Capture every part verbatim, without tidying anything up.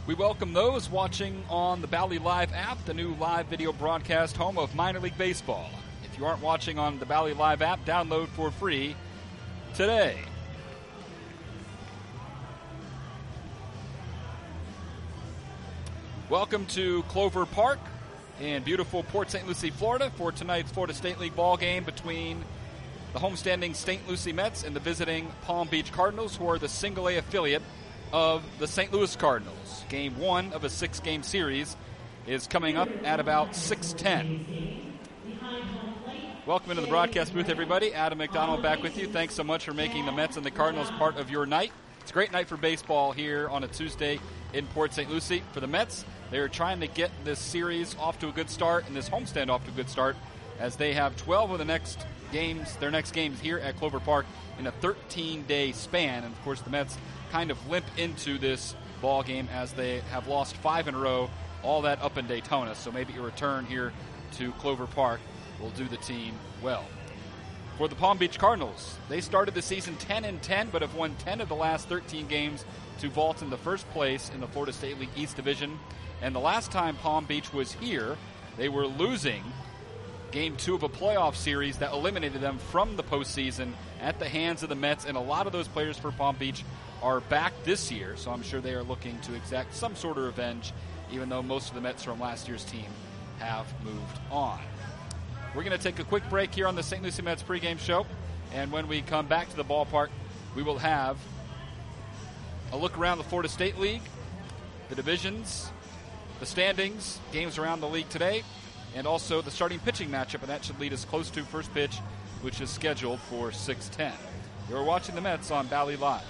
We welcome those watching on the Bally Live app, the new live video broadcast home of minor league baseball. If you aren't watching on the Bally Live app, download for free today. Welcome to Clover Park in beautiful Port Saint Lucie, Florida, for tonight's Florida State League ball game between the homestanding Saint Lucie Mets and the visiting Palm Beach Cardinals, who are the single A affiliate of the Saint Louis Cardinals. Game one of a six-game series is coming up at about six ten. Welcome into the broadcast booth, everybody. Adam McDonald back with you. Thanks so much for making the Mets and the Cardinals part of your night. It's a great night for baseball here on a Tuesday in Port Saint Lucie. For the Mets, they are trying to get this series off to a good start and this homestand off to a good start, as they have twelve of the next games, their next games here at Clover Park in a thirteen-day span. And, of course, the Mets kind of limp into this ball game as they have lost five in a row, all that up in Daytona. So maybe a return here to Clover Park will do the team well. For the Palm Beach Cardinals, they started the season ten and ten, but have won ten of the last thirteen games to vault in the first place in the Florida State League East Division. And the last time Palm Beach was here, they were losing game two of a playoff series that eliminated them from the postseason at the hands of the Mets. And a lot of those players for Palm Beach are back this year, so I'm sure they are looking to exact some sort of revenge, even though most of the Mets from last year's team have moved on. We're going to take a quick break here on the Saint Lucie Mets pregame show, and when we come back to the ballpark, we will have a look around the Florida State League, the divisions, the standings, games around the league today, and also the starting pitching matchup, and that should lead us close to first pitch, which is scheduled for six ten. You're watching the Mets on Bally Live.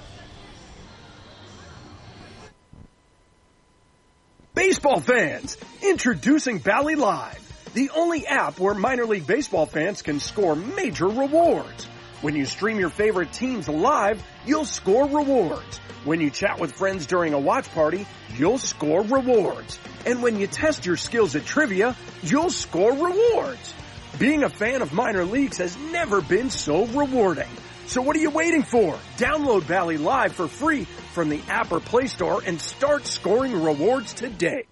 Baseball fans, introducing Bally Live, the only app where minor league baseball fans can score major rewards. When you stream your favorite teams live, you'll score rewards. When you chat with friends during a watch party, you'll score rewards. And when you test your skills at trivia, you'll score rewards. Being a fan of minor leagues has never been so rewarding. So what are you waiting for? Download Bally Live for free from the app or Play Store and start scoring rewards today.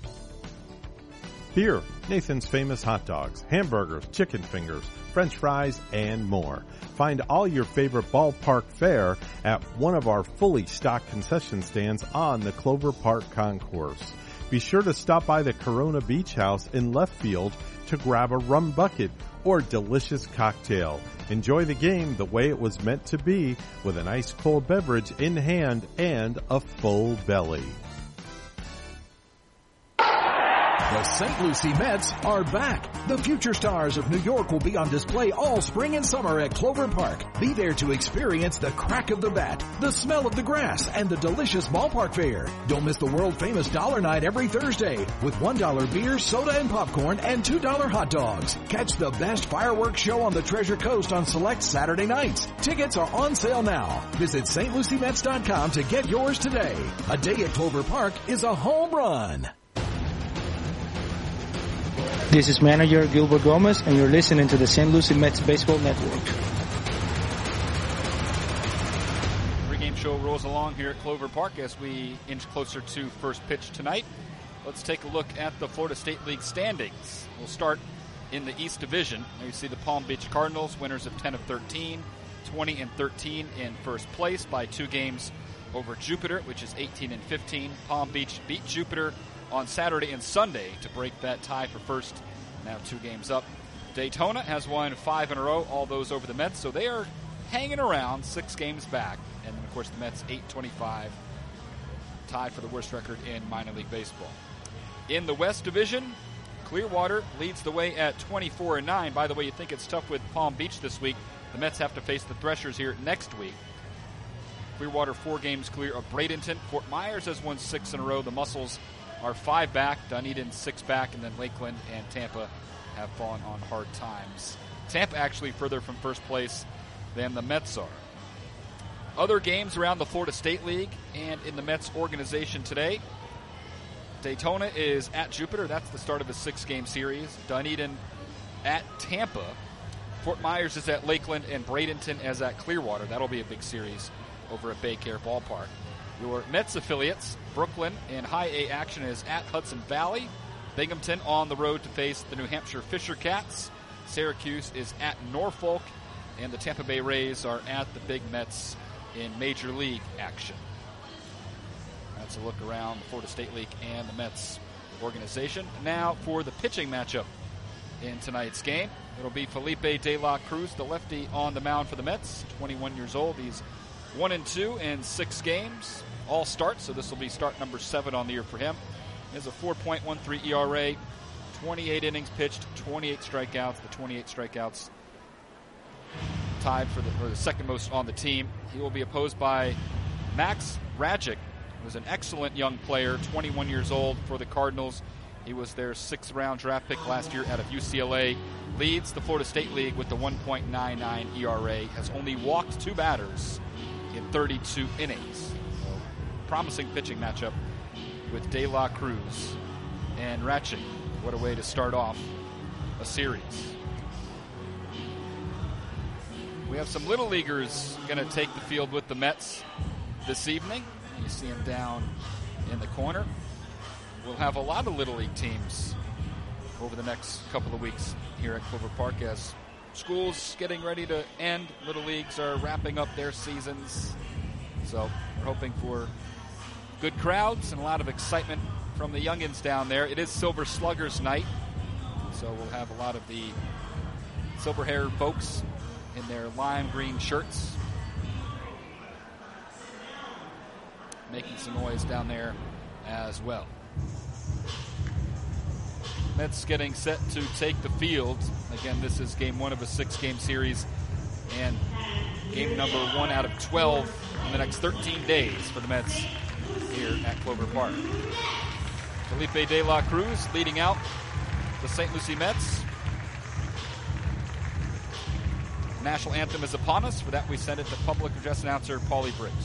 Here, Nathan's Famous Hot Dogs, hamburgers, chicken fingers, French fries, and more. Find all your favorite ballpark fare at one of our fully stocked concession stands on the Clover Park Concourse. Be sure to stop by the Corona Beach House in left field to grab a rum bucket or delicious cocktail. Enjoy the game the way it was meant to be, with an ice cold beverage in hand and a full belly. The Saint Lucie Mets are back. The future stars of New York will be on display all spring and summer at Clover Park. Be there to experience the crack of the bat, the smell of the grass, and the delicious ballpark fare. Don't miss the world-famous Dollar Night every Thursday with one dollar beer, soda, and popcorn, and two dollar hot dogs. Catch the best fireworks show on the Treasure Coast on select Saturday nights. Tickets are on sale now. Visit St Lucie Mets dot com to get yours today. A day at Clover Park is a home run. This is manager Gilbert Gomez, and you're listening to the Saint Lucie Mets Baseball Network. Pre-game show rolls along here at Clover Park as we inch closer to first pitch tonight. Let's take a look at the Florida State League standings. We'll start in the East Division. There you see the Palm Beach Cardinals, winners of ten of thirteen, twenty and thirteen in first place by two games over Jupiter, which is eighteen and fifteen. Palm Beach beat Jupiter on Saturday and Sunday to break that tie for first, now two games up. Daytona has won five in a row, all those over the Mets, so they are hanging around six games back. And then, of course, the Mets eight twenty-five, tied for the worst record in minor league baseball. In the West Division, Clearwater leads the way at twenty-four and nine. By the way, you think it's tough with Palm Beach this week. The Mets have to face the Threshers here next week. Clearwater four games clear of Bradenton. Fort Myers has won six in a row. The Muscles are five back, Dunedin six back, and then Lakeland and Tampa have fallen on hard times. Tampa actually further from first place than the Mets are. Other games around the Florida State League and in the Mets organization today. Daytona is at Jupiter. That's the start of a six-game series. Dunedin at Tampa. Fort Myers is at Lakeland, and Bradenton is at Clearwater. That'll be a big series over at Baycare Ballpark. Your Mets affiliates, Brooklyn in High A action is at Hudson Valley. Binghamton on the road to face the New Hampshire Fisher Cats. Syracuse is at Norfolk, and the Tampa Bay Rays are at the Big Mets in Major League action. That's a look around the Florida State League and the Mets organization. Now for the pitching matchup in tonight's game. It'll be Felipe De La Cruz, the lefty, on the mound for the Mets. twenty-one years old. He's one and two in six games. All starts, so this will be start number seven on the year for him. He has a four point one three E R A, twenty-eight innings pitched, twenty-eight strikeouts. The twenty-eight strikeouts tied for the, for the second most on the team. He will be opposed by Max Rajic, who is an excellent young player, twenty-one years old for the Cardinals. He was their sixth round draft pick last year out of U C L A. Leads the Florida State League with the one point nine nine E R A. Has only walked two batters in thirty-two innings. So, promising pitching matchup with De La Cruz and Rajic. What a way to start off a series. We have some Little Leaguers going to take the field with the Mets this evening. You see them down in the corner. We'll have a lot of Little League teams over the next couple of weeks here at Clover Park as school's getting ready to end. Little Leagues are wrapping up their seasons. So we're hoping for good crowds and a lot of excitement from the youngins down there. It is Silver Sluggers night, so we'll have a lot of the silver-haired folks in their lime green shirts making some noise down there as well. Mets getting set to take the field. Again, this is game one of a six-game series and game number one out of twelve in the next thirteen days for the Mets here at Clover Park. Felipe De La Cruz leading out the Saint Lucie Mets. The national anthem is upon us. For that, we send it to public address announcer Paulie Briggs.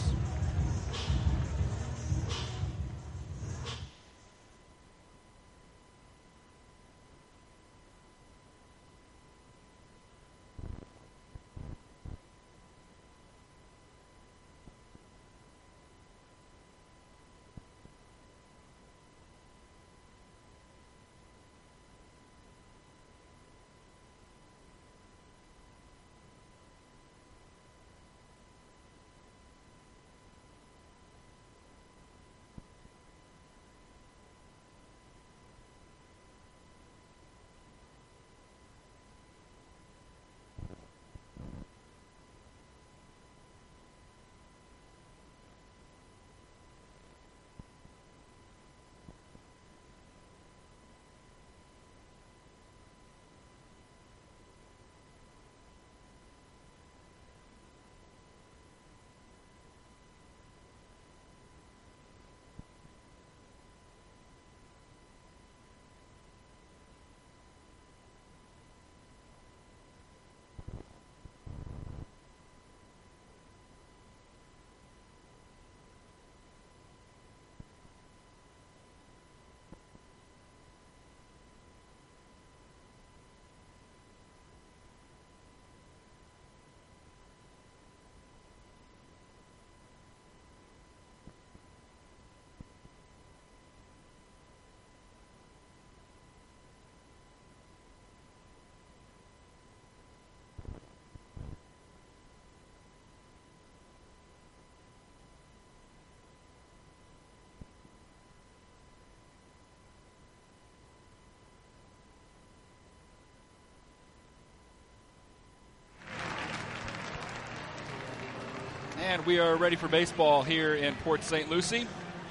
And we are ready for baseball here in Port Saint Lucie.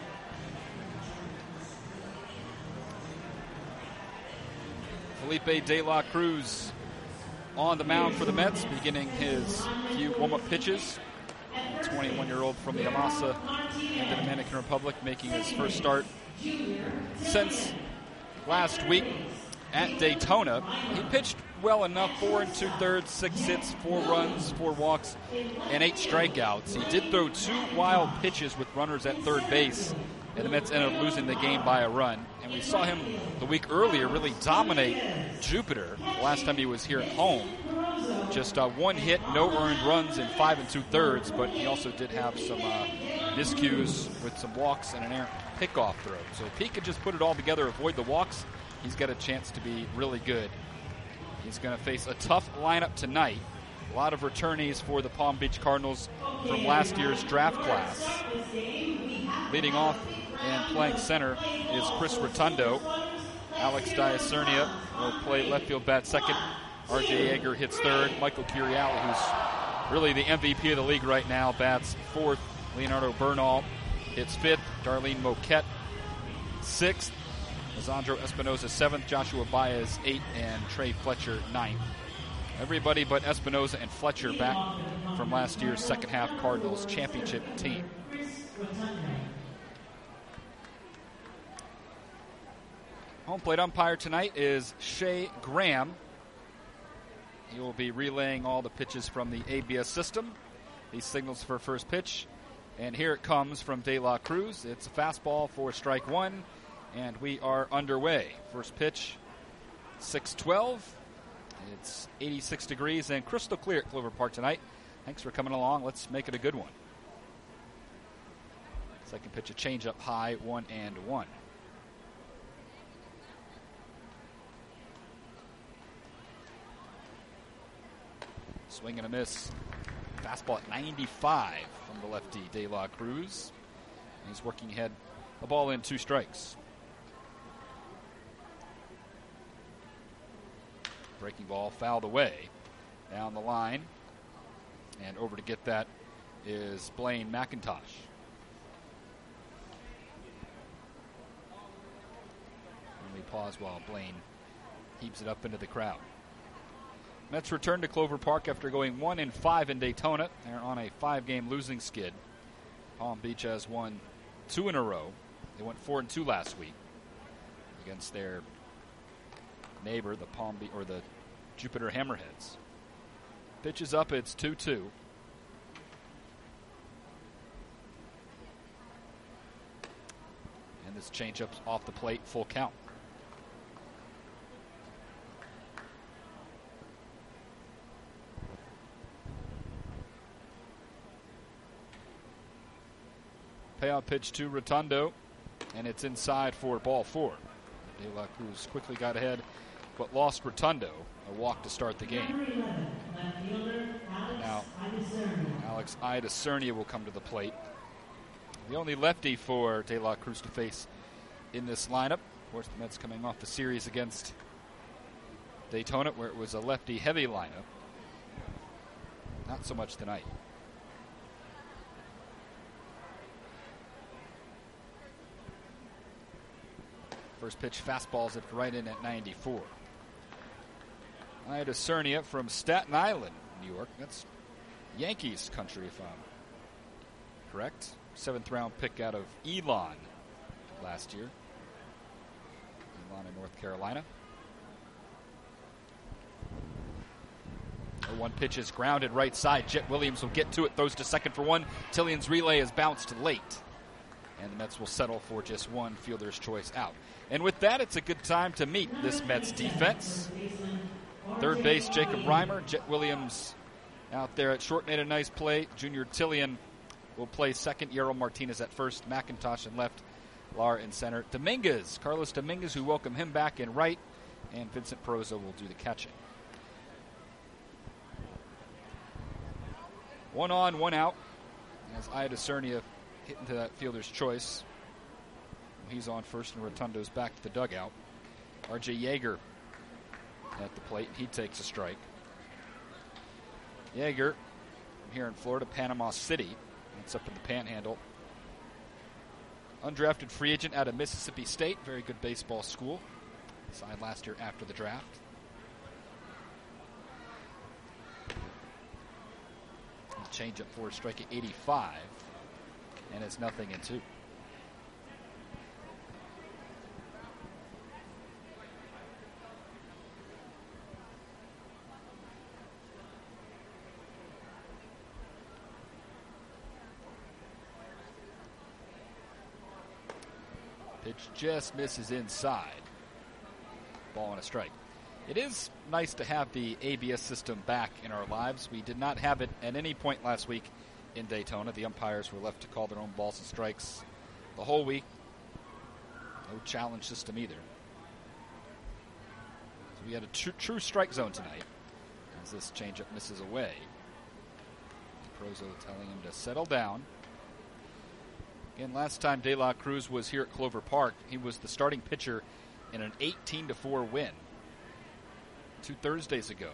Felipe De La Cruz on the mound for the Mets, beginning his few warm-up pitches. The twenty-one-year-old from the Amasa in the Dominican Republic, making his first start since last week at Daytona. He pitched well enough, four and two-thirds, six hits, four runs, four walks, and eight strikeouts. He did throw two wild pitches with runners at third base, and the Mets ended up losing the game by a run. And we saw him the week earlier really dominate Jupiter the last time he was here at home. Just uh, one hit, no earned runs in five and two-thirds, but he also did have some uh, miscues with some walks and an errant pickoff throw. So if he could just put it all together, avoid the walks, he's got a chance to be really good. He's going to face a tough lineup tonight. A lot of returnees for the Palm Beach Cardinals from last year's draft class. Leading off and playing center is Chris Rotundo. Alex Diacernia will play left field, bat second. R J Yeager hits third. Michael Curiala, who's really the M V P of the league right now, bats fourth. Leonardo Bernal hits fifth. Darlene Moquette sixth. Lisandro Espinosa seventh. Joshua Baez eighth. And Trey Fletcher ninth. Everybody but Espinosa and Fletcher back from last year's second half Cardinals championship team. Home plate umpire tonight is Shea Graham. He will be relaying all the pitches from the A B S system. He signals for first pitch. And here it comes from De La Cruz. It's a fastball for strike one. And we are underway. First pitch, six twelve. It's eighty-six degrees and crystal clear at Clover Park tonight. Thanks for coming along. Let's make it a good one. Second pitch, a changeup high, one and one. Swing and a miss. Fastball at ninety-five from the lefty De La Cruz. He's working ahead. A ball in, two strikes. Breaking ball fouled away down the line. And over to get that is Blaine McIntosh. And we pause while Blaine heaves it up into the crowd. Mets return to Clover Park after going one and five in Daytona. They're on a five-game losing skid. Palm Beach has won two in a row. They went four and two last week against their neighbor, the Palm Beach or the Jupiter Hammerheads. Pitch is up. It's two two. And this changeup's off the plate, full count. Payout pitch to Rotundo, and it's inside for ball four. De La Cruz quickly got ahead, but lost Rotundo. A walk to start the game. Now, Alex Idacernia will come to the plate. The only lefty for De La Cruz to face in this lineup. Of course, the Mets coming off the series against Daytona, where it was a lefty-heavy lineup. Not so much tonight. First pitch, fastballs it right in at ninety-four. Idacernia from Staten Island, New York. That's Yankees country, if I'm correct. Seventh round pick out of Elon last year. Elon in North Carolina. The one pitch is grounded right side. Jet Williams will get to it, throws to second for one. Tillian's relay is bounced late. And the Mets will settle for just one fielder's choice out. And with that, it's a good time to meet this Mets defense. Third base, Jacob Reimer. Jet Williams out there at short made a nice play. Junior Tillian will play second. Yarrow Martinez at first. McIntosh in left. Lar in center. Dominguez, Carlos Dominguez, who welcome him back in right. And Vincent Perozo will do the catching. One on, one out. As Idacernia hit into that fielder's choice. He's on first, and Rotundo's back to the dugout. R J Yeager at the plate. He takes a strike. Yeager, from here in Florida, Panama City. That's up in the Panhandle. Undrafted free agent out of Mississippi State. Very good baseball school. Signed last year after the draft. Change up for a strike at eighty-five. And it's nothing in two. Pitch just misses inside. Ball and a strike. It is nice to have the A B S system back in our lives. We did not have it at any point last week in Daytona. The umpires were left to call their own balls and strikes the whole week. No challenge system either. So we had a tr- true strike zone tonight as this changeup misses away. Prozo telling him to settle down. Again, last time De La Cruz was here at Clover Park, he was the starting pitcher in an eighteen to four win two Thursdays ago.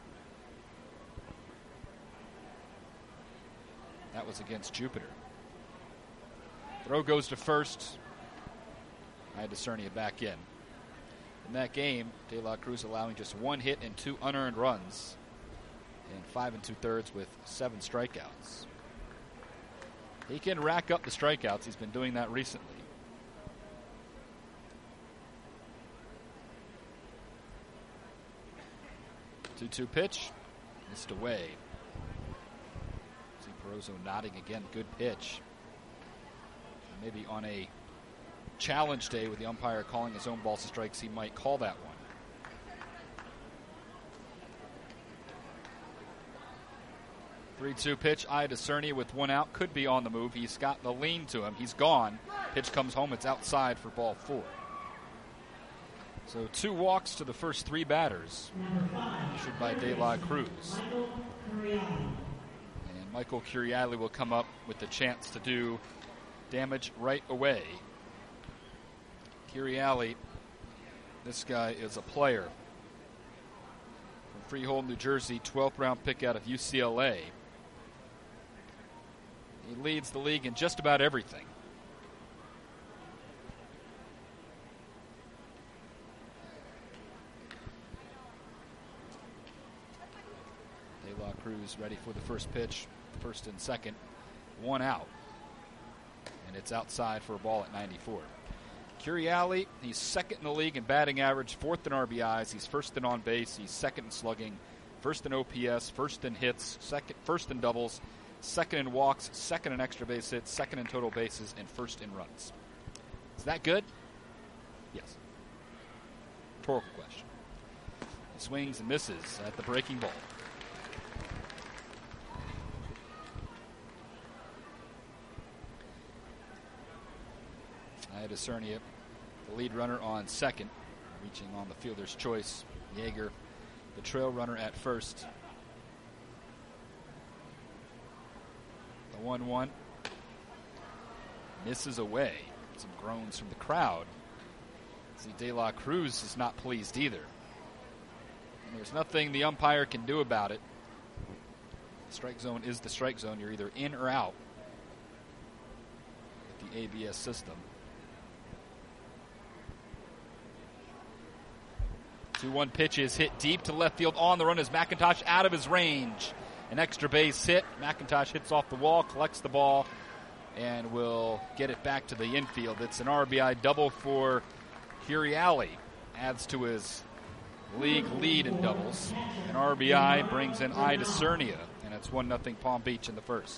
That was against Jupiter. Throw goes to first. Idacernia back in. In that game, De La Cruz allowing just one hit and two unearned runs in five and two thirds with seven strikeouts. He can rack up the strikeouts. He's been doing that recently. two two pitch. Missed away. See Perozo nodding again. Good pitch. Maybe on a challenge day with the umpire calling his own balls and strikes, he might call that one. three two pitch. Idacernia with one out. Could be on the move. He's got the lean to him. He's gone. Pitch comes home. It's outside for ball four. So two walks to the first three batters issued by De La Cruz. And Michael Curiali will come up with the chance to do damage right away. Curiali, this guy is a player. From Freehold, New Jersey, twelfth round pick out of U C L A. He leads the league in just about everything. De La Cruz ready for the first pitch. First and second. One out. And it's outside for a ball at ninety-four. Curiali, he's second in the league in batting average, fourth in R B Is. He's first in on base. He's second in slugging, first in O P S, first in hits, second, first in doubles, second in walks, second in extra base hits, second in total bases, and first in runs. Is that good? Yes. Rhetorical question. He swings and misses at the breaking ball. Idacernia, the lead runner on second, reaching on the fielder's choice. Yeager, the trail runner at first. The one one misses away. Some groans from the crowd. See, De La Cruz is not pleased either. And there's nothing the umpire can do about it. The strike zone is the strike zone. You're either in or out with the A B S system. two one pitch is hit deep to left field. On the run is McIntosh out of his range. An extra base hit. McIntosh hits off the wall, collects the ball, and will get it back to the infield. It's an R B I double for Curiali. Adds to his league lead in doubles. An R B I brings in Idacernia, and it's one nothing Palm Beach in the first.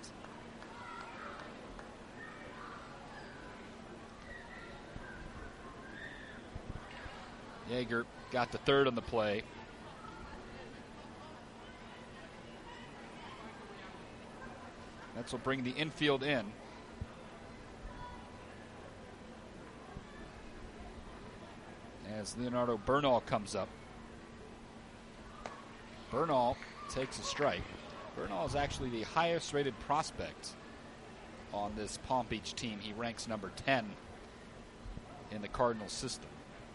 Yeager got the third on the play. That's will bring the infield in. As Leonardo Bernal comes up. Bernal takes a strike. Bernal is actually the highest rated prospect on this Palm Beach team. He ranks number ten in the Cardinals system.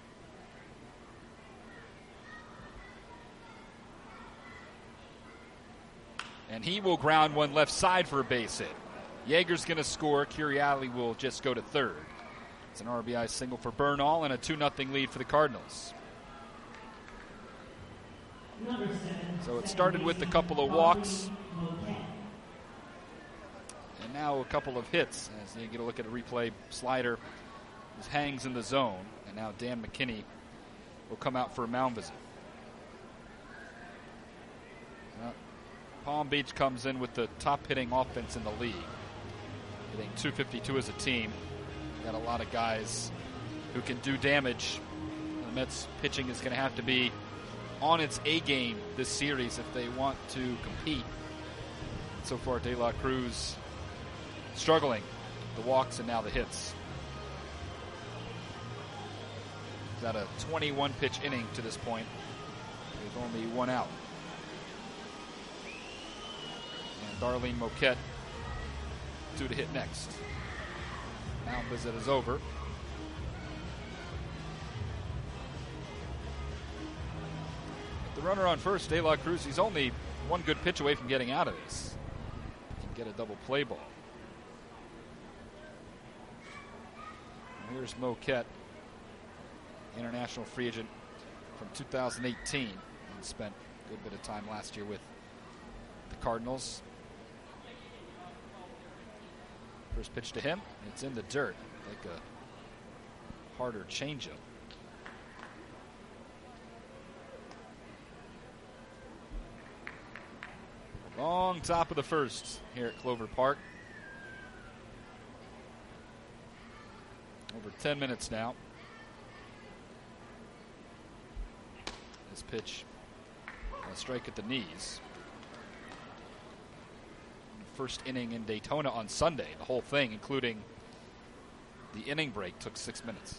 And he will ground one left side for a base hit. Yeager's going to score. Curiali will just go to third. It's an R B I single for Bernal and a two nothing lead for the Cardinals. So it started with a couple of walks. And now a couple of hits. As you get a look at a replay, slider just hangs in the zone. And now Dan McKinney will come out for a mound visit. Uh, Palm Beach comes in with the top hitting offense in the league, hitting two fifty-two as a team. Got a lot of guys who can do damage. The Mets pitching is going to have to be on its A game this series if they want to compete. So far, De La Cruz struggling. The walks and now the hits. He's at a twenty-one pitch inning to this point with only one out. And Darlene Moquette due to hit next. Mound visit is over. The runner on first, De La Cruz, he's only one good pitch away from getting out of this. He can get a double play ball. And here's Moquette, international free agent from two thousand eighteen, and spent a good bit of time last year with the Cardinals. First pitch to him, it's in the dirt, like a harder changeup. Long top of the first here at Clover Park. Over ten minutes now. This pitch, a strike at the knees. First inning in Daytona on Sunday. The whole thing, including the inning break, took six minutes.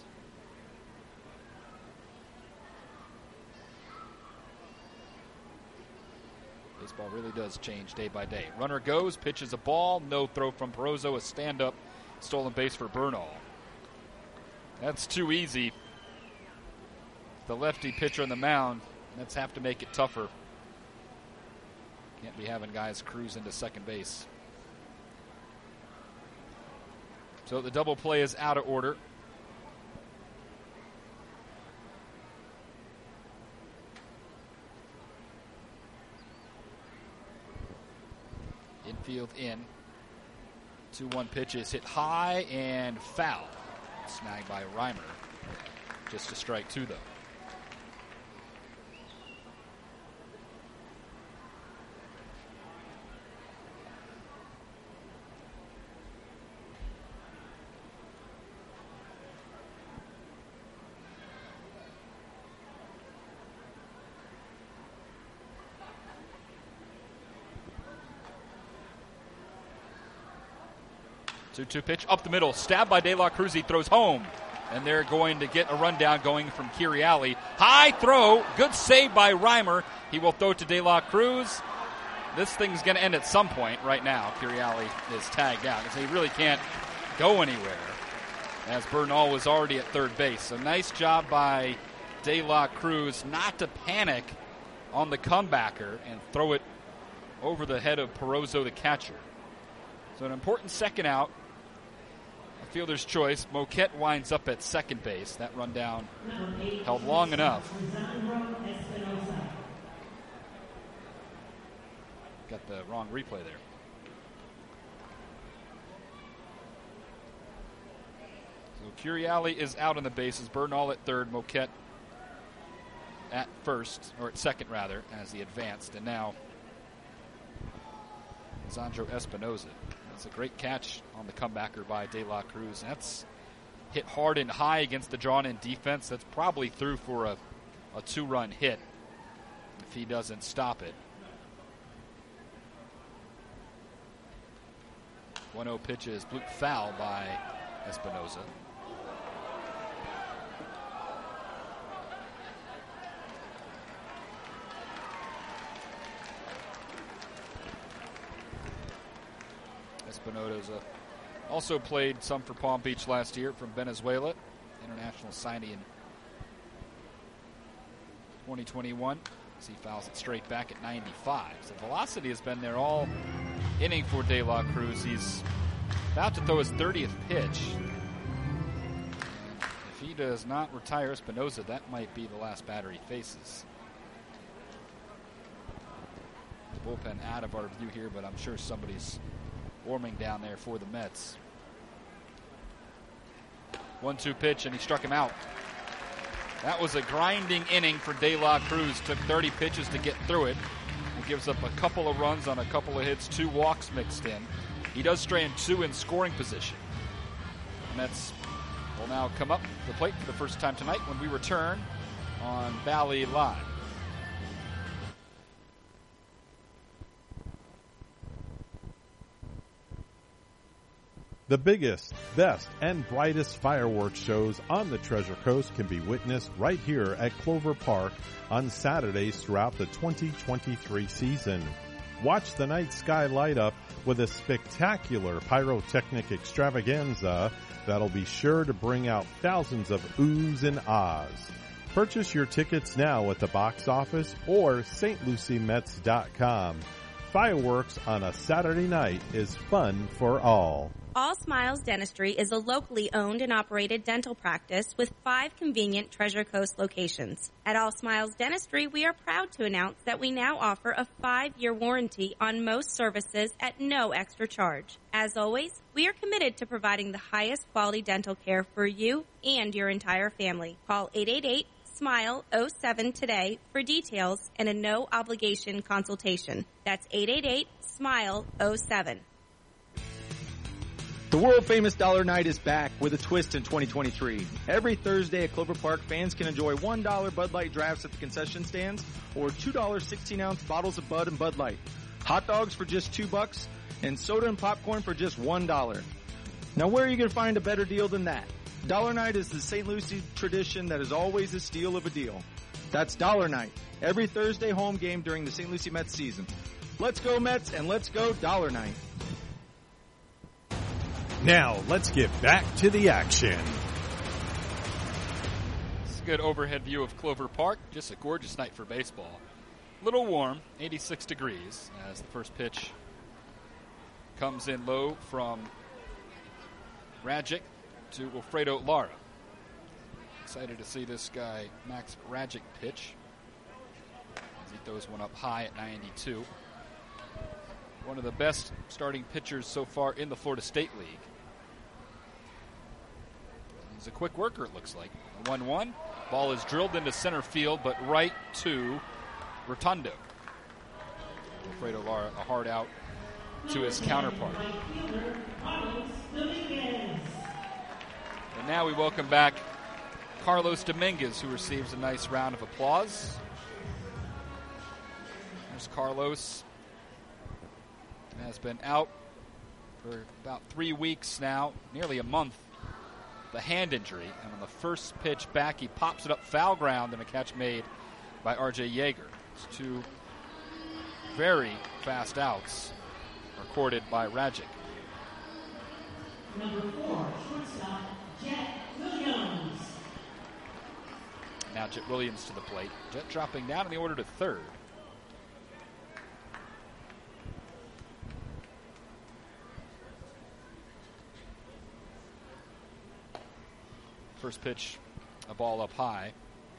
Baseball really does change day by day. Runner goes, pitches a ball, no throw from Porozo, a stand-up, stolen base for Bernal. That's too easy. The lefty pitcher on the mound, let's have to make it tougher. Can't be having guys cruise into second base. So the double play is out of order. Infield in. two one pitch is hit high and foul. Snagged by Reimer. Just a strike two, though. two two pitch up the middle, stabbed by De La Cruz. He throws home, and they're going to get a rundown going from Kiriali. High throw, good save by Reimer. He will throw to De La Cruz. This thing's going to end at some point. Right now, Kiriali is tagged out, so he really can't go anywhere, as Bernal was already at third base. So nice job by De La Cruz not to panic on the comebacker and throw it over the head of Porozo, the catcher. So an important second out. A fielder's choice. Moquette winds up at second base. That rundown held long enough. Got the wrong replay there. So Kiriali is out on the bases. Bernal at third. Moquette at first, or at second rather, as he advanced. And now Sandro Espinoza. That's a great catch on the comebacker by De La Cruz. That's hit hard and high against the drawn-in defense. That's probably through for a, a two-run hit if he doesn't stop it. one oh pitch is blooped foul by Espinoza. Espinoza also played some for Palm Beach last year from Venezuela. International signing in twenty twenty-one. As he fouls it straight back at ninety-five. So velocity has been there all inning for De La Cruz. He's about to throw his thirtieth pitch. If he does not retire Espinoza, that might be the last batter he faces. The bullpen out of our view here, but I'm sure somebody's warming down there for the Mets. one two pitch, and he struck him out. That was a grinding inning for De La Cruz. Took thirty pitches to get through it. He gives up a couple of runs on a couple of hits, two walks mixed in. He does stray in two in scoring position. The Mets will now come up to the plate for the first time tonight when we return on Valley Live. The biggest, best, and brightest fireworks shows on the Treasure Coast can be witnessed right here at Clover Park on Saturdays throughout the twenty twenty-three season. Watch the night sky light up with a spectacular pyrotechnic extravaganza that'll be sure to bring out thousands of oohs and ahs. Purchase your tickets now at the box office or S T Lucie Mets dot com. Fireworks on a Saturday night is fun for all. All Smiles Dentistry is a locally owned and operated dental practice with five convenient Treasure Coast locations. At All Smiles Dentistry, we are proud to announce that we now offer a five-year warranty on most services at no extra charge. As always, we are committed to providing the highest quality dental care for you and your entire family. Call eight eight eight, S M I L E, oh seven today for details and a no-obligation consultation. That's eight eight eight, S M I L E, oh seven. The world-famous Dollar Night is back with a twist in twenty twenty-three. Every Thursday at Clover Park, fans can enjoy one dollar Bud Light drafts at the concession stands or two dollars sixteen-ounce bottles of Bud and Bud Light. Hot dogs for just two bucks and soda and popcorn for just one dollar. Now, where are you going to find a better deal than that? Dollar Night is the Saint Lucie tradition that is always a steal of a deal. That's Dollar Night, every Thursday home game during the Saint Lucie Mets season. Let's go Mets and let's go Dollar Night. Now, let's get back to the action. It's a good overhead view of Clover Park. Just a gorgeous night for baseball. A little warm, eighty-six degrees, as the first pitch comes in low from Rajic to Wilfredo Lara. Excited to see this guy, Max Rajic, pitch as he throws one up high at ninety-two. One of the best starting pitchers so far in the Florida State League. He's a quick worker, it looks like. one one. Ball is drilled into center field, but right to Rotundo. Wilfredo Lara, a hard out to his counterpart. And now we welcome back Carlos Dominguez, who receives a nice round of applause. There's Carlos. Has been out for about three weeks now, nearly a month. The hand injury, and on the first pitch back, he pops it up foul ground and a catch made by R J Yeager. It's two very fast outs recorded by Rajic. Number four, shortstop, Jet Williams. Now Jet Williams to the plate. Jet dropping down in the order to third. First pitch, a ball up high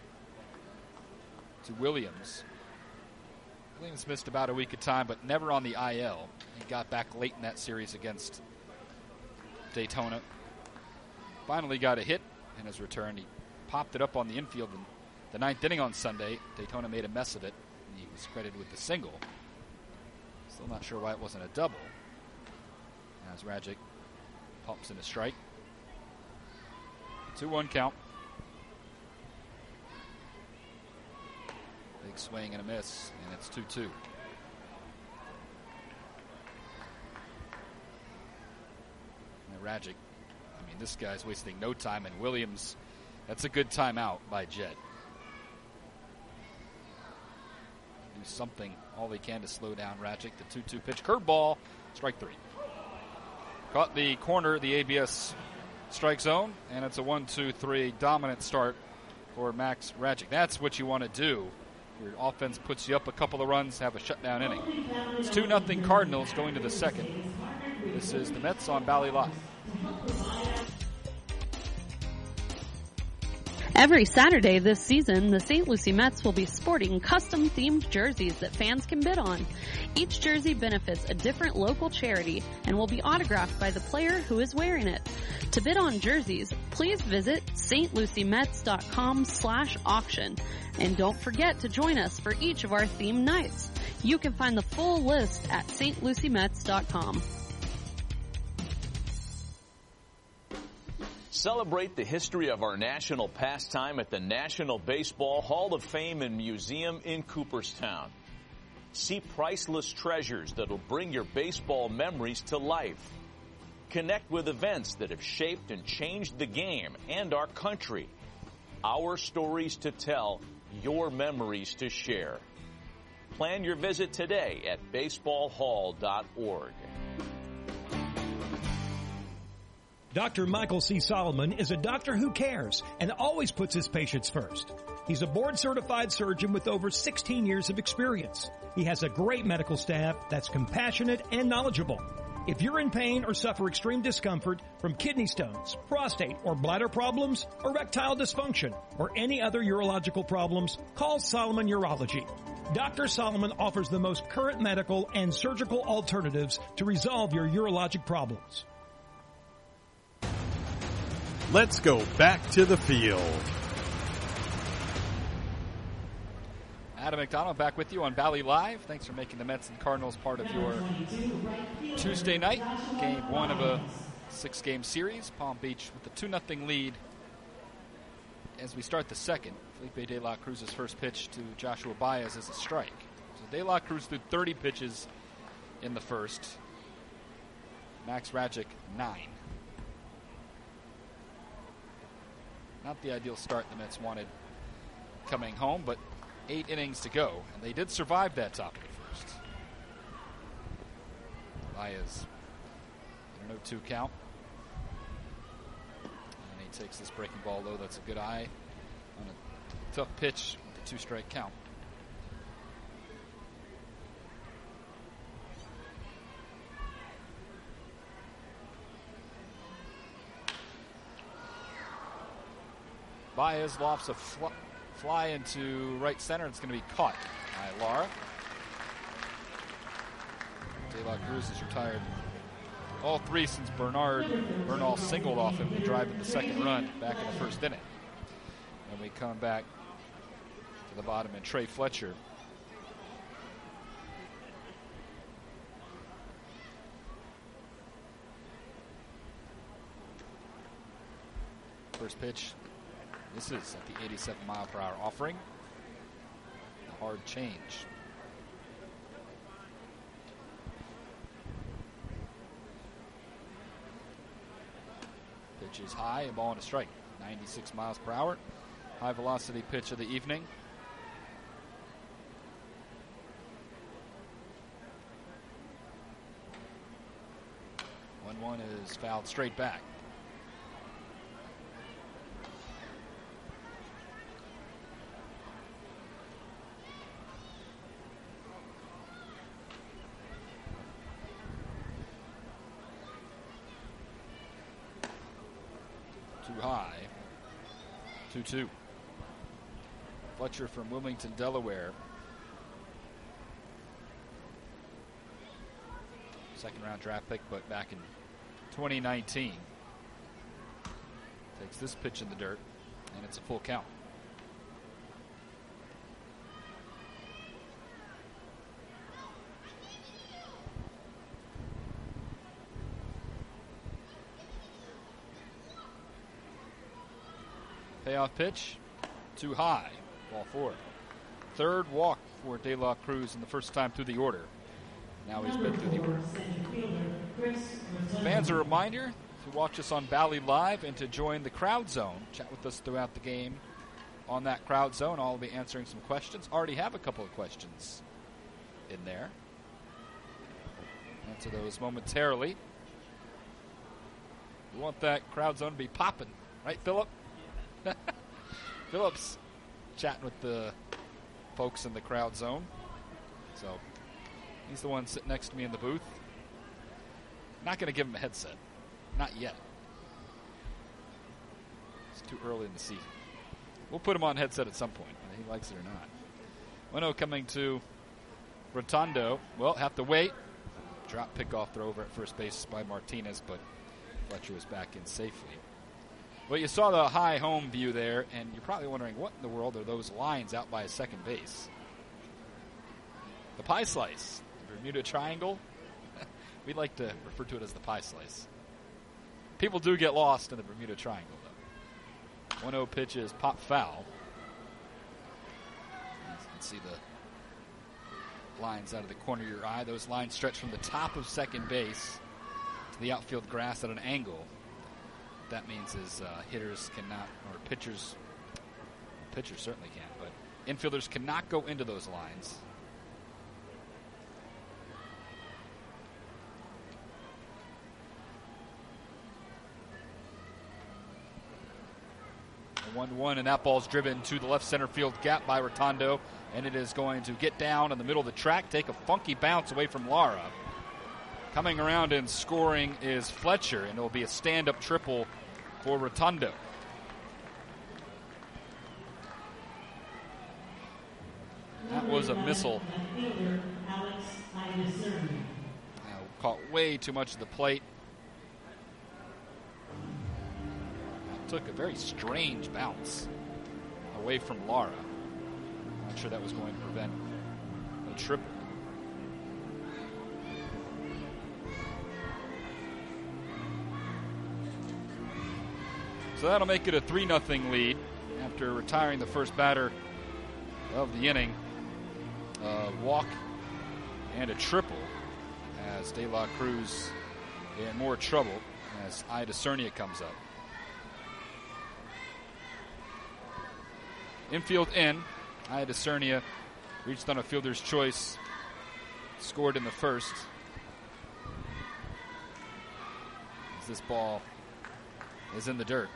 to Williams. Williams missed about a week of time, but never on the I L. He got back late in that series against Daytona. Finally got a hit in his return. He popped it up on the infield in the ninth inning on Sunday. Daytona made a mess of it, and he was credited with the single. Still not sure why it wasn't a double. As Rajic pumps in a strike. two one count. Big swing and a miss, and it's two two. And Rajic, I mean, this guy's wasting no time, and Williams, that's a good timeout by Jet. Do something, all they can to slow down Rajic. The two two pitch, curveball, strike three. Caught the corner, the A B S strike zone, and it's a one two three dominant start for Max Rajic. That's what you want to do. Your offense puts you up a couple of runs, have a shutdown inning. It's two nothing Cardinals going to the second. This is the Mets on Bally Live. Every Saturday this season, the Saint Lucie Mets will be sporting custom-themed jerseys that fans can bid on. Each jersey benefits a different local charity and will be autographed by the player who is wearing it. To bid on jerseys, please visit S T Lucie Mets dot com slash auction. And don't forget to join us for each of our themed nights. You can find the full list at S T Lucie Mets dot com. Celebrate the history of our national pastime at the National Baseball Hall of Fame and Museum in Cooperstown. See priceless treasures that'll bring your baseball memories to life. Connect with events that have shaped and changed the game and our country. Our stories to tell, your memories to share. Plan your visit today at baseball hall dot org. Doctor Michael C. Solomon is a doctor who cares and always puts his patients first. He's a board-certified surgeon with over sixteen years of experience. He has a great medical staff that's compassionate and knowledgeable. If you're in pain or suffer extreme discomfort from kidney stones, prostate or bladder problems, erectile dysfunction, or any other urological problems, call Solomon Urology. Doctor Solomon offers the most current medical and surgical alternatives to resolve your urologic problems. Let's go back to the field. Adam McDonald back with you on Valley Live. Thanks for making the Mets and Cardinals part of your Tuesday night. Game one of a six-game series. Palm Beach with a two nothing lead. As we start the second, Felipe De La Cruz's first pitch to Joshua Baez is a strike. So De La Cruz threw thirty pitches in the first. Max Rajic, nine. Not the ideal start the Mets wanted coming home, but eight innings to go, and they did survive that top of the first. Baez in an oh two count. And he takes this breaking ball low. That's a good eye on a tough pitch with a two-strike count. Baez lofts a fl- fly into right center. It's going to be caught by Lara. De La Cruz is retired all three since Bernard Bernal singled off him to drive in the second run back in the first inning. And we come back to the bottom, and Trey Fletcher first pitch. This is at the eighty-seven mile per hour offering. A hard change. Pitch is high, a ball and a strike. ninety-six miles per hour. High velocity pitch of the evening. one one is fouled straight back. Too high. two two. Fletcher from Wilmington, Delaware. Second round draft pick, but back in twenty nineteen. Takes this pitch in the dirt, and it's a full count. Payoff pitch, too high, ball four. Third walk for De La Cruz in the first time through the order. Now he's been through the order. Fans, a reminder to watch us on Valley Live and to join the Crowd Zone. Chat with us throughout the game on that Crowd Zone. I'll be answering some questions. Already have a couple of questions in there. Answer those momentarily. We want that Crowd Zone to be popping, right, Philip? Phillips chatting with the folks in the Crowd Zone. So he's the one sitting next to me in the booth. Not going to give him a headset. Not yet. It's too early in the season. We'll put him on headset at some point, whether he likes it or not. one oh coming to Rotundo. Well, have to wait. Drop pickoff throw over at first base by Martinez, but Fletcher was back in safely. Well, you saw the high home view there, and you're probably wondering what in the world are those lines out by second base? The pie slice, the Bermuda Triangle. We like to refer to it as the pie slice. People do get lost in the Bermuda Triangle, though. one oh pitch is pop foul. You can see the lines out of the corner of your eye. Those lines stretch from the top of second base to the outfield grass at an angle. What that means is uh, hitters cannot, or pitchers, pitchers certainly can't, but infielders cannot go into those lines. one to one, and that ball's driven to the left center field gap by Rotundo, and it is going to get down in the middle of the track, take a funky bounce away from Lara. Coming around and scoring is Fletcher, and it will be a stand-up triple for Rotundo. That was a missile. Now, caught way too much of the plate. Took a very strange bounce away from Lara. Not sure that was going to prevent a triple. So that'll make it a three nothing lead after retiring the first batter of the inning. A walk and a triple as De La Cruz in more trouble as Ida Cernia comes up. Infield in. Ida Cernia reached on a fielder's choice. Scored in the first. As this ball is in the dirt.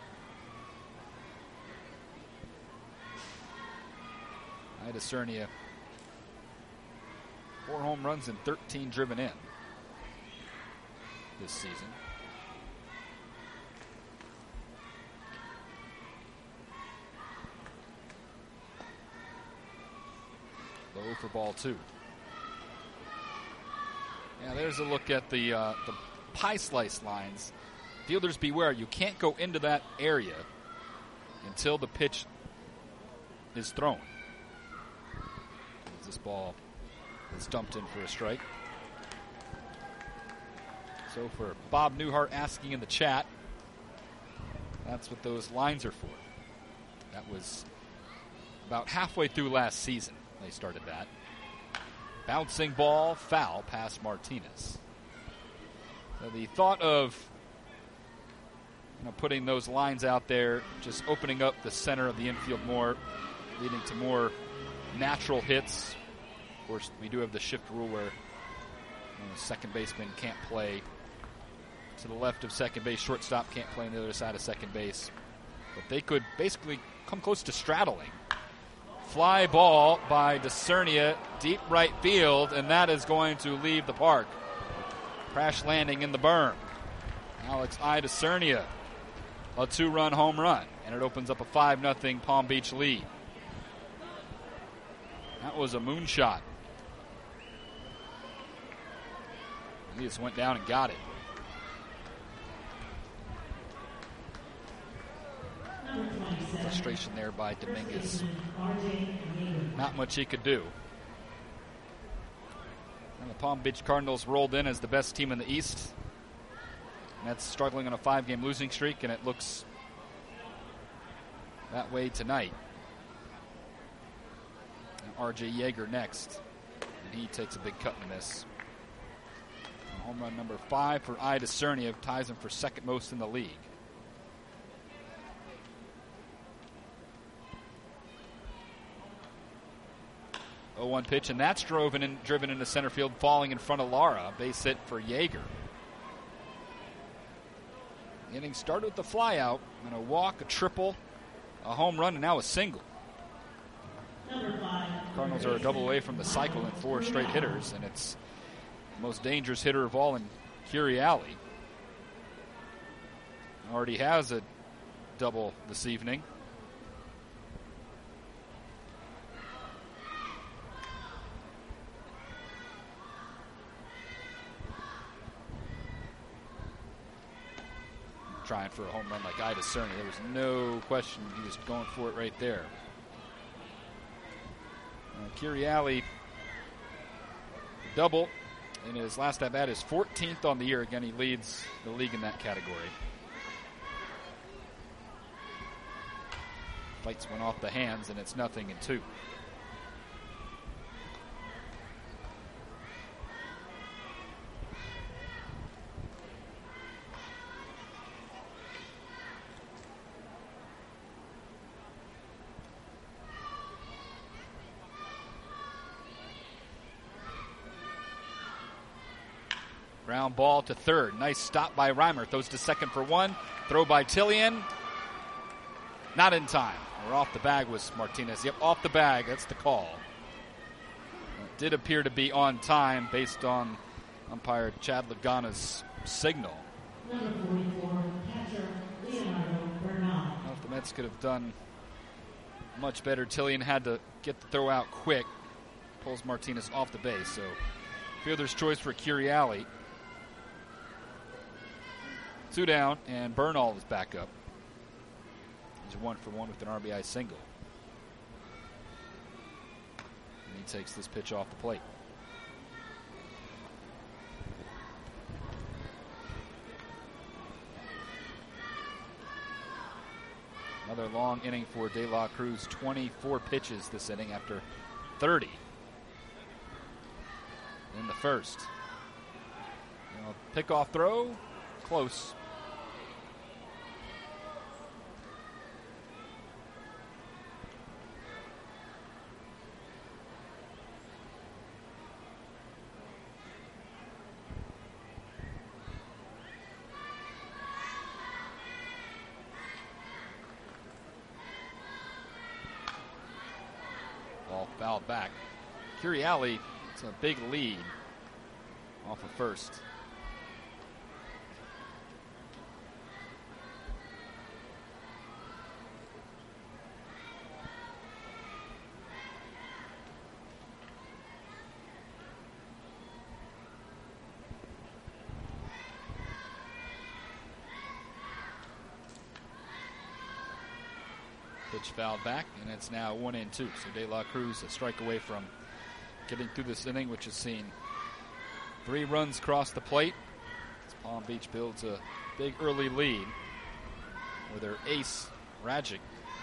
Ida Cernia. Four home runs and thirteen driven in this season. Low for ball two. Yeah, there's a look at the uh, the pie slice lines. Fielders beware, you can't go into that area until the pitch is thrown. As this ball is dumped in for a strike. So for Bob Newhart asking in the chat, that's what those lines are for. That was about halfway through last season. They started that. Bouncing ball, foul past Martinez. So the thought of you know, putting those lines out there, just opening up the center of the infield more, leading to more natural hits. Of course, we do have the shift rule where you know, the second baseman can't play to the left of second base, shortstop can't play on the other side of second base. But they could basically come close to straddling. Fly ball by DeCernia, deep right field, and that is going to leave the park. Crash landing in the berm. Alex I. DeCernia, a two-run home run, and it opens up a five nothing Palm Beach lead. That was a moonshot. He just went down and got it. Frustration there by Dominguez. Not much he could do. And the Palm Beach Cardinals rolled in as the best team in the East. And that's struggling on a five-game losing streak, and it looks that way tonight. And R J Yeager next. And he takes a big cut in this. And home run number five for Ida Cernia ties him for second most in the league. oh one pitch, and that's driven, in, driven into center field, falling in front of Lara. Base hit for Yeager. The inning started with the fly out, and a walk, a triple, a home run, and now a single. Cardinals are a double away from the cycle in four straight hitters, and it's the most dangerous hitter of all in Curiali. Already has a double this evening. Trying for a home run like Ida Cernia. There was no question he was going for it right there. Uh, Curiali double in his last at bat is fourteenth on the year. Again, he leads the league in that category. Fights went off the hands, and it's nothing and two. Ground ball to third. Nice stop by Reimer. Throws to second for one. Throw by Tillian. Not in time. Or off the bag was Martinez. Yep, off the bag. That's the call. It did appear to be on time based on umpire Chad Lagana's signal. Number forty-four, catcher Leonardo Bernal. Well, if the Mets could have done much better, Tillian had to get the throw out quick. Pulls Martinez off the base. So fielder's choice for Curiali. Two down, and Bernal is back up. He's one for one with an R B I single. And he takes this pitch off the plate. Another long inning for De La Cruz. twenty-four pitches this inning after thirty in the first. You know, pick-off throw, close. Ball fouled back. Curiali, it's a big lead off of first. Pitch fouled back, and it's now one and two. So De La Cruz a strike away from getting through this inning, which has seen three runs cross the plate as Palm Beach builds a big early lead with their ace, Rajic.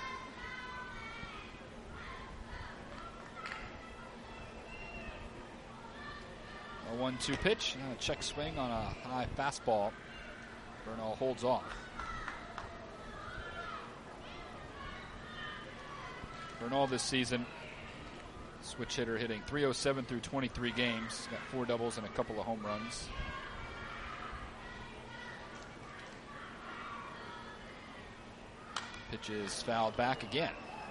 A one two pitch, and a check swing on a high fastball. Bernal holds off. Bernal this season, switch hitter, hitting three oh seven through twenty-three games. Got four doubles and a couple of home runs. Pitch is fouled back again.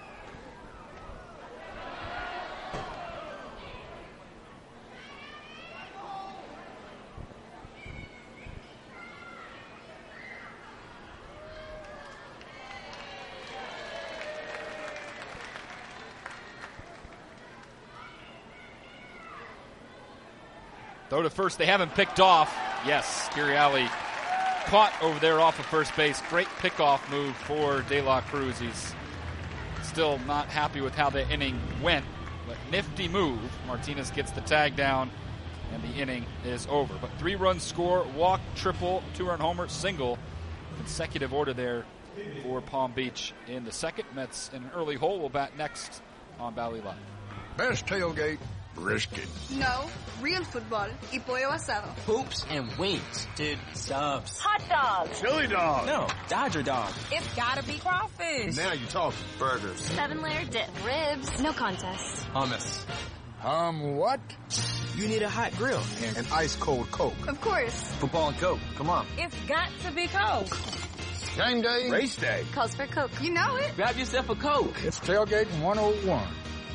Throw to first, they haven't picked off. Yes, Curiali caught over there off of first base. Great pickoff move for De La Cruz. He's still not happy with how the inning went, but nifty move. Martinez gets the tag down, and the inning is over. But three-run score, walk, triple, two-run homer, single. Consecutive order there for Palm Beach in the second. Mets in an early hole will bat next on Bally Live. Best tailgate, brisket. No, real football y pollo asado. Hoops and wings. Dude, subs. Hot dogs. Chili dog. No, Dodger dog. It's gotta be crawfish. Now you're talking. Burgers. Seven-layer dip. Ribs. No contest. Hummus. Um, what? You need a hot grill. An ice-cold Coke. Of course. Football and Coke. Come on. It's got to be Coke. Game day. Race day. Calls for Coke. You know it. Grab yourself a Coke. It's Tailgate one oh one.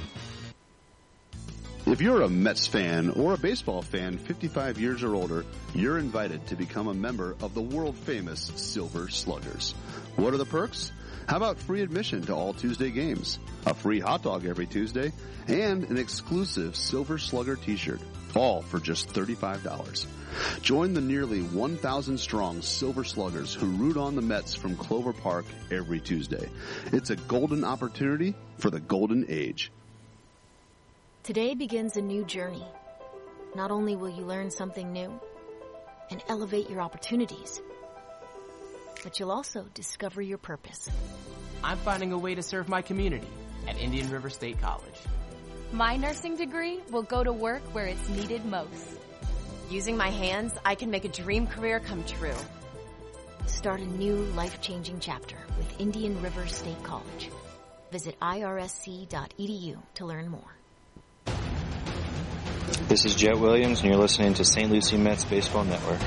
If you're a Mets fan or a baseball fan fifty-five years or older, you're invited to become a member of the world-famous Silver Sluggers. What are the perks? How about free admission to all Tuesday games, a free hot dog every Tuesday, and an exclusive Silver Slugger t-shirt, all for just thirty-five dollars. Join the nearly one thousand strong Silver Sluggers who root on the Mets from Clover Park every Tuesday. It's a golden opportunity for the golden age. Today begins a new journey. Not only will you learn something new and elevate your opportunities, but you'll also discover your purpose. I'm finding a way to serve my community at Indian River State College. My nursing degree will go to work where it's needed most. Using my hands, I can make a dream career come true. Start a new life-changing chapter with Indian River State College. Visit I R S C dot E D U to learn more. This is Jet Williams, and you're listening to Saint Lucie Mets Baseball Network.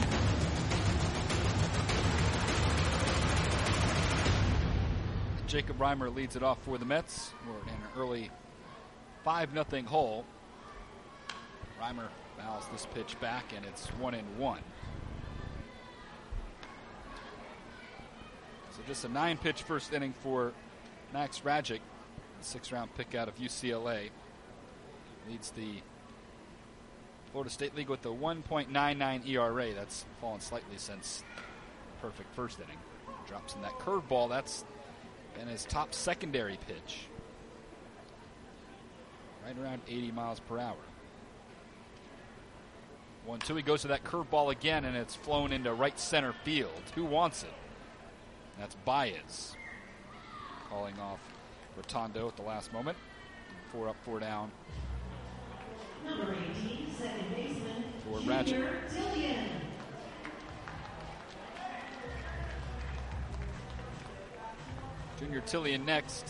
Jacob Reimer leads it off for the Mets. We're in an early five nothing hole. Reimer fouls this pitch back, and it's one and one. So just a nine-pitch first inning for Max Rajic, a six-round pick out of U C L A. Leads the Florida State League with a one point nine nine E R A. That's fallen slightly since the perfect first inning. Drops in that curveball. That's been his top secondary pitch. Right around eighty miles per hour. one two, he goes to that curveball again, and it's flown into right center field. Who wants it? That's Baez. Calling off Rotondo at the last moment. Four up, four down. Number eighteen, second baseman, for Rajic. Tillian. Junior Tillian next.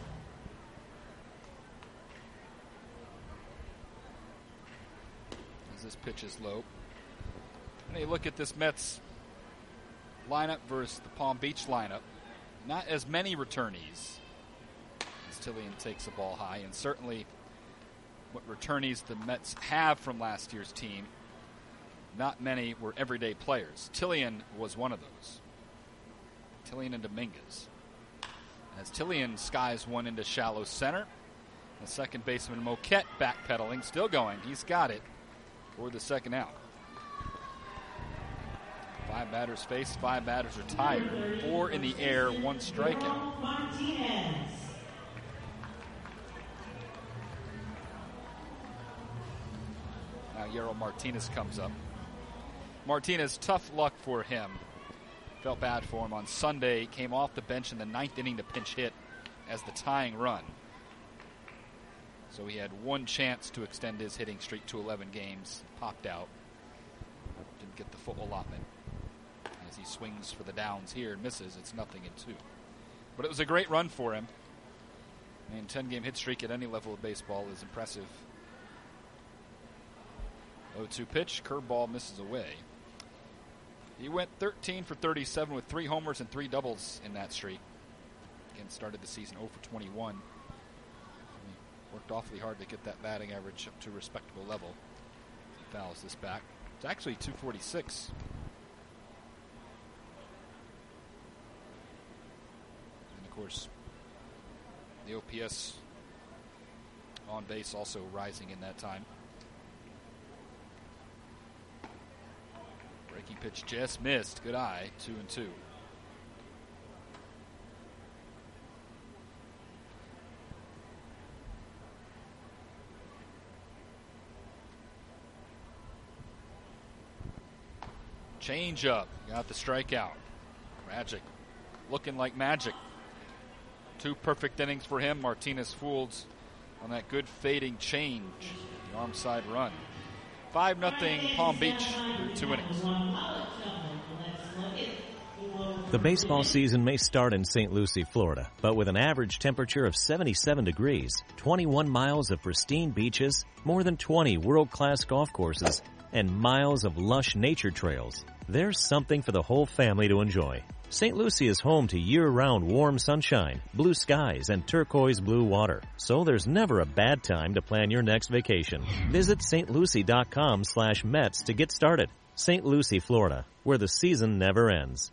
As this pitch is low. And you look at this Mets lineup versus the Palm Beach lineup. Not as many returnees as Tillian takes the ball high, and certainly what returnees the Mets have from last year's team, not many were everyday players. Tillian was one of those. Tillian and Dominguez. As Tillian skies one into shallow center. The second baseman Moquette backpedaling, still going. He's got it for the second out. Five batters faced, five batters are tired. Four in the air, one strikeout. Now Yarrow Martinez comes up. Martinez, tough luck for him. Felt bad for him on Sunday. Came off the bench in the ninth inning to pinch hit as the tying run. So he had one chance to extend his hitting streak to eleven games. Popped out. Didn't get the full allotment. As he swings for the downs here and misses, it's nothing in two. But it was a great run for him. I mean, ten-game hit streak at any level of baseball is impressive. oh two pitch, curveball misses away. He went thirteen for thirty-seven with three homers and three doubles in that streak. Again, started the season oh for twenty-one. He worked awfully hard to get that batting average up to a respectable level. He fouls this back. It's actually two forty-six. And of course, the O P S on base also rising in that time. Breaking pitch just missed. Good eye. Two and two. Change up. Got the strikeout. Rajic looking like magic. Two perfect innings for him. Martinez fooled on that good fading change. The arm side run. five nothing Palm Beach through two innings. The baseball season may start in Saint Lucie, Florida, but with an average temperature of seventy-seven degrees, twenty-one miles of pristine beaches, more than twenty world-class golf courses, and miles of lush nature trails, there's something for the whole family to enjoy. Saint Lucie is home to year-round warm sunshine, blue skies, and turquoise blue water, so there's never a bad time to plan your next vacation. Visit stlucie.com slash Mets to get started. Saint Lucie, Florida, where the season never ends.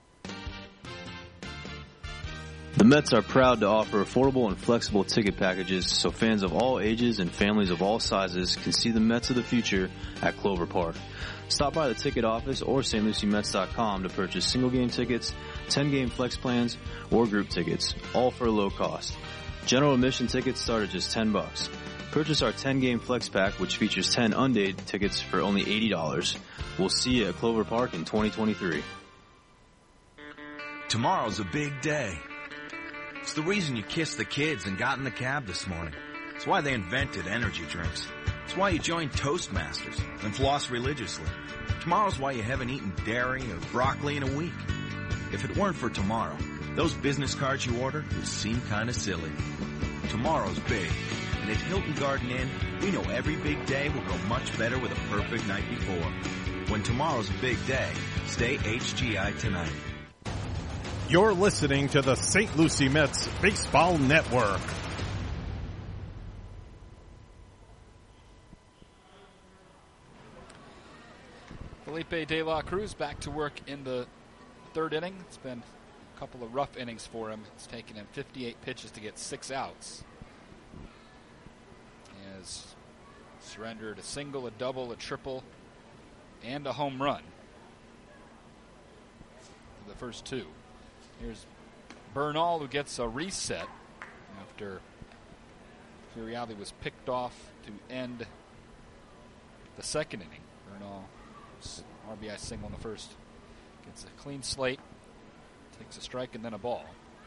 The Mets are proud to offer affordable and flexible ticket packages so fans of all ages and families of all sizes can see the Mets of the future at Clover Park. Stop by the ticket office or St Lucie Mets dot com to purchase single-game tickets, ten-game flex plans, or group tickets, all for a low cost. General admission tickets start at just ten bucks. Purchase our ten-game flex pack, which features ten undated tickets for only eighty dollars. We'll see you at Clover Park in twenty twenty-three. Tomorrow's a big day. It's the reason you kissed the kids and got in the cab this morning. It's why they invented energy drinks. It's why you joined Toastmasters and floss religiously. Tomorrow's why you haven't eaten dairy or broccoli in a week. If it weren't for tomorrow, those business cards you ordered would seem kind of silly. Tomorrow's big, And at Hilton Garden Inn, we know every big day will go much better with a perfect night before. When tomorrow's a big day, stay H G I tonight. You're listening to the Saint Lucie Mets Baseball Network. Felipe De La Cruz back to work in the third inning. It's been a couple of rough innings for him. It's taken him fifty-eight pitches to get six outs. He has surrendered a single, a double, a triple, and a home run for the first two. Here's Bernal, who gets a reset after Furiali was picked off to end the second inning. Bernal, R B I single in the first, gets a clean slate, takes a strike and then a ball.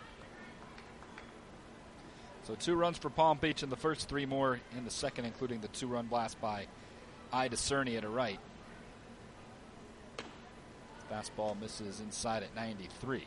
So two runs for Palm Beach in the first, three more in the second, including the two-run blast by Ida Cerny to right. Fastball misses inside at ninety-three.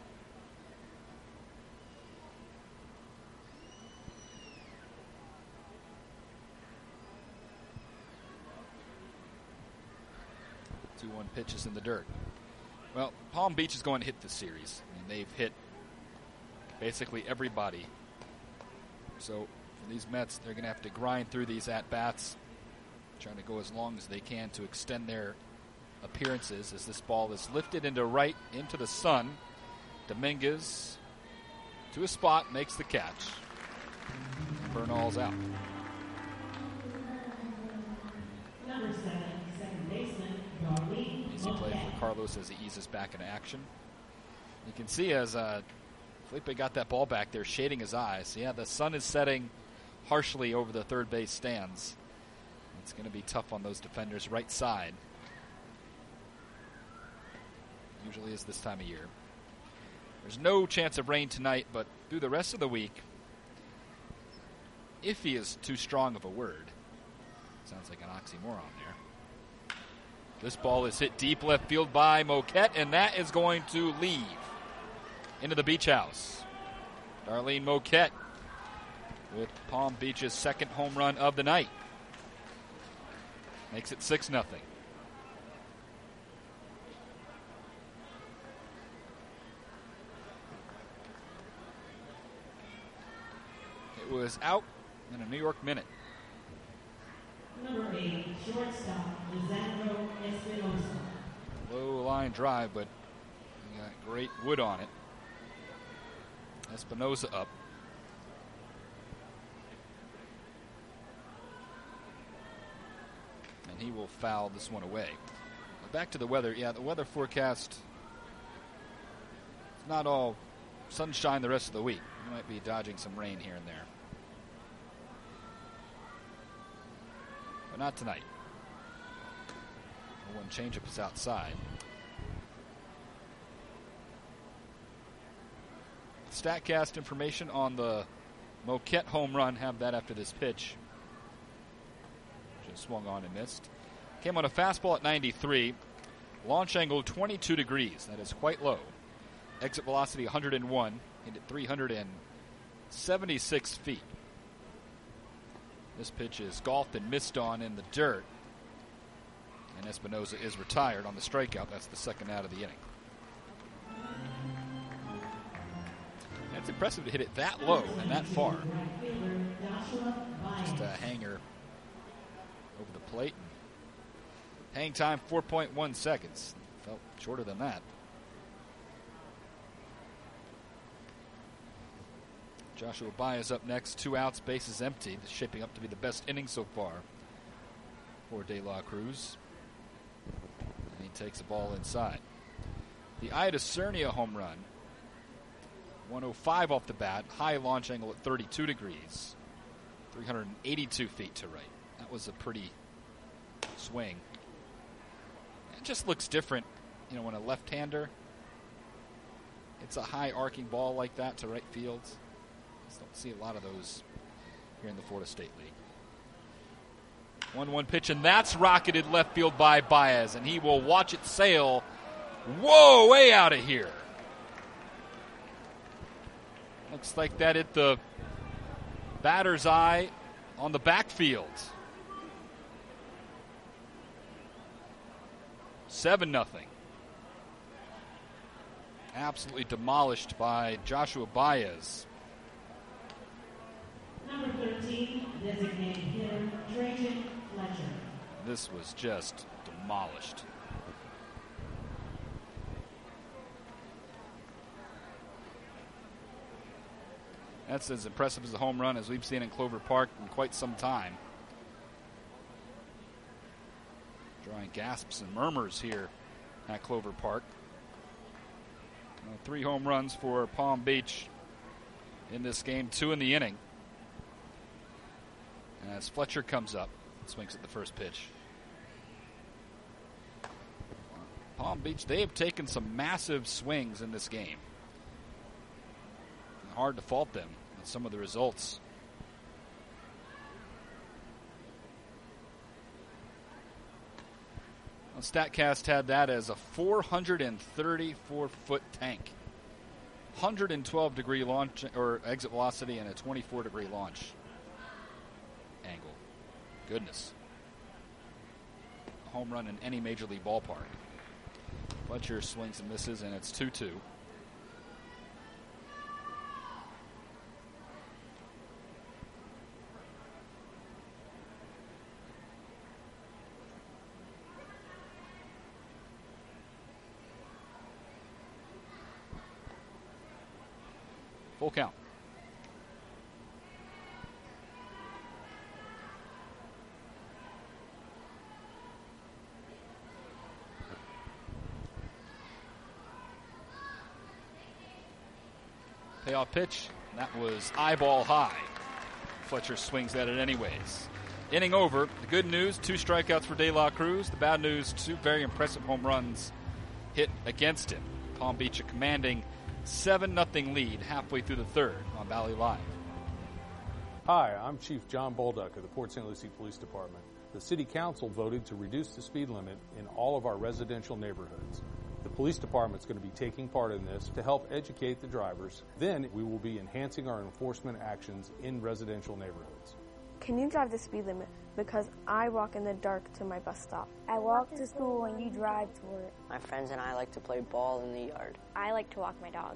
two one pitches in the dirt. Well, Palm Beach is going to hit this series. I mean, they've hit basically everybody. So for these Mets, they're going to have to grind through these at-bats, trying to go as long as they can to extend their appearances as this ball is lifted into right, into the sun. Dominguez to a spot, makes the catch. And Bernal's out. Number seven, second baseman, Darlene Easy play for Carlos as he eases back into action. You can see as uh, Felipe got that ball back there, shading his eyes. Yeah, the sun is setting harshly over the third base stands. It's going to be tough on those defenders right side. Usually is this time of year. There's no chance of rain tonight, but through the rest of the week, iffy is too strong of a word. Sounds like an oxymoron there. This ball is hit deep left field by Moquette, and that is going to leave into the beach house. Darlene Moquette with Palm Beach's second home run of the night. Makes it six nothing. It was out in a New York minute. Number eight, shortstop, Lisandro Espinosa. Low line drive, but you got great wood on it. Espinosa up. And he will foul this one away. Back to the weather. Yeah, the weather forecast is not all sunshine the rest of the week. You might be dodging some rain here and there. But not tonight. One changeup is outside. StatCast information on the Moquette home run. Have that after this pitch. Just swung on and missed. Came on a fastball at ninety-three. Launch angle twenty-two degrees. That is quite low. Exit velocity one hundred one. Hit at three hundred seventy-six feet. This pitch is golfed and missed on in the dirt. And Espinosa is retired on the strikeout. That's the second out of the inning. That's impressive to hit it that low and that far. Just a hanger over the plate. Hang time four point one seconds. Felt shorter than that. Joshua Baez up next. Two outs, bases empty. This is shaping up to be the best inning so far for De La Cruz. And he takes the ball inside. The Ida Cerny home run. one oh five off the bat. High launch angle at thirty-two degrees. three hundred eighty-two feet to right. That was a pretty swing. It just looks different, you know, when a left-hander, it's a high arcing ball like that to right field. Just don't see a lot of those here in the Florida State League. one one pitch, and that's rocketed left field by Baez, and he will watch it sail. Whoa, way out of here. Looks like that hit the batter's eye on the backfield. seven nothing. Absolutely demolished by Joshua Baez. Number thirteen, designated hitter, Trajan Fletcher. This was just demolished. That's as impressive as a home run as we've seen in Clover Park in quite some time. Drawing gasps and murmurs here at Clover Park. Uh, three home runs for Palm Beach in this game, two in the inning. As Fletcher comes up, swings at the first pitch. Palm Beach, they have taken some massive swings in this game. Hard to fault them with some of the results. Well, StatCast had that as a four hundred thirty-four foot tank. one hundred twelve degree launch or exit velocity and a twenty-four degree launch angle. Goodness. A home run in any major league ballpark. Fletcher swings and misses, and it's two two. Full count. Payoff pitch. That was eyeball high. Fletcher swings at it anyways. Inning over. The good news, two strikeouts for De La Cruz. The bad news, two very impressive home runs hit against him. Palm Beach a commanding seven nothing lead halfway through the third on Valley Live. Hi, I'm Chief John Bolduc of the Port Saint Lucie Police Department. The City Council voted to reduce the speed limit in all of our residential neighborhoods. The Police Department is going to be taking part in this to help educate the drivers. Then we will be enhancing our enforcement actions in residential neighborhoods. Can you drive the speed limit? Because I walk in the dark to my bus stop. I walk to school and you drive to work. My friends and I like to play ball in the yard. I like to walk my dog.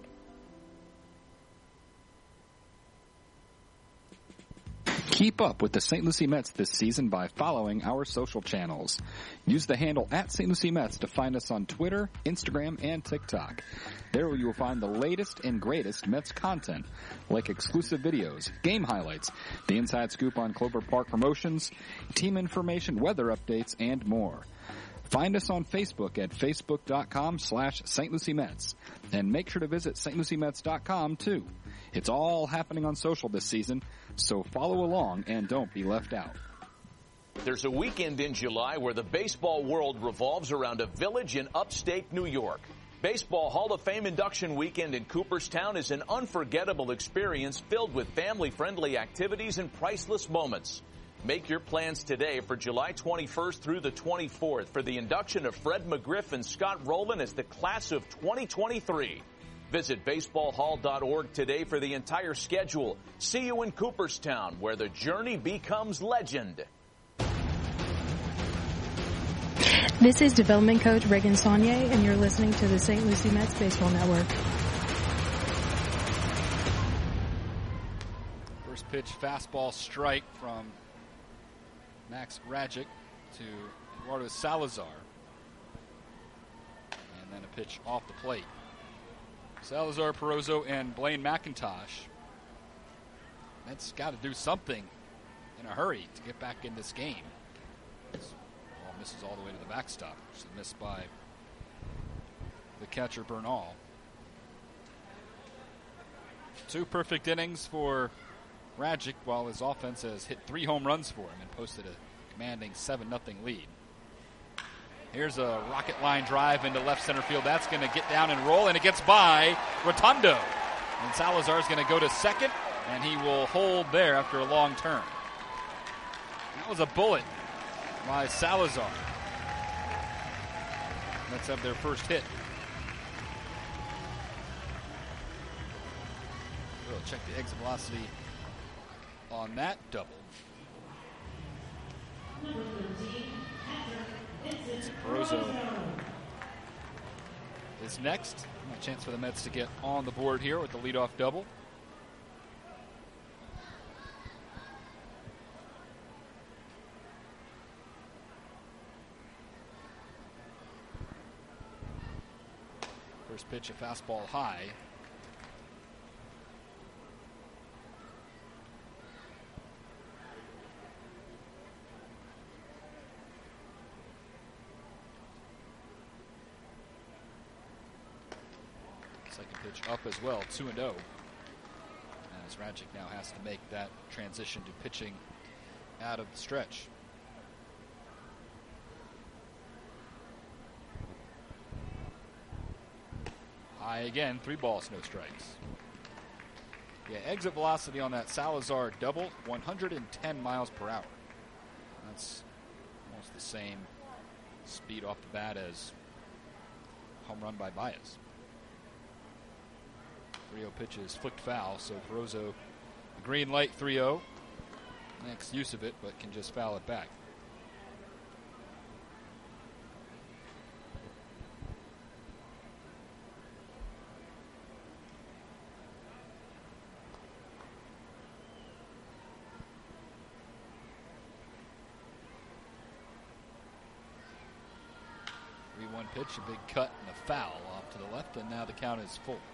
Keep up with the Saint Lucie Mets this season by following our social channels. Use the handle at Saint Lucie Mets to find us on Twitter, Instagram, and TikTok. There you will find the latest and greatest Mets content, like exclusive videos, game highlights, the inside scoop on Clover Park promotions, team information, weather updates, and more. Find us on Facebook at facebook.com slash Saint Lucie Mets. And make sure to visit Saint Lucie Mets dot com too. It's all happening on social this season, so follow along and don't be left out. There's a weekend in July where the baseball world revolves around a village in upstate New York. Baseball Hall of Fame induction weekend in Cooperstown is an unforgettable experience filled with family-friendly activities and priceless moments. Make your plans today for July twenty-first through the twenty-fourth for the induction of Fred McGriff and Scott Rowland as the class of twenty twenty-three. Visit baseball hall dot org today for the entire schedule. See you in Cooperstown, where the journey becomes legend. This is development coach Reagan Saunier, and you're listening to the Saint Lucie Mets Baseball Network. First pitch fastball strike from Max Rajic to Eduardo Salazar. And then a pitch off the plate. Salazar, Perozzo, and Blaine McIntosh. That's got to do something in a hurry to get back in this game. This ball misses all the way to the backstop, which is missed by the catcher Bernal. Two perfect innings for Rajic, while his offense has hit three home runs for him and posted a commanding seven nothing lead. Here's a rocket line drive into left center field. That's going to get down and roll, and it gets by Rotundo. And Salazar's going to go to second, and he will hold there after a long turn. That was a bullet by Salazar. Let's have their first hit. We'll check the exit velocity on that double. Barroso is next. A chance for the Mets to get on the board here with the leadoff double. First pitch, a fastball high. Second pitch up as well, two and oh. As Rajic now has to make that transition to pitching out of the stretch. High again, three balls, no strikes. Yeah, exit velocity on that Salazar double, one hundred ten miles per hour. That's almost the same speed off the bat as home run by Baez. three oh pitch is flicked foul, so Barroso, green light three oh. Next use of it, but can just foul it back. three one pitch, a big cut and a foul off to the left, and now the count is full.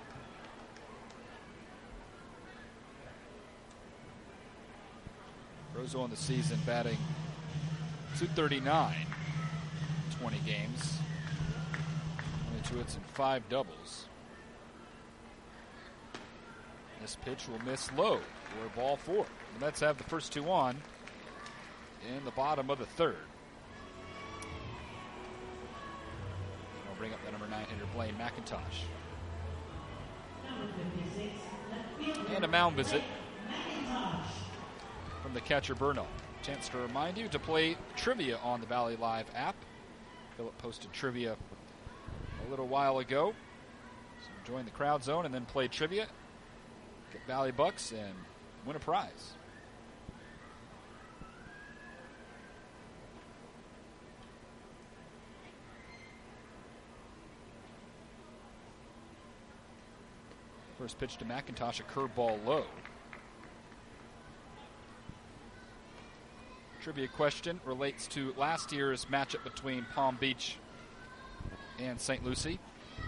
Barroso on the season batting two thirty-nine, twenty games, twenty-two hits and five doubles. This pitch will miss low for ball four. The Mets have the first two on in the bottom of the third. I'll bring up the number nine hitter, Blaine McIntosh. And a mound visit from the catcher, Bernal. Chance to remind you to play trivia on the Valley Live app. Philip posted trivia a little while ago. So join the crowd zone and then play trivia. Get Valley Bucks and win a prize. First pitch to McIntosh, a curveball low. Trivia question relates to last year's matchup between Palm Beach and Saint Lucie.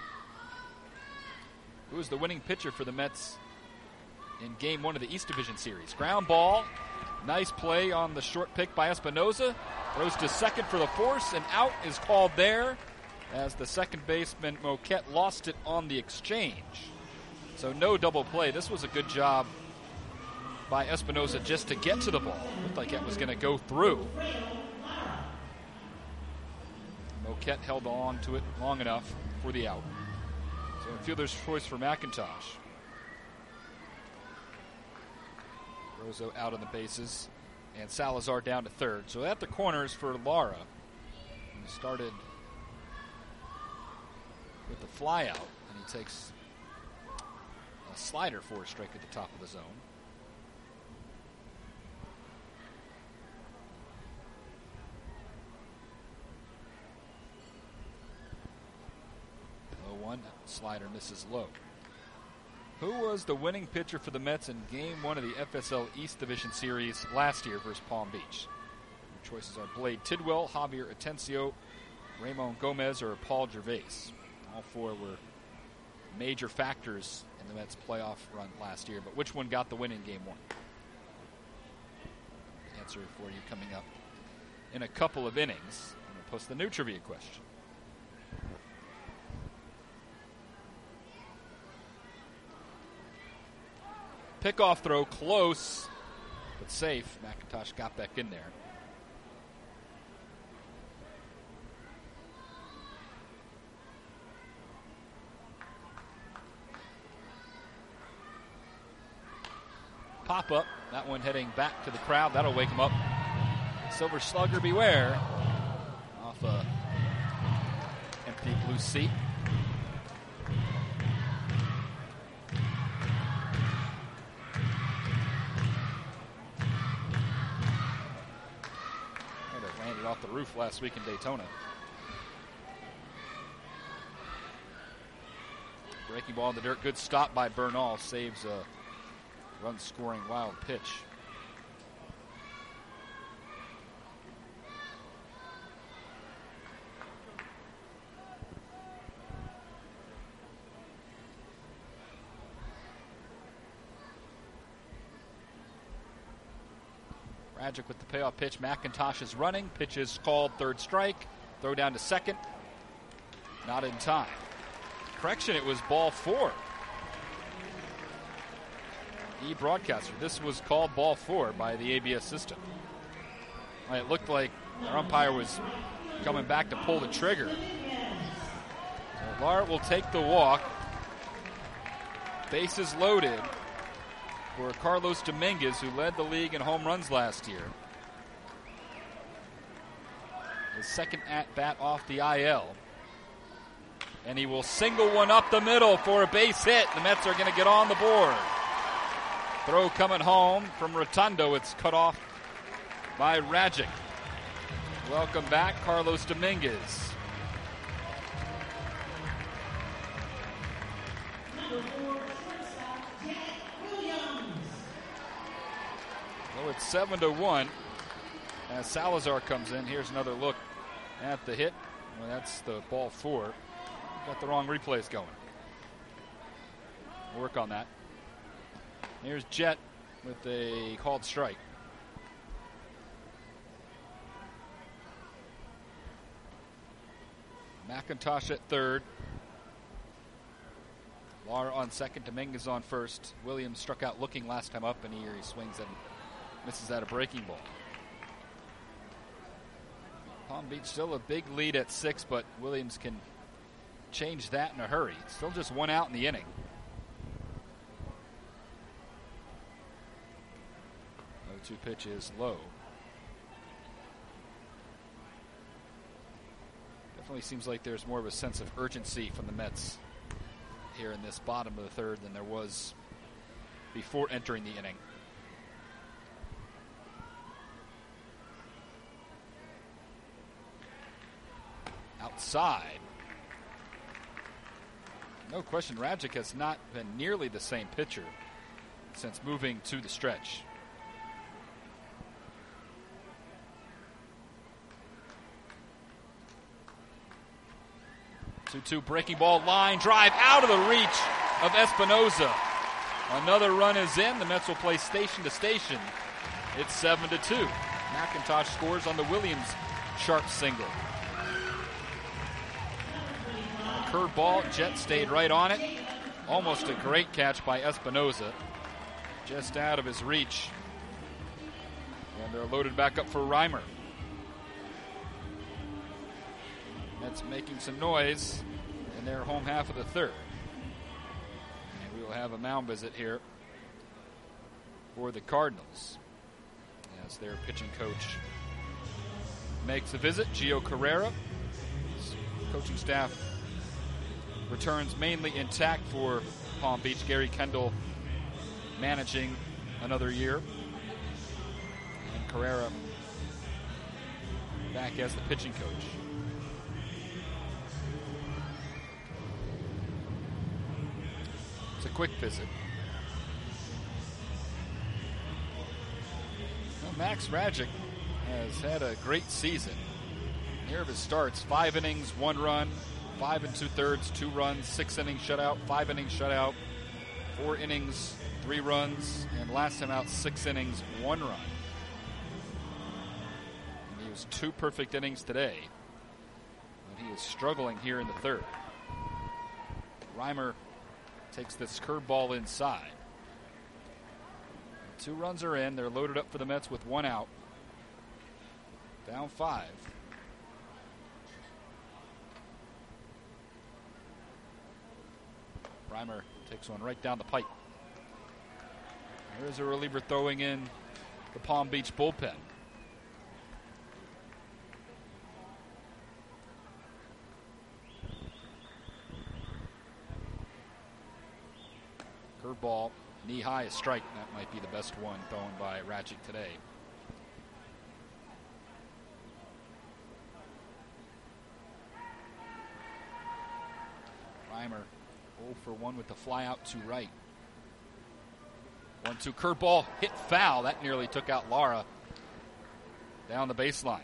Who was the winning pitcher for the Mets in game one of the East Division Series? Ground ball. Nice play on the short pick by Espinoza. Throws to second for the force, and out is called there as the second baseman Moquette lost it on the exchange. So no double play. This was a good job by Espinoza just to get to the ball. Looked like it was going to go through. Moquette held on to it long enough for the out. So a fielder's choice for McIntosh. Barroso out on the bases, and Salazar down to third. So at the corners for Lara. He started with the fly out, and he takes a slider for a strike at the top of the zone. oh one, slider misses low. Who was the winning pitcher for the Mets in game one of the F S L East Division Series last year versus Palm Beach? Your choices are Blade Tidwell, Javier Atencio, Ramon Gomez, or Paul Gervais. All four were major factors in the Mets playoff run last year, but which one got the win in game one? Answer for you coming up in a couple of innings. I'm going to post the new trivia question. Pickoff throw, close, but safe. McIntosh got back in there. Pop up, that one heading back to the crowd. That'll wake him up. Silver Slugger beware. Off a empty blue seat. off the roof last week in Daytona. Breaking ball in the dirt. Good stop by Bernal. Saves a run-scoring wild pitch. Rajic with the payoff pitch. McIntosh is running. Pitch is called, third strike. Throw down to second. Not in time. Correction, it was ball four. E-broadcaster, this was called ball four by the A B S system. It looked like our umpire was coming back to pull the trigger. So Lart will take the walk. Bases loaded for Carlos Dominguez, who led the league in home runs last year. His second at-bat off the I L. And he will single one up the middle for a base hit. The Mets are going to get on the board. Throw coming home from Rotundo. It's cut off by Rajic. Welcome back, Carlos Dominguez. So it's seven to one as Salazar comes in. Here's another look at the hit. Well, that's the ball four. Got the wrong replays going. We'll work on that. Here's Jet with a called strike. McIntosh at third. Lara on second. Dominguez on first. Williams struck out looking last time up, and here he swings and misses at a breaking ball. Palm Beach still a big lead at six, but Williams can change that in a hurry. Still just one out in the inning. oh two pitch is low. Definitely seems like there's more of a sense of urgency from the Mets here in this bottom of the third than there was before entering the inning. Outside. No question, Rajic has not been nearly the same pitcher since moving to the stretch. two two breaking ball, line drive out of the reach of Espinoza. Another run is in. The Mets will play station to station. It's seven to two. McIntosh scores on the Williams sharp single. Curveball, Jet stayed right on it. Almost a great catch by Espinoza. Just out of his reach. And they're loaded back up for Reimer. Mets making some noise in their home half of the third. And we will have a mound visit here for the Cardinals as their pitching coach makes a visit. Gio Carrera. His coaching staff returns mainly intact for Palm Beach. Gary Kendall managing another year. And Carrera back as the pitching coach. It's a quick visit. Well, Max Rajic has had a great season. Here of his starts, five innings, one run, five and two-thirds, two runs, six innings shutout, five innings shutout, four innings, three runs, and last time out, six innings, one run. And he was two perfect innings today, but he is struggling here in the third. Reimer takes this curveball inside. Two runs are in. They're loaded up for the Mets with one out. Down five. Reimer takes one right down the pipe. There's a reliever throwing in the Palm Beach bullpen. Curveball, knee high, a strike. That might be the best one thrown by Rajic today. Reimer oh for one with the fly out to right. one two curveball, hit foul. That nearly took out Lara down the baseline.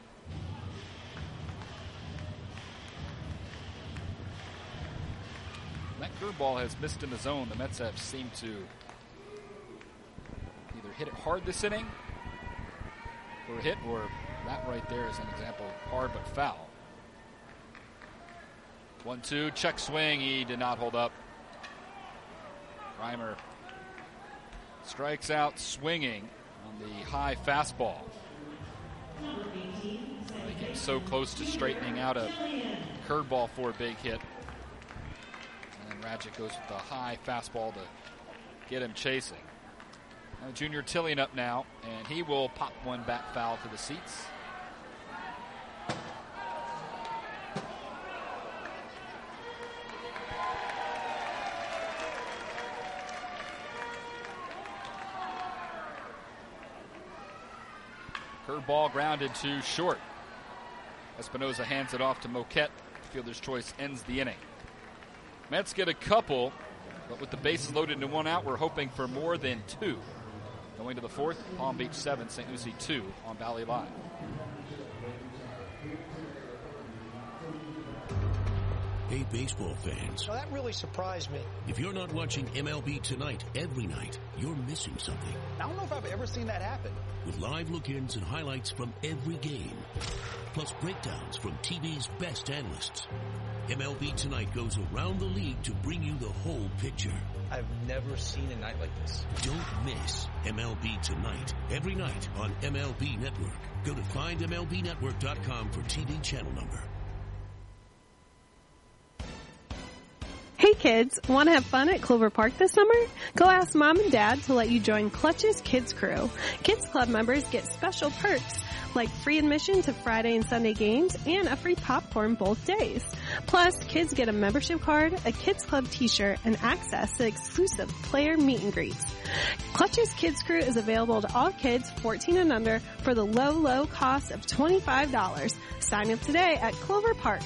That curveball has missed in the zone. The Mets have seemed to either hit it hard this inning for a hit, or that right there is an example, hard but foul. one two, check swing. He did not hold up. Reimer strikes out swinging on the high fastball. They came so close to straightening out a curveball for a big hit. And then Radjic goes with the high fastball to get him chasing. Now Junior Tillian up now, and he will pop one back foul to the seats. Curveball grounded to short. Espinosa hands it off to Moquette. Fielder's choice ends the inning. Mets get a couple, but with the bases loaded into one out, we're hoping for more than two. Going to the fourth, Palm Beach seven, Saint Lucie two on Valley Live. Hey, baseball fans. Now that really surprised me. If you're not watching M L B Tonight every night, you're missing something. I don't know if I've ever seen that happen. With live look-ins and highlights from every game, plus breakdowns from T V's best analysts. M L B Tonight goes around the league to bring you the whole picture. I've never seen a night like this. Don't miss M L B Tonight every night on M L B Network. Go to find M L B network dot com for T V channel number. Hey kids, want to have fun at Clover Park this summer? Go ask Mom and Dad to let you join Clutch's Kids Crew. Kids Club members get special perks like free admission to Friday and Sunday games and a free popcorn both days. Plus, kids get a membership card, a Kids Club t-shirt, and access to exclusive player meet and greets. Clutch's Kids Crew is available to all kids fourteen and under for the low, low cost of twenty-five dollars. Sign up today at Clover Park.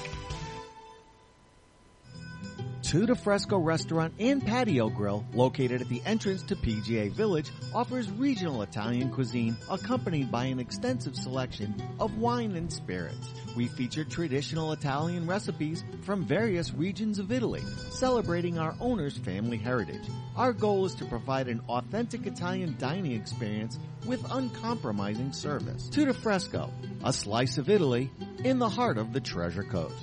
Tuda Fresco Restaurant and Patio Grill, located at the entrance to P G A Village, offers regional Italian cuisine accompanied by an extensive selection of wine and spirits. We feature traditional Italian recipes from various regions of Italy, celebrating our owner's family heritage. Our goal is to provide an authentic Italian dining experience with uncompromising service. Tuda Fresco, a slice of Italy in the heart of the Treasure Coast.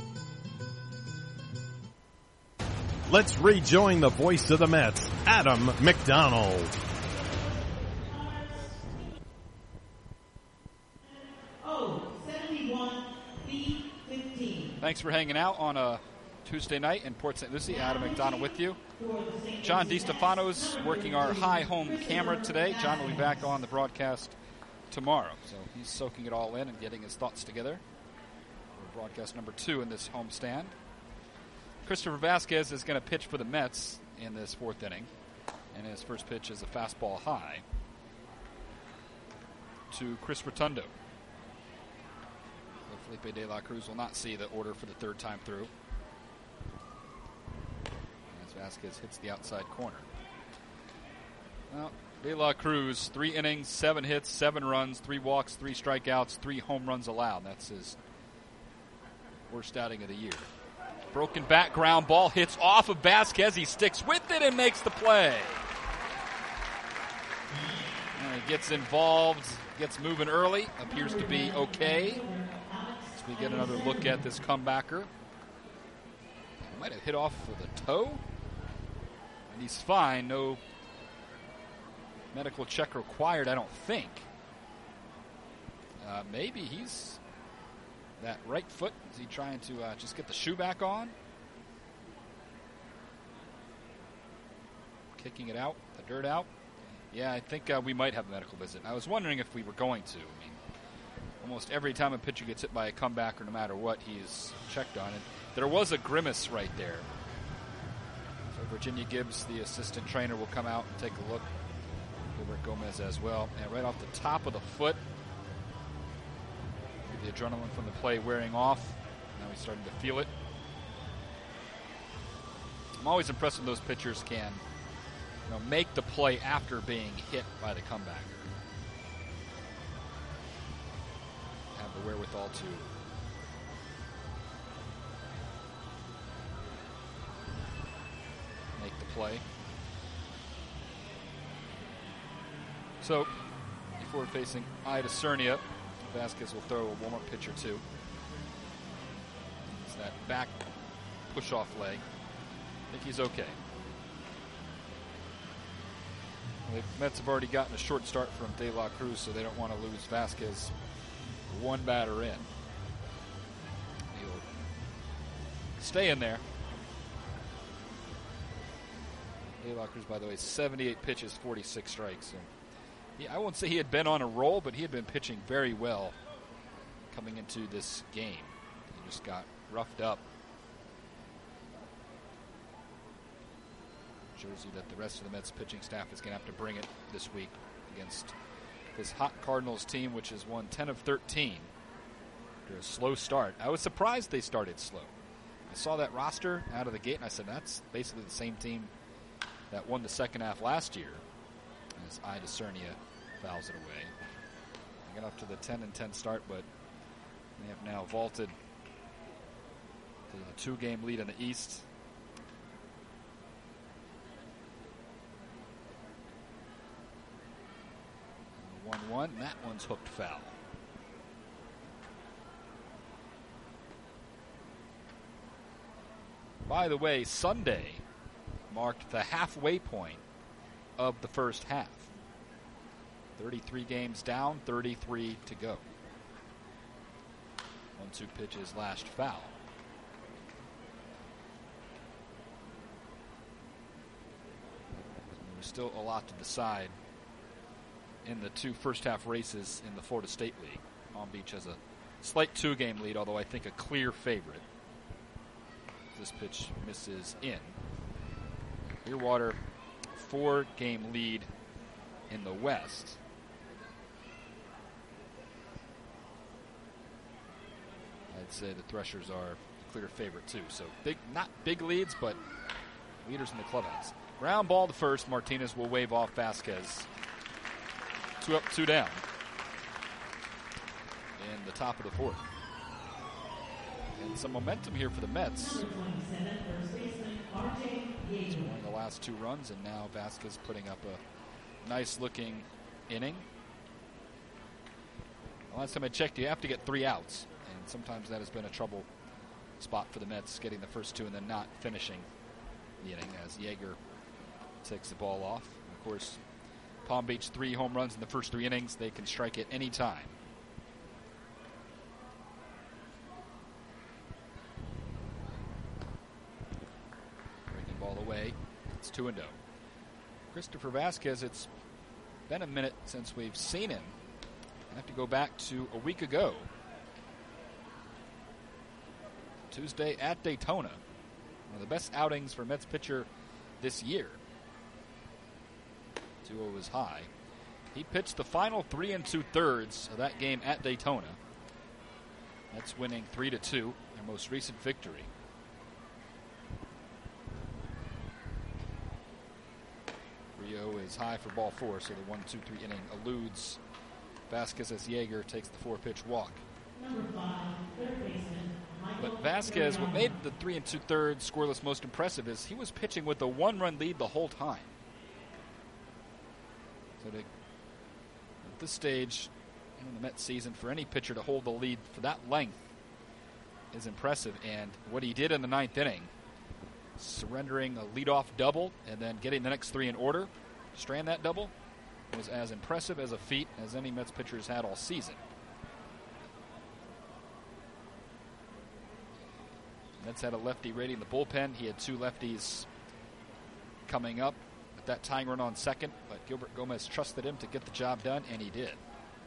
Let's rejoin the voice of the Mets, Adam McDonald. Oh, seventy-one B fifteen. Thanks for hanging out on a Tuesday night in Port Saint Lucie. Adam McDonald with you. John DeStefano's working our high home camera today. John will be back on the broadcast tomorrow. So he's soaking it all in and getting his thoughts together for broadcast number two in this homestand. Christopher Vasquez is going to pitch for the Mets in this fourth inning. And his first pitch is a fastball high to Chris Rotundo. So Felipe De La Cruz will not see the order for the third time through. As Vasquez hits the outside corner. Well, De La Cruz, three innings, seven hits, seven runs, three walks, three strikeouts, three home runs allowed. That's his worst outing of the year. Broken back ground ball hits off of Vasquez. He sticks with it and makes the play. And he gets involved, gets moving early. Appears to be okay. As we get another look at this comebacker. He might have hit off with a toe. And he's fine. No medical check required, I don't think. Uh, maybe he's... That right foot, is he trying to uh, just get the shoe back on? Kicking it out, the dirt out. Yeah, I think uh, we might have a medical visit. I was wondering if we were going to. I mean, almost every time a pitcher gets hit by a comebacker, no matter what, he's checked on it. There was a grimace right there. So Virginia Gibbs, the assistant trainer, will come out and take a look. Gilbert Gomez as well. And right off the top of the foot, the adrenaline from the play wearing off. Now he's starting to feel it. I'm always impressed when those pitchers can, you know, make the play after being hit by the comebacker. Have the wherewithal to make the play. So, before facing Ida Cernia, Vasquez will throw a warm-up pitch or two. It's that back push-off leg. I think he's okay. Well, the Mets have already gotten a short start from De La Cruz, so they don't want to lose Vasquez one batter in. He'll stay in there. De La Cruz, by the way, seventy-eight pitches, forty-six strikes. So he, I won't say he had been on a roll, but he had been pitching very well coming into this game. He just got roughed up. Shows you that the rest of the Mets pitching staff is going to have to bring it this week against this hot Cardinals team, which has won ten of thirteen after a slow start. I was surprised they started slow. I saw that roster out of the gate, and I said, that's basically the same team that won the second half last year, as Ida Cernia fouls it away. They got up to the ten and ten start, but they have now vaulted to a two-game lead in the East. one one, and that one's hooked foul. By the way, Sunday marked the halfway point of the first half. thirty-three games down, thirty-three to go. one two pitch is last foul. There's still a lot to decide in the two first half races in the Florida State League. Palm Beach has a slight two game lead, although I think a clear favorite. This pitch misses in. Clearwater, four game lead in the West. I'd say the Threshers are clear favorite too. So big, not big leads, but leaders in the clubhouse. Ground ball to first. Martinez will wave off Vasquez. Two up, two down in the top of the fourth. And some momentum here for the Mets. Scoring the last two runs, and now Vasquez putting up a nice-looking inning. The last time I checked, you have to get three outs, and sometimes that has been a trouble spot for the Mets, getting the first two and then not finishing the inning as Yeager takes the ball off. And of course, Palm Beach, three home runs in the first three innings. They can strike it any time. Breaking ball away. It's two and oh. Christopher Vasquez, it's been a minute since we've seen him. I have to go back to a week ago. Tuesday at Daytona. One of the best outings for Mets pitcher this year. two oh is high. He pitched the final three and two thirds of that game at Daytona. That's winning three to two, their most recent victory. three oh is high for ball four, so the one two three inning eludes Vasquez as Yeager takes the four pitch walk. Number five, third baseman. But Vasquez, what made the three and two thirds scoreless most impressive is he was pitching with a one run lead the whole time. So to, at this stage in the Mets season, for any pitcher to hold the lead for that length is impressive. And what he did in the ninth inning, surrendering a leadoff double and then getting the next three in order, strand that double, was as impressive as a feat as any Mets pitcher has had all season. Mets had a lefty raiding the bullpen. He had two lefties coming up at that tying run on second, but Gilbert Gomez trusted him to get the job done, and he did.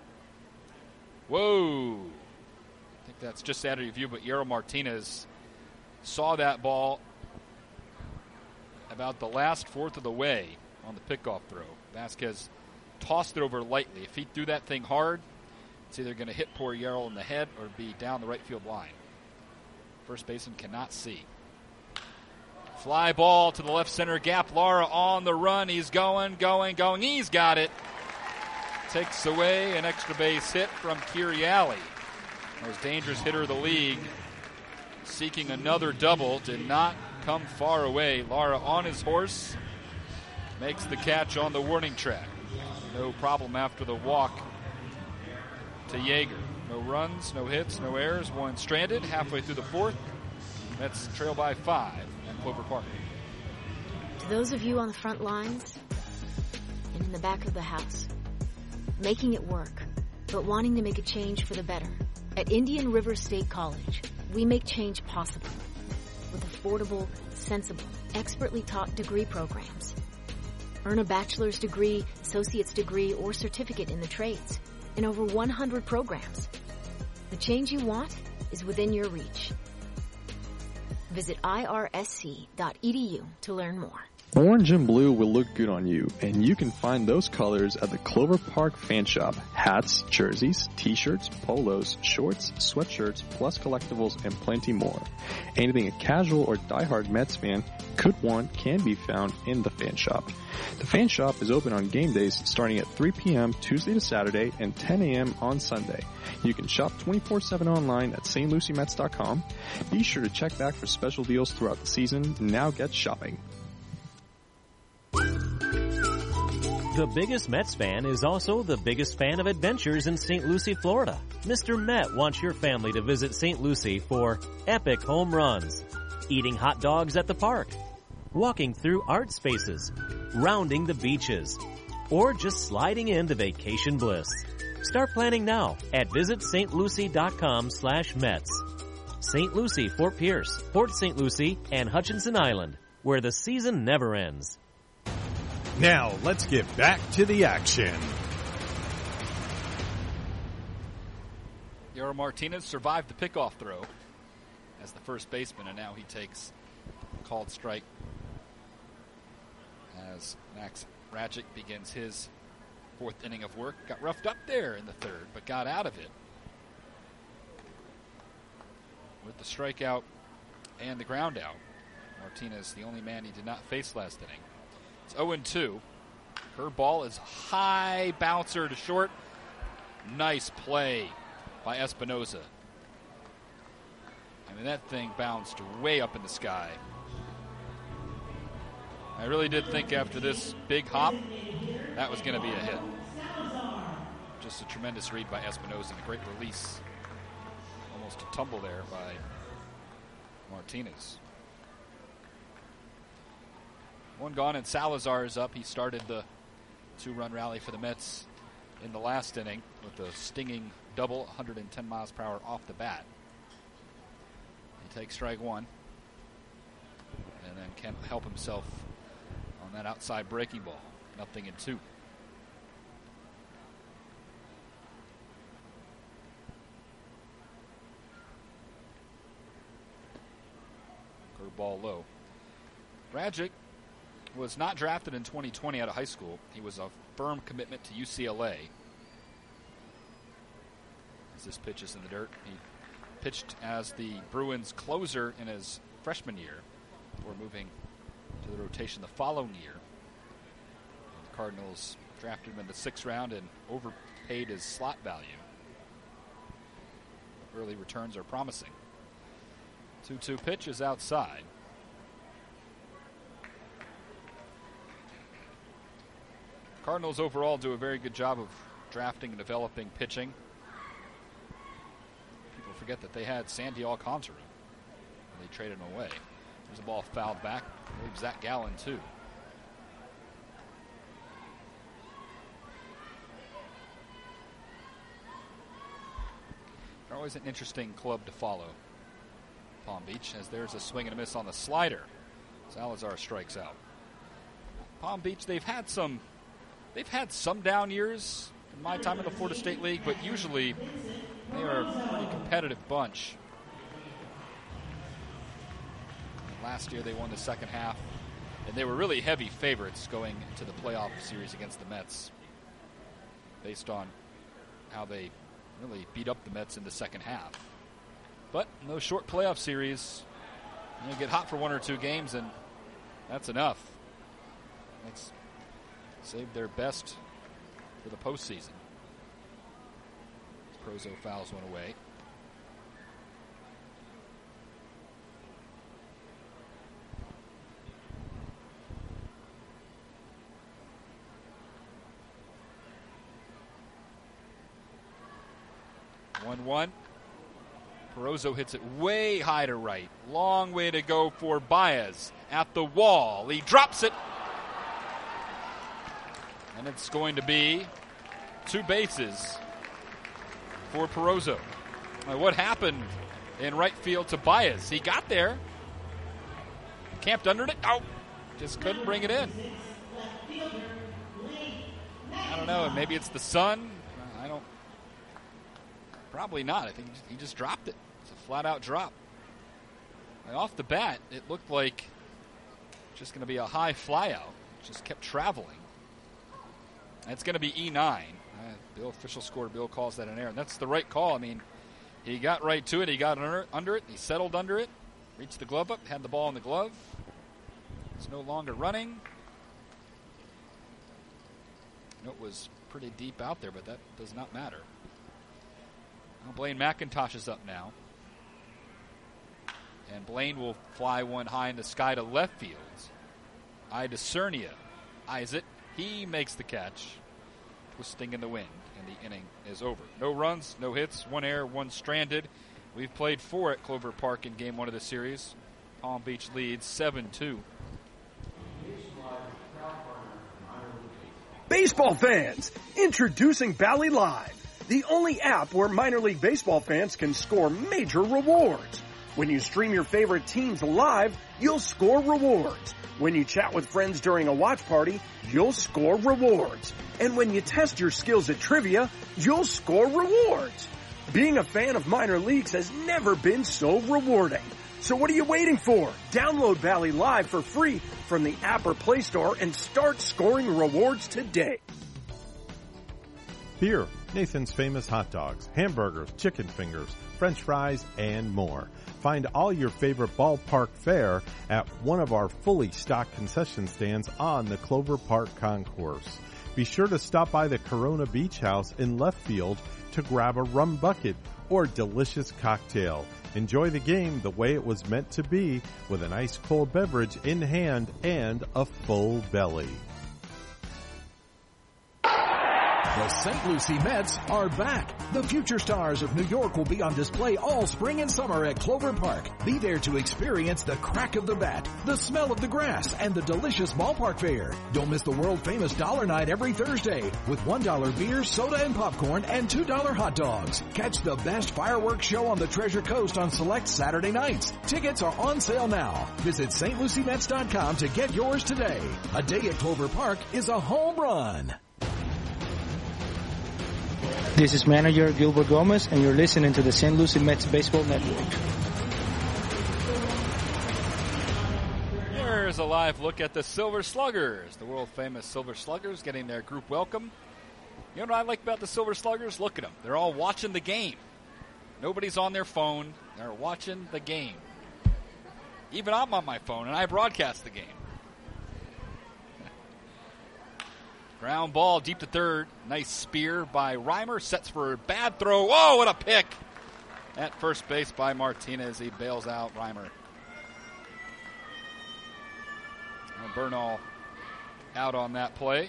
Whoa! I think that's just out of review, but Yero Martinez saw that ball about the last fourth of the way on the pickoff throw. Vasquez tossed it over lightly. If he threw that thing hard, it's either going to hit poor Yero in the head or be down the right field line. First baseman cannot see. Fly ball to the left center gap. Lara on the run. He's going, going, going. He's got it. Takes away an extra base hit from Kiriali. Most dangerous hitter of the league. Seeking another double. Did not come far away. Lara on his horse. Makes the catch on the warning track. No problem after the walk to Yeager. No runs, no hits, no errors. One stranded halfway through the fourth. Mets trail by five at Clover Park. To those of you on the front lines and in the back of the house, making it work, but wanting to make a change for the better. At Indian River State College, we make change possible with affordable, sensible, expertly taught degree programs. Earn a bachelor's degree, associate's degree, or certificate in the trades in over one hundred programs. The change you want is within your reach. Visit I R S C dot E D U to learn more. Orange and blue will look good on you, and you can find those colors at the Clover Park Fan Shop. Hats, jerseys, t-shirts, polos, shorts, sweatshirts, plus collectibles, and plenty more. Anything a casual or diehard Mets fan could want can be found in the Fan Shop. The Fan Shop is open on game days starting at three p.m. Tuesday to Saturday and ten a.m. on Sunday. You can shop twenty-four seven online at S T Lucie Mets dot com. Be sure to check back for special deals throughout the season. Now get shopping. The biggest Mets fan is also the biggest fan of adventures in Saint Lucie, Florida. Mister Met wants your family to visit Saint Lucie for epic home runs, eating hot dogs at the park, walking through art spaces, rounding the beaches, or just sliding into vacation bliss. Start planning now at visit St Lucie dot com slash Mets. Saint Lucie, Fort Pierce, Port Saint Lucie, and Hutchinson Island, where the season never ends. Now, let's get back to the action. Yaro Martinez survived the pickoff throw as the first baseman, and now he takes a called strike as Max Rajic begins his fourth inning of work. Got roughed up there in the third, but got out of it with the strikeout and the ground out. Martinez, the only man he did not face last inning. It's oh and two. Curveball is high, bouncer to short. Nice play by Espinosa. I mean, that thing bounced way up in the sky. I really did think after this big hop, that was going to be a hit. Just a tremendous read by Espinosa and a great release. Almost a tumble there by Martinez. One gone and Salazar is up. He started the two-run rally for the Mets in the last inning with a stinging double, one hundred ten miles per hour off the bat. He takes strike one and then can't help himself on that outside breaking ball. Nothing in two. Curveball low. Rajic was not drafted in twenty twenty out of high school. He was a firm commitment to U C L A. As this pitch is in the dirt, he pitched as the Bruins closer in his freshman year before moving to the rotation the following year. The Cardinals drafted him in the sixth round and overpaid his slot value. Early returns are promising. two two pitch is outside. Cardinals overall do a very good job of drafting and developing pitching. People forget that they had Sandy Alcantara when they traded him away. There's a ball fouled back. I believe Zach Gallen, too. They're always an interesting club to follow, Palm Beach, as there's a swing and a miss on the slider. Salazar strikes out. Palm Beach, they've had some They've had some down years in my time in the Florida State League, but usually they are a pretty competitive bunch. And last year they won the second half, and they were really heavy favorites going into the playoff series against the Mets based on how they really beat up the Mets in the second half. But in those short playoff series, you know, get hot for one or two games, and That's enough. Let's save their best for the postseason. Prozo fouls one away. one one. Prozo hits it way high to right. Long way to go for Baez at the wall. He drops it. And it's going to be two bases for Prozo. Now, what happened in right field to Baez? He got there. Camped under it. Oh, just couldn't bring it in. I don't know. Maybe it's the sun. I don't. Probably not. I think he just dropped it. It's a flat-out drop. And off the bat, it looked like just going to be a high flyout. Just kept traveling. And it's going to be E nine. Uh, Bill, official score, Bill calls that an error. And that's the right call. I mean, he got right to it. He got under, under it. He settled under it. Reached the glove up. Had the ball in the glove. It's no longer running. I know it was pretty deep out there, but that does not matter. Well, Blaine McIntosh is up now. And Blaine will fly one high in the sky to left field. Ida Cernia eyes it. He makes the catch. Twisting in the wind. And the inning is over. No runs, no hits, one error, one stranded. We've played four at Clover Park in game one of the series. Palm Beach leads seven two. Baseball fans, introducing Bally Live, the only app where minor league baseball fans can score major rewards. When you stream your favorite teams live, you'll score rewards. When you chat with friends during a watch party, you'll score rewards. And when you test your skills at trivia, you'll score rewards. Being a fan of minor leagues has never been so rewarding. So what are you waiting for? Download Bally Live for free from the app or Play Store and start scoring rewards today. Here, Nathan's Famous Hot Dogs, hamburgers, chicken fingers, French fries, and more. Find all your favorite ballpark fare at one of our fully stocked concession stands on the Clover Park Concourse. Be sure to stop by the Corona Beach House in left field to grab a rum bucket or delicious cocktail. Enjoy the game the way it was meant to be, with an ice cold beverage in hand and a full belly. The Saint Lucie Mets are back. The future stars of New York will be on display all spring and summer at Clover Park. Be there to experience the crack of the bat, the smell of the grass, and the delicious ballpark fare. Don't miss the world-famous Dollar Night every Thursday with one dollar beer, soda, and popcorn, and two dollar hot dogs. Catch the best fireworks show on the Treasure Coast on select Saturday nights. Tickets are on sale now. Visit S T Lucie Mets dot com to get yours today. A day at Clover Park is a home run. This is manager Gilbert Gomez, and you're listening to the Saint Lucie Mets Baseball Network. Here's a live look at the Silver Sluggers, the world-famous Silver Sluggers getting their group welcome. You know what I like about the Silver Sluggers? Look at them. They're all watching the game. Nobody's on their phone. They're watching the game. Even I'm on my phone, and I broadcast the game. Ground ball deep to third. Nice spear by Reimer. Sets for a bad throw. Oh, what a pick. At first base by Martinez. He bails out Reimer. And Bernal out on that play.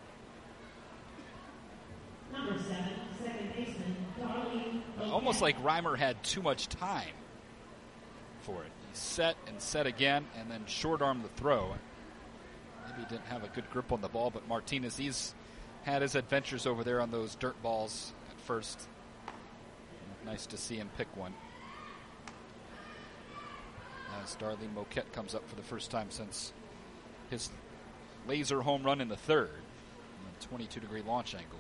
Number seven, second baseman, Darlene. Almost like Reimer had too much time for it. He set and set again and then short-armed the throw. Maybe he didn't have a good grip on the ball, but Martinez, he's had his adventures over there on those dirt balls at first. Nice to see him pick one. As Darlene Moquette comes up for the first time since his laser home run in the third. twenty-two degree launch angle.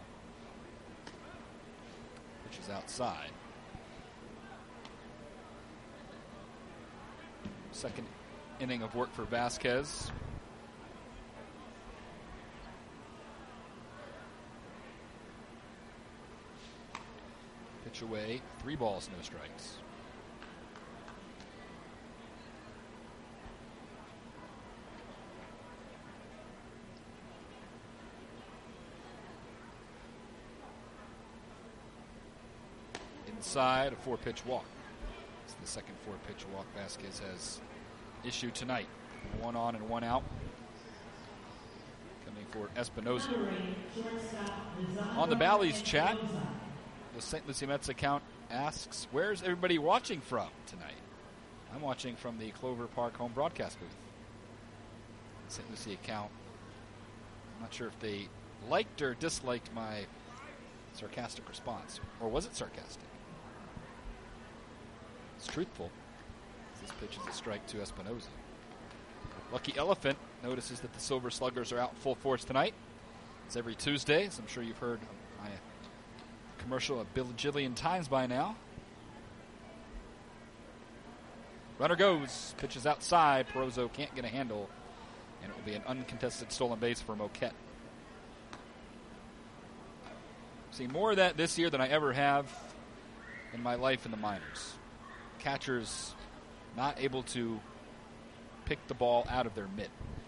Which is outside. Second inning of work for Vasquez. Pitch away, three balls, no strikes. inside, a four-pitch walk. It's the second four-pitch walk Vasquez has issued tonight. One on and one out. Coming for Espinoza. On the Bally's chat, the Saint Lucie Mets account asks, where's everybody watching from tonight? I'm watching from the Clover Park home broadcast booth. Saint Lucie account. I'm not sure if they liked or disliked my sarcastic response. Or was it sarcastic? It's truthful. This pitch is a strike to Espinoza. Lucky Elephant notices that the Silver Sluggers are out full force tonight. It's every Tuesday, as I'm sure you've heard my commercial a bajillion times by now. Runner goes, pitches outside. Perozo can't get a handle, and it will be an uncontested stolen base for Moquette. Seen more of that this year than I ever have in my life in the minors. Catchers not able to pick the ball out of their mitt.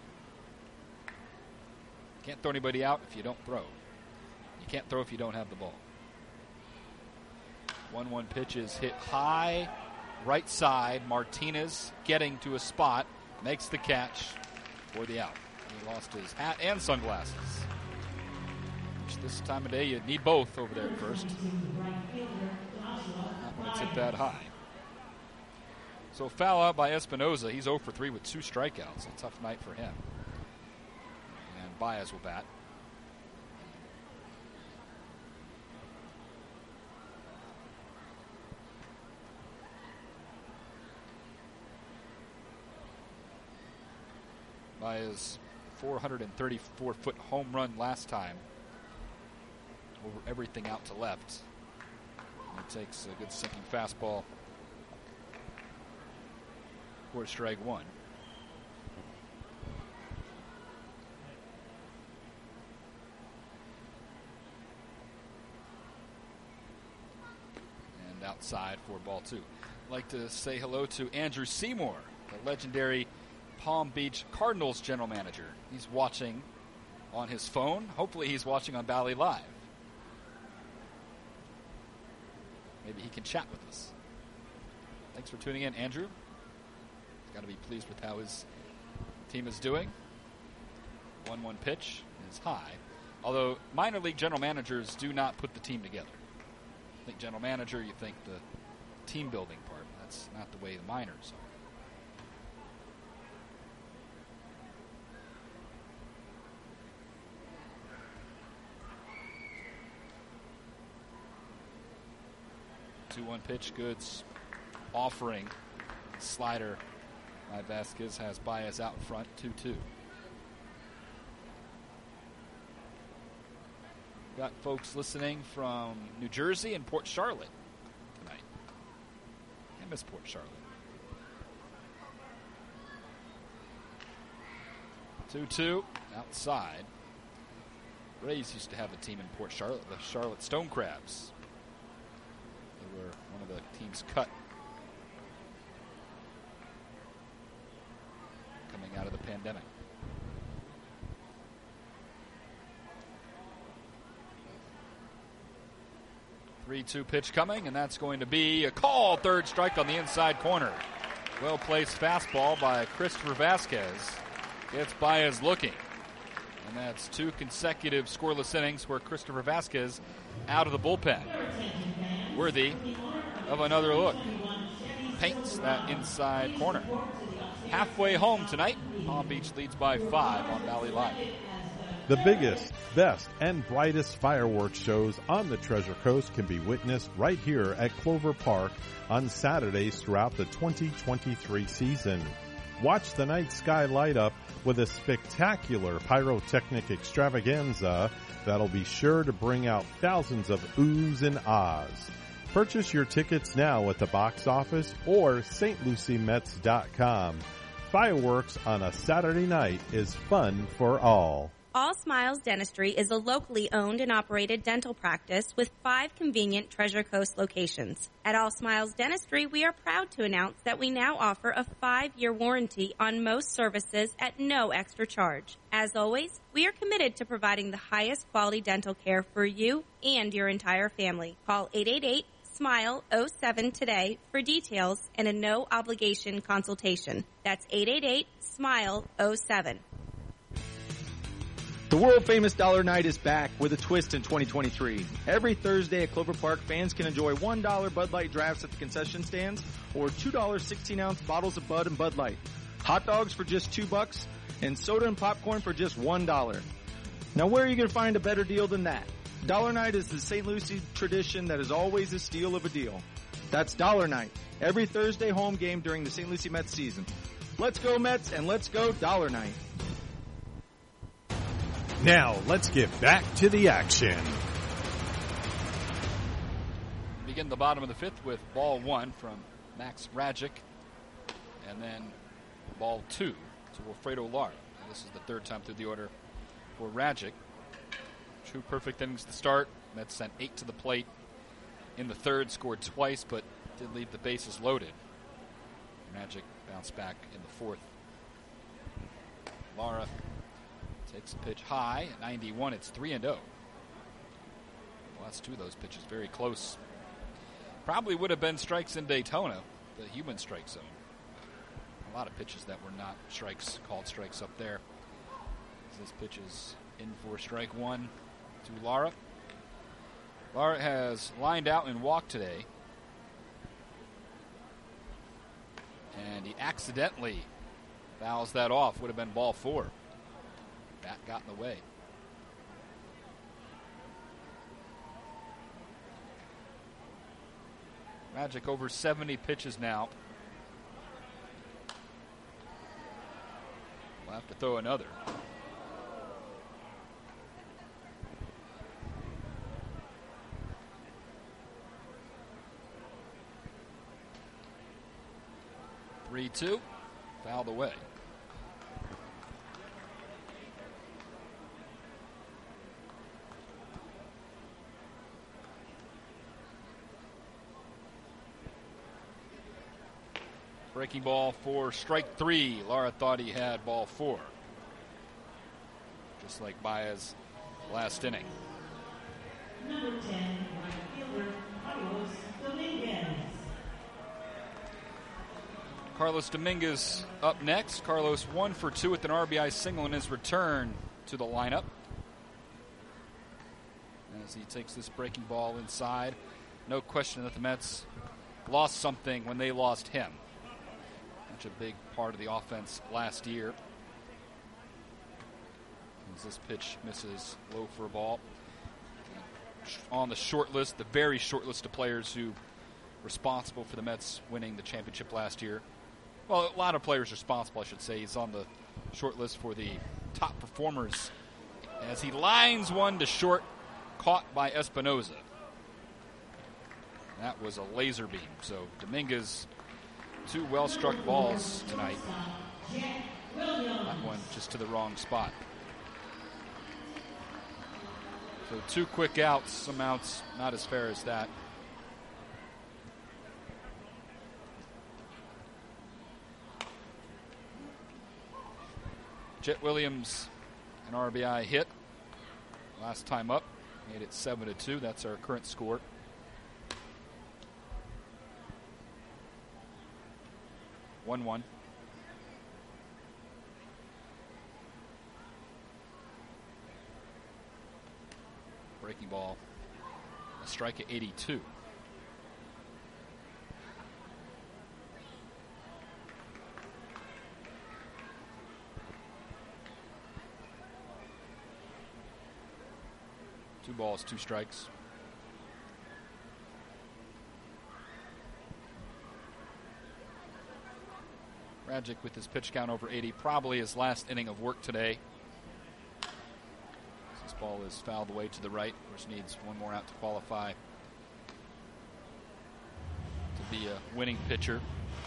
Can't throw anybody out if you don't throw. You can't throw if you don't have the ball. one one pitch is hit high, right side. Martinez getting to a spot, makes the catch for the out. He lost his hat and sunglasses. Which this time of day you need both over there at first. Not when it's hit that high. So foul out by Espinoza. He's oh for three with two strikeouts. A tough night for him. And Baez will bat. Baez four hundred thirty-four foot home run last time. Over everything out to left. And he takes a good sinking fastball for strike one. And outside for ball two. I'd like to say hello to Andrew Seymour, the legendary Palm Beach Cardinals general manager. He's watching on his phone. Hopefully he's watching on Bally Live. Maybe he can chat with us. Thanks for tuning in, Andrew. Got to be pleased with how his team is doing. one one pitch is high. Although minor league general managers do not put the team together. You think general manager, you think the team building part. That's not the way the minors are. two one pitch, Goods offering slider by Vasquez has Baez out in front, two two. Got folks listening from New Jersey and Port Charlotte tonight. I miss Port Charlotte. two two outside. Rays used to have a team in Port Charlotte, the Charlotte Stone Crabs. They were one of the teams cut coming out of the pandemic. three two pitch coming, and that's going to be a call. Third strike on the inside corner. Well-placed fastball by Christopher Vasquez. Gets Baez looking. And that's two consecutive scoreless innings where Christopher Vasquez out of the bullpen. Worthy of another look. Paints that inside corner. Halfway home tonight. Palm Beach leads by five on Bally Live. The biggest, best, and brightest fireworks shows on the Treasure Coast can be witnessed right here at Clover Park on Saturdays throughout the twenty twenty-three season. Watch the night sky light up with a spectacular pyrotechnic extravaganza that'll be sure to bring out thousands of oohs and ahs. Purchase your tickets now at the box office or S T Lucie Mets dot com. Fireworks on a Saturday night is fun for all. All Smiles Dentistry is a locally owned and operated dental practice with five convenient Treasure Coast locations. At All Smiles Dentistry, we are proud to announce that we now offer a five-year warranty on most services at no extra charge. As always, we are committed to providing the highest quality dental care for you and your entire family. Call eight eight eight, smile oh seven today for details and a no-obligation consultation. That's eight eight eight, smile oh seven. The world-famous Dollar Night is back with a twist in twenty twenty-three. Every Thursday at Clover Park, fans can enjoy one dollar Bud Light drafts at the concession stands or two dollar sixteen-ounce bottles of Bud and Bud Light. Hot dogs for just two bucks and soda and popcorn for just one dollar. Now, where are you going to find a better deal than that? Dollar Night is the Saint Lucie tradition that is always a steal of a deal. That's Dollar Night, every Thursday home game during the Saint Lucie Mets season. Let's go Mets and let's go Dollar Night. Now, let's get back to the action. Begin the bottom of the fifth with ball one from Max Rajic, and then ball two to Wilfredo Lara. And this is the third time through the order for Rajic. Two perfect innings to start. Mets sent eight to the plate in the third, scored twice, but did leave the bases loaded. Rajic bounced back in the fourth. Lara takes a pitch high at ninety-one. It's three and oh. The last two of those pitches very close. Probably would have been strikes in Daytona, the human strike zone. A lot of pitches that were not strikes, called strikes up there. This pitch is in for strike one to Lara. Lara has lined out and walked today. And he accidentally fouls that off. Would have been ball four. Bat got in the way. Rajic over seventy pitches now. We'll have to throw another. three two. Fouled away. Breaking ball for strike three. Lara thought he had ball four. Just like Baez last inning. Number ten, right fielder, Carlos Dominguez. Carlos Dominguez up next. Carlos one for two with an R B I single in his return to the lineup. As he takes this breaking ball inside. No question that the Mets lost something when they lost him. Such a big part of the offense last year. As this pitch misses low for a ball. On the short list, the very short list of players who responsible for the Mets winning the championship last year. Well, a lot of players responsible, I should say. He's on the short list for the top performers as he lines one to short, caught by Espinoza. That was a laser beam. So Dominguez, two well-struck balls tonight. That one just to the wrong spot. So two quick outs, some outs not as fair as that. Jet Williams, an R B I hit last time up, made it seven to two. That's our current score. one one. Breaking ball, a strike at eighty-two. Two balls, two strikes. Rajic with his pitch count over eighty, probably his last inning of work today. This ball is fouled away to the right. Of course, needs one more out to qualify to be a winning pitcher.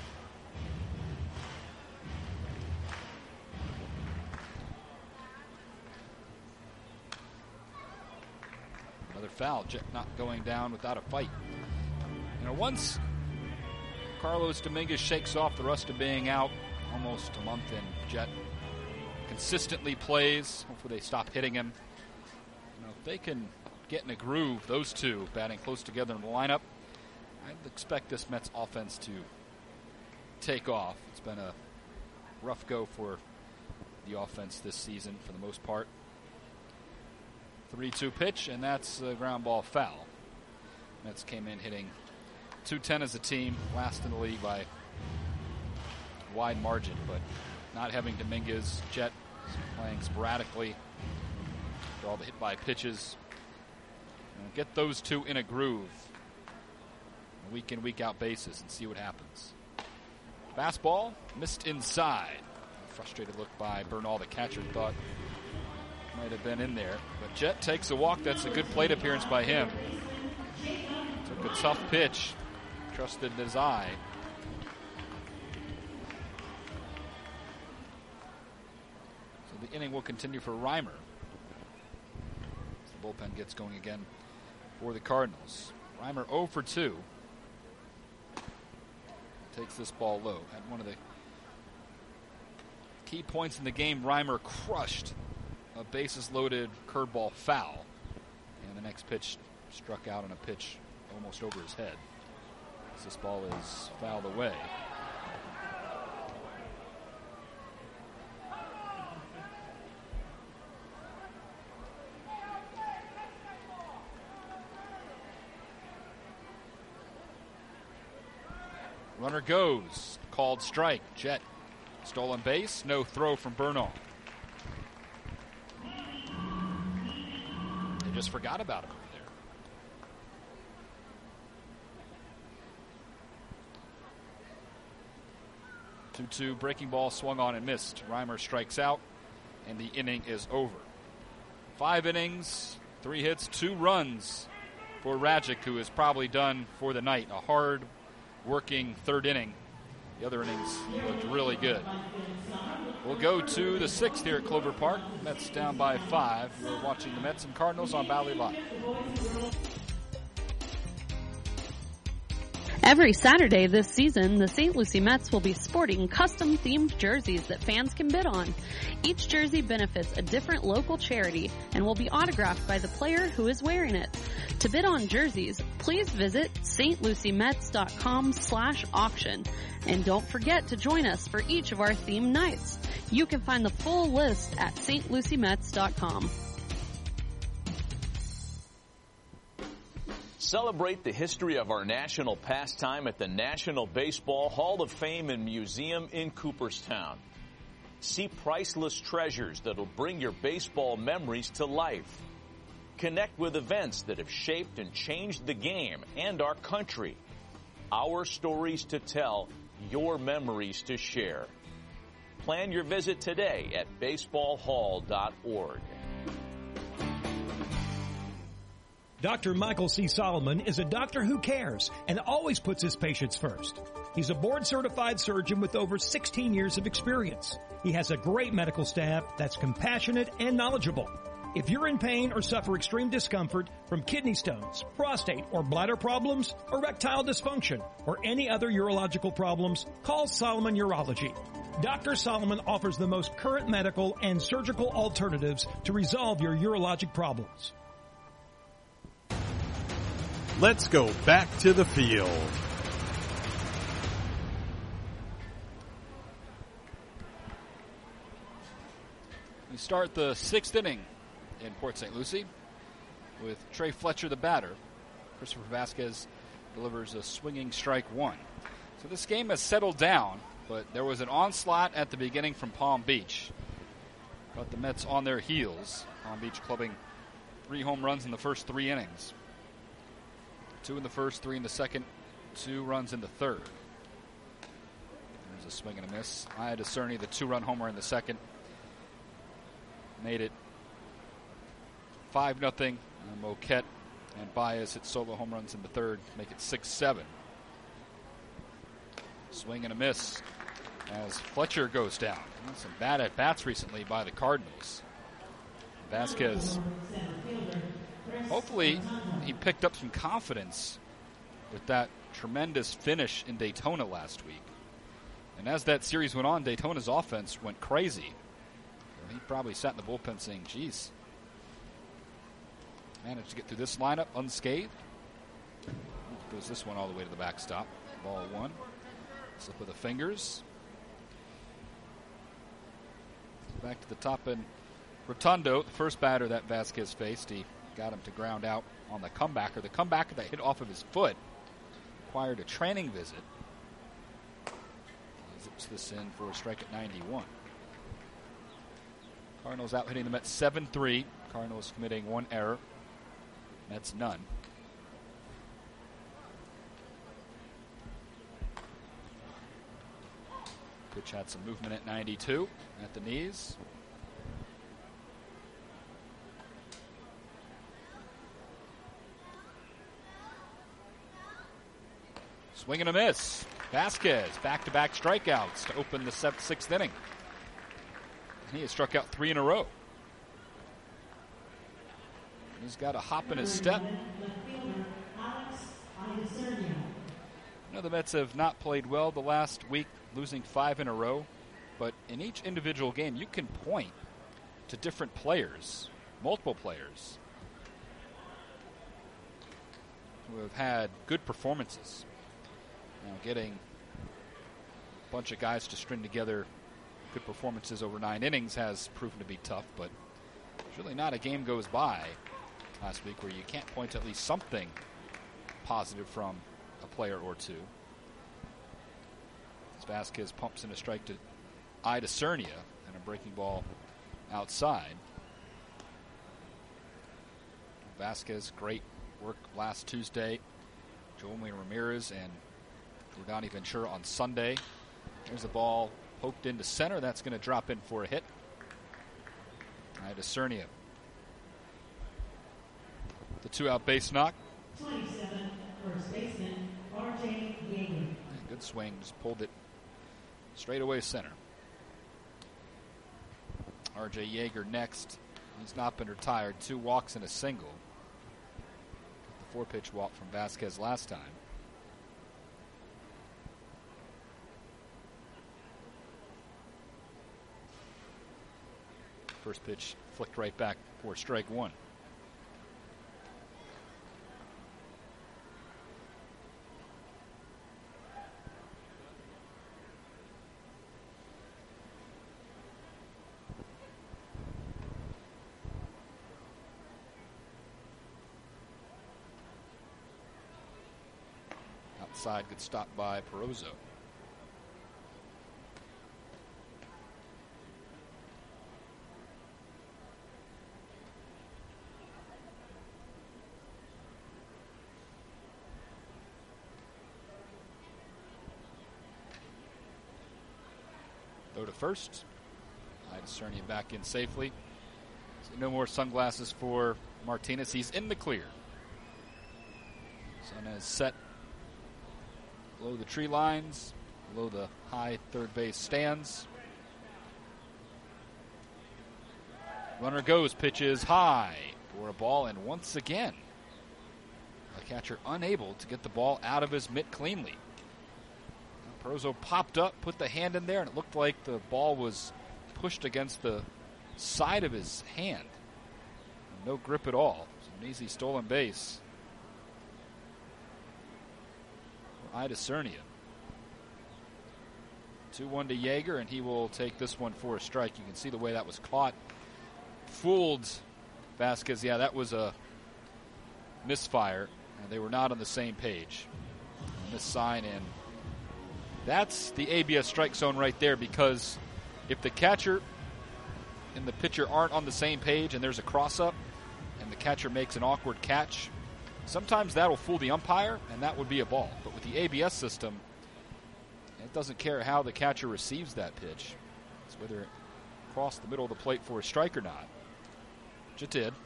Another foul, Jet not going down without a fight. You know, once Carlos Dominguez shakes off the rust of being out almost a month in, Jet consistently plays. Hopefully they stop hitting him. You know, if they can get in a groove, those two batting close together in the lineup, I'd expect this Mets offense to take off. It's been a rough go for the offense this season for the most part. three two pitch, and that's a ground ball foul. Mets came in hitting two ten as a team, last in the league by a wide margin, but not having Dominguez, Jet playing sporadically for all the hit by pitches. And get those two in a groove on a week in, week out basis and see what happens. Fastball missed inside. A frustrated look by Bernal, the catcher, thought might have been in there. But Jet takes a walk. That's a good plate appearance by him. Took a tough pitch. Trusted his eye. So the inning will continue for Reimer. As the bullpen gets going again for the Cardinals. Reimer oh for two. Takes this ball low. At one of the key points in the game, Reimer crushed a bases-loaded curveball foul. And the next pitch struck out on a pitch almost over his head. As this ball is fouled away. Runner goes. Called strike. Jet. Stolen base. No throw from Bernal. They just forgot about him over there. two two breaking ball swung on and missed. Reimer strikes out, and the inning is over. Five innings, three hits, two runs for Rajic, who is probably done for the night. A hard working third inning. The other innings looked really good. We'll go to the sixth here at Clover Park. Mets down by five. We're watching the Mets and Cardinals on Bally Live. Every Saturday this season, the Saint Lucie Mets will be sporting custom-themed jerseys that fans can bid on. Each jersey benefits a different local charity and will be autographed by the player who is wearing it. To bid on jerseys, please visit stluciemets.com slash auction. And don't forget to join us for each of our themed nights. You can find the full list at s t lucie mets dot com. Celebrate the history of our national pastime at the National Baseball Hall of Fame and Museum in Cooperstown. See priceless treasures that'll bring your baseball memories to life. Connect with events that have shaped and changed the game and our country. Our stories to tell, your memories to share. Plan your visit today at baseball hall dot org. Doctor Michael C. Solomon is a doctor who cares and always puts his patients first. He's a board-certified surgeon with over sixteen years of experience. He has a great medical staff that's compassionate and knowledgeable. If you're in pain or suffer extreme discomfort from kidney stones, prostate or bladder problems, erectile dysfunction, or any other urological problems, call Solomon Urology. Doctor Solomon offers the most current medical and surgical alternatives to resolve your urologic problems. Let's go back to the field. We start the sixth inning in Port Saint Lucie with Trey Fletcher, the batter. Christopher Vasquez delivers a swinging strike one. So this game has settled down, but there was an onslaught at the beginning from Palm Beach. Got the Mets on their heels. Palm Beach clubbing three home runs in the first three innings. Two in the first, three in the second, two runs in the third. There's a swing and a miss. Aya Cerny, the two-run homer in the second, made it five nothing. And Moquette and Baez hit solo home runs in the third, make it six seven. Swing and a miss as Fletcher goes down. Some bad at-bats recently by the Cardinals. Vasquez, hopefully he picked up some confidence with that tremendous finish in Daytona last week. And as that series went on, Daytona's offense went crazy. He probably sat in the bullpen saying, geez, managed to get through this lineup unscathed. Goes this one all the way to the backstop. Ball one. Slip of the fingers. Back to the top, and Rotundo, the first batter that Vasquez faced, he got him to ground out on the comebacker. The comebacker that hit off of his foot required a training visit. He zips this in for a strike at ninety-one. Cardinals out hitting the Mets seven three. Cardinals committing one error. Mets none. Pitch had some movement at ninety-two at the knees. Swing and a miss. Vasquez, back-to-back strikeouts to open the seventh, sixth inning. He has struck out three in a row. He's got a hop in his step. I know the Mets have not played well the last week, losing five in a row, but in each individual game you can point to different players, multiple players, who have had good performances. Now, getting a bunch of guys to string together good performances over nine innings has proven to be tough, but there's really not a game goes by last week where you can't point to at least something positive from a player or two. As Vasquez pumps in a strike to Ida Cernia and a breaking ball outside. Vasquez, great work last Tuesday. Joelmy Ramirez and Rodani Ventura on Sunday. There's a ball poked into center. That's going to drop in for a hit. Ida Cernia. The two-out base knock. twenty-seven, first baseman, R J Yeager. Good swing, just pulled it straight away center. R J Yeager next. He's not been retired. Two walks and a single. The four-pitch walk from Vasquez last time. First pitch flicked right back for strike one. Outside, good stop by Perozo. Go to first. Ida Cernia back in safely. So no more sunglasses for Martinez. He's in the clear. Sun is set below the tree lines, below the high third base stands. Runner goes, pitches high for a ball, and once again, the catcher unable to get the ball out of his mitt cleanly. Perozo popped up, put the hand in there, and it looked like the ball was pushed against the side of his hand. No grip at all. It's an easy stolen base for Ida Cernia. two one to Yeager, and he will take this one for a strike. You can see the way that was caught. Fooled Vasquez. Yeah, that was a misfire. And they were not on the same page. This sign in. That's the A B S strike zone right there, because if the catcher and the pitcher aren't on the same page and there's a cross-up and the catcher makes an awkward catch, sometimes that'll fool the umpire and that would be a ball. But with the A B S system, it doesn't care how the catcher receives that pitch. It's whether it crossed the middle of the plate for a strike or not, which it did.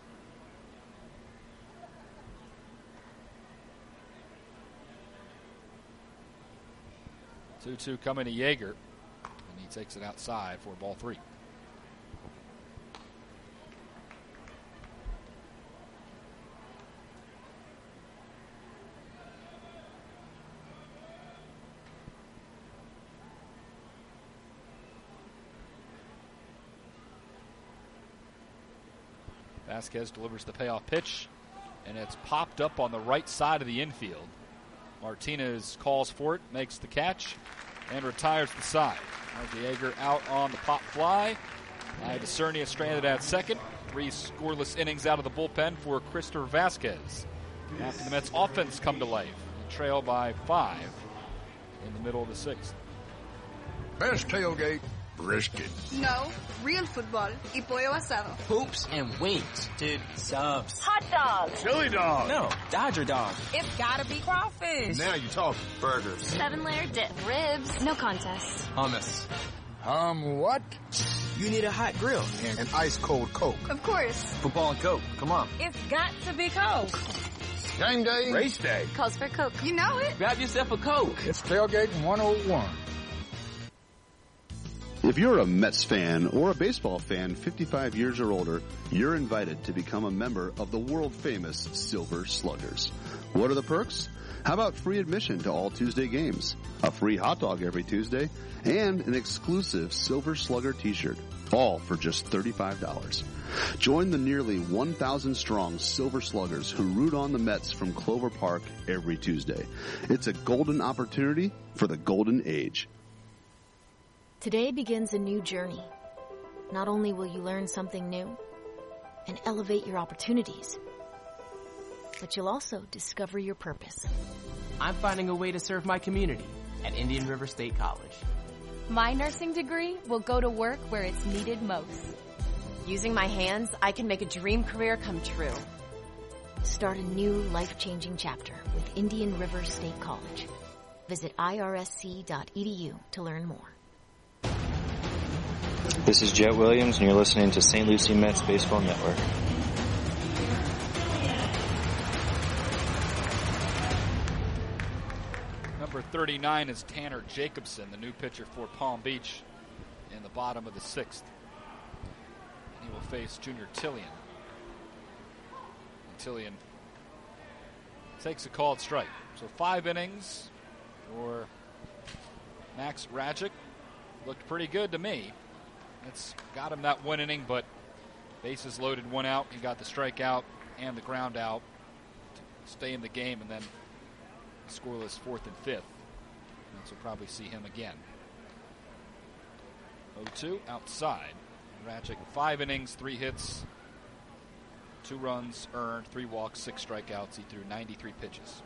two two coming to Yeager, and he takes it outside for ball three. Vasquez delivers the payoff pitch, and it's popped up on the right side of the infield. Martinez calls for it, makes the catch, and retires the side. Yeager out on the pop fly. Decernia stranded at second. Three scoreless innings out of the bullpen for Christopher Vasquez. After the Mets offense come to life, they trail by five in the middle of the sixth. Best tailgate, brisket. No, real football y pollo asado. Hoops and wings. Dude, subs. Hot dogs. Chili dog. No, Dodger dog. It's gotta be crawfish. Now you talk. Burgers. Seven layer dip. Ribs. No contest. Hummus. Um, what? You need a hot grill. And an ice cold Coke. Of course. Football and Coke. Come on. It's got to be Coke. Game day. Race day. Calls for Coke. You know it. Grab yourself a Coke. It's Tailgate one oh one. If you're a Mets fan or a baseball fan fifty-five years or older, you're invited to become a member of the world-famous Silver Sluggers. What are the perks? How about free admission to all Tuesday games, a free hot dog every Tuesday, and an exclusive Silver Slugger t-shirt, all for just thirty-five dollars. Join the nearly one thousand strong Silver Sluggers who root on the Mets from Clover Park every Tuesday. It's a golden opportunity for the golden age. Today begins a new journey. Not only will you learn something new and elevate your opportunities, but you'll also discover your purpose. I'm finding a way to serve my community at Indian River State College. My nursing degree will go to work where it's needed most. Using my hands, I can make a dream career come true. Start a new life-changing chapter with Indian River State College. Visit I R S C dot E D U to learn more. This is Jet Williams, and you're listening to Saint Lucie Mets Baseball Network. Number thirty-nine is Tanner Jacobson, the new pitcher for Palm Beach, in the bottom of the sixth. He will face Junior Tillian. And Tillian takes a called strike. So five innings for Max Rajic. Looked pretty good to me. It's got him that one inning, but bases loaded, one out. He got the strikeout and the ground out to stay in the game, and then scoreless fourth and fifth. And so we'll probably see him again. oh two outside. Rajic, five innings, three hits, two runs earned, three walks, six strikeouts. He threw ninety-three pitches.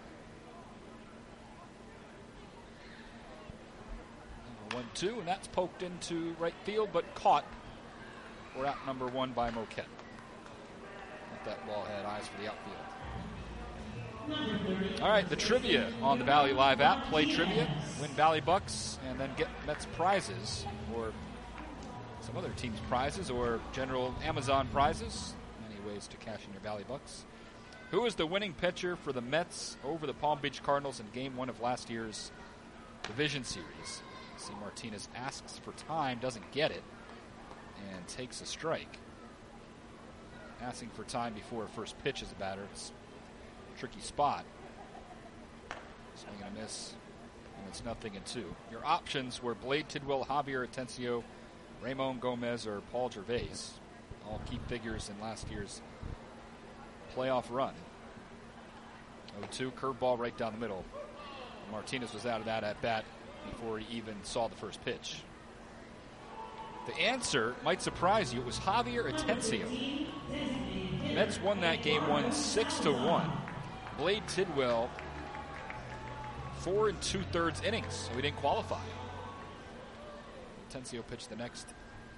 one two, and that's poked into right field, but caught for out number one by Moquette. Let that ball had eyes for the outfield. All right, the trivia on the Valley Live app. Play trivia, win Valley Bucks, and then get Mets prizes or some other team's prizes or general Amazon prizes. Many ways to cash in your Valley Bucks. Who is the winning pitcher for the Mets over the Palm Beach Cardinals in game one of last year's division series? See, Martinez asks for time, doesn't get it, and takes a strike. Asking for time before a first pitch as a batter. It's a tricky spot. Swing and a miss, and it's nothing and two. Your options were Blade Tidwell, Javier Atencio, Ramon Gomez, or Paul Gervais. All key figures in last year's playoff run. oh two, curveball right down the middle. Martinez was out of that at bat before he even saw the first pitch. The answer might surprise you. It was Javier Atencio. Mets won that game one six to one. Blade Tidwell, four and two thirds innings, so he didn't qualify. Atencio pitched the next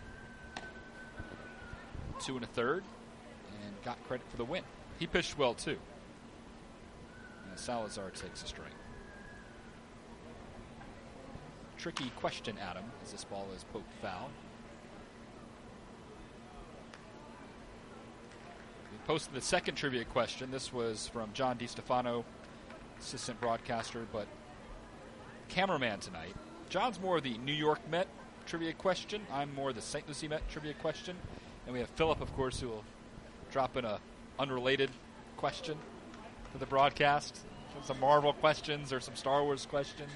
two and a third and got credit for the win. He pitched well too. And Salazar takes a strike. Tricky question, Adam, as this ball is poked foul. We posted the second trivia question. This was from John DiStefano, assistant broadcaster, but cameraman tonight. John's more the New York Met trivia question. I'm more the Saint Lucie Met trivia question. And we have Philip, of course, who will drop in a unrelated question for the broadcast. Some Marvel questions or some Star Wars questions.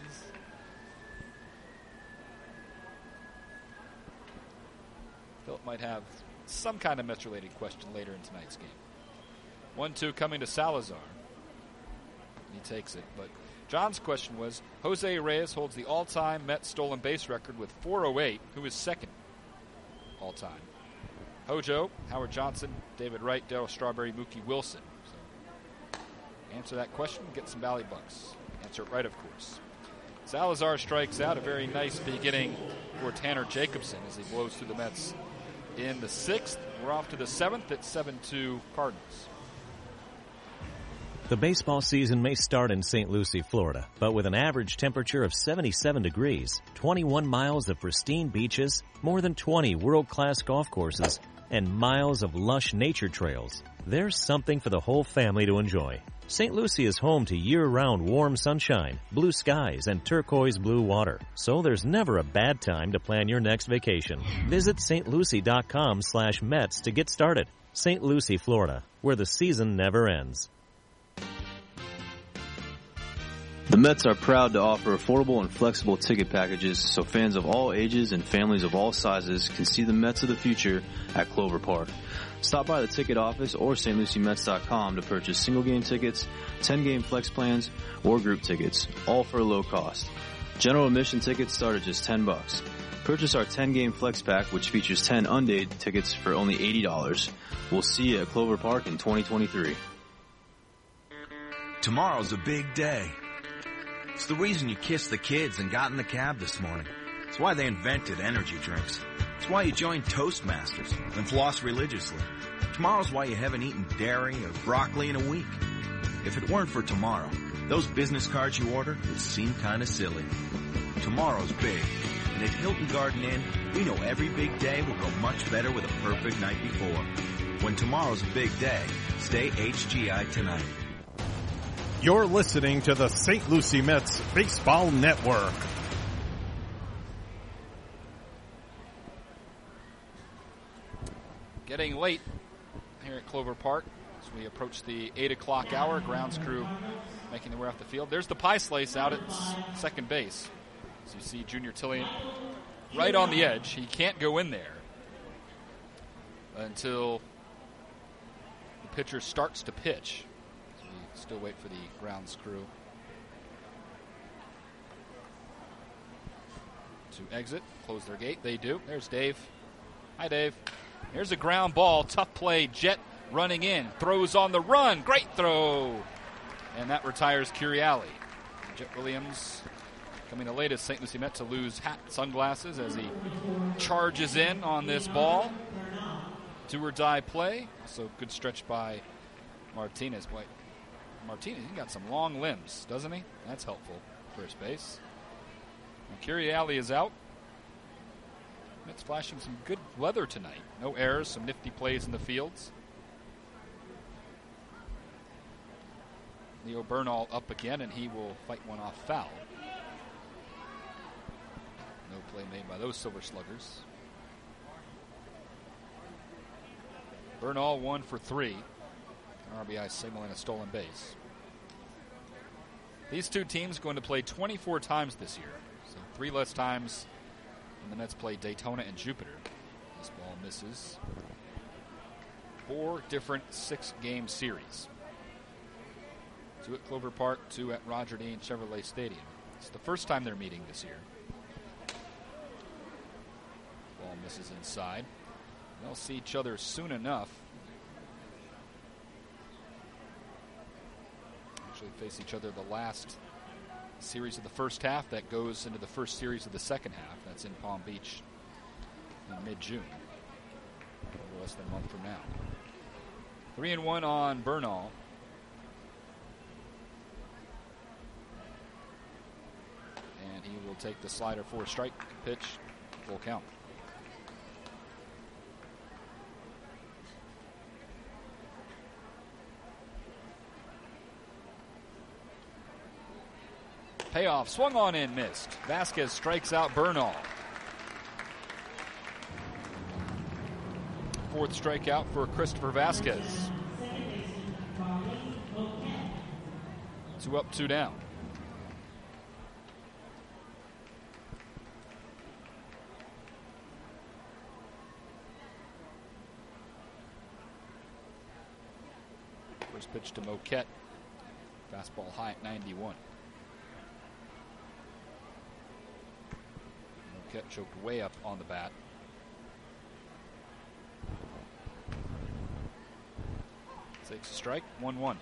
Philip might have some kind of Mets-related question later in tonight's game. one two coming to Salazar. He takes it. But John's question was, Jose Reyes holds the all-time Mets stolen base record with four oh eight. Who is second all-time? Hojo, Howard Johnson, David Wright, Darryl Strawberry, Mookie Wilson. So answer that question, get some Valley Bucks. Answer it right, of course. Salazar strikes out. A very nice beginning for Tanner Jacobson as he blows through the Mets in the sixth. We're off to the seventh at seven two Cardinals. The baseball season may start in Saint Lucie, Florida, but with an average temperature of seventy-seven degrees, twenty-one miles of pristine beaches, more than twenty world-class golf courses, and miles of lush nature trails, there's something for the whole family to enjoy. Saint Lucie is home to year-round warm sunshine, blue skies, and turquoise blue water, so there's never a bad time to plan your next vacation. Visit stlucie.com slash Mets to get started. Saint Lucie, Florida, where the season never ends. The Mets are proud to offer affordable and flexible ticket packages so fans of all ages and families of all sizes can see the Mets of the future at Clover Park. Stop by the ticket office or St Lucie Mets dot com to purchase single-game tickets, ten-game flex plans, or group tickets, all for a low cost. General admission tickets start at just ten bucks. Purchase our ten-game flex pack, which features ten undated tickets for only eighty dollars. We'll see you at Clover Park in twenty twenty-three. Tomorrow's a big day. It's the reason you kissed the kids and got in the cab this morning. It's why they invented energy drinks. It's why you joined Toastmasters and floss religiously. Tomorrow's why you haven't eaten dairy or broccoli in a week. If it weren't for tomorrow, those business cards you order would seem kind of silly. Tomorrow's big, and at Hilton Garden Inn, we know every big day will go much better with a perfect night before. When tomorrow's a big day, stay H G I tonight. You're listening to the Saint Lucie Mets Baseball Network. Getting late here at Clover Park as we approach the eight o'clock hour. Grounds crew making their way off the field. There's the pie slice out at second base. As you see Junior Tillian right on the edge. He can't go in there until the pitcher starts to pitch. Still wait for the grounds crew to exit, close their gate. They do. There's Dave. Hi, Dave. Here's a ground ball. Tough play. Jet running in. Throws on the run. Great throw. And that retires Curiali. Jet Williams coming the latest Saint Lucie Met to lose hat, sunglasses as he charges in on this ball. Do or die play. So good stretch by Martinez. Boy, Martinez, he got some long limbs, doesn't he? That's helpful. First base. And Curiali is out. It's flashing some good weather tonight. No errors, some nifty plays in the fields. Leo Bernal up again, and he will fight one off foul. No play made by those Silver Sluggers. Bernal one for three. R B I single and a stolen base. These two teams going to play twenty-four times this year. So three less times than the Mets play Daytona and Jupiter. This ball misses. Four different six-game series. Two at Clover Park, two at Roger Dean Chevrolet Stadium. It's the first time they're meeting this year. Ball misses inside. They'll see each other soon enough. Face each other the last series of the first half. That goes into the first series of the second half. That's in Palm Beach in mid-June, less than a month from now. Three and one on Bernal. And he will take the slider for a strike pitch, full count. Payoff, swung on in, missed. Vasquez strikes out Bernal. Fourth strikeout for Christopher Vasquez. Two up, two down. First pitch to Moquette. Fastball high at ninety-one. Marquette choked way up on the bat. Takes a strike, one one.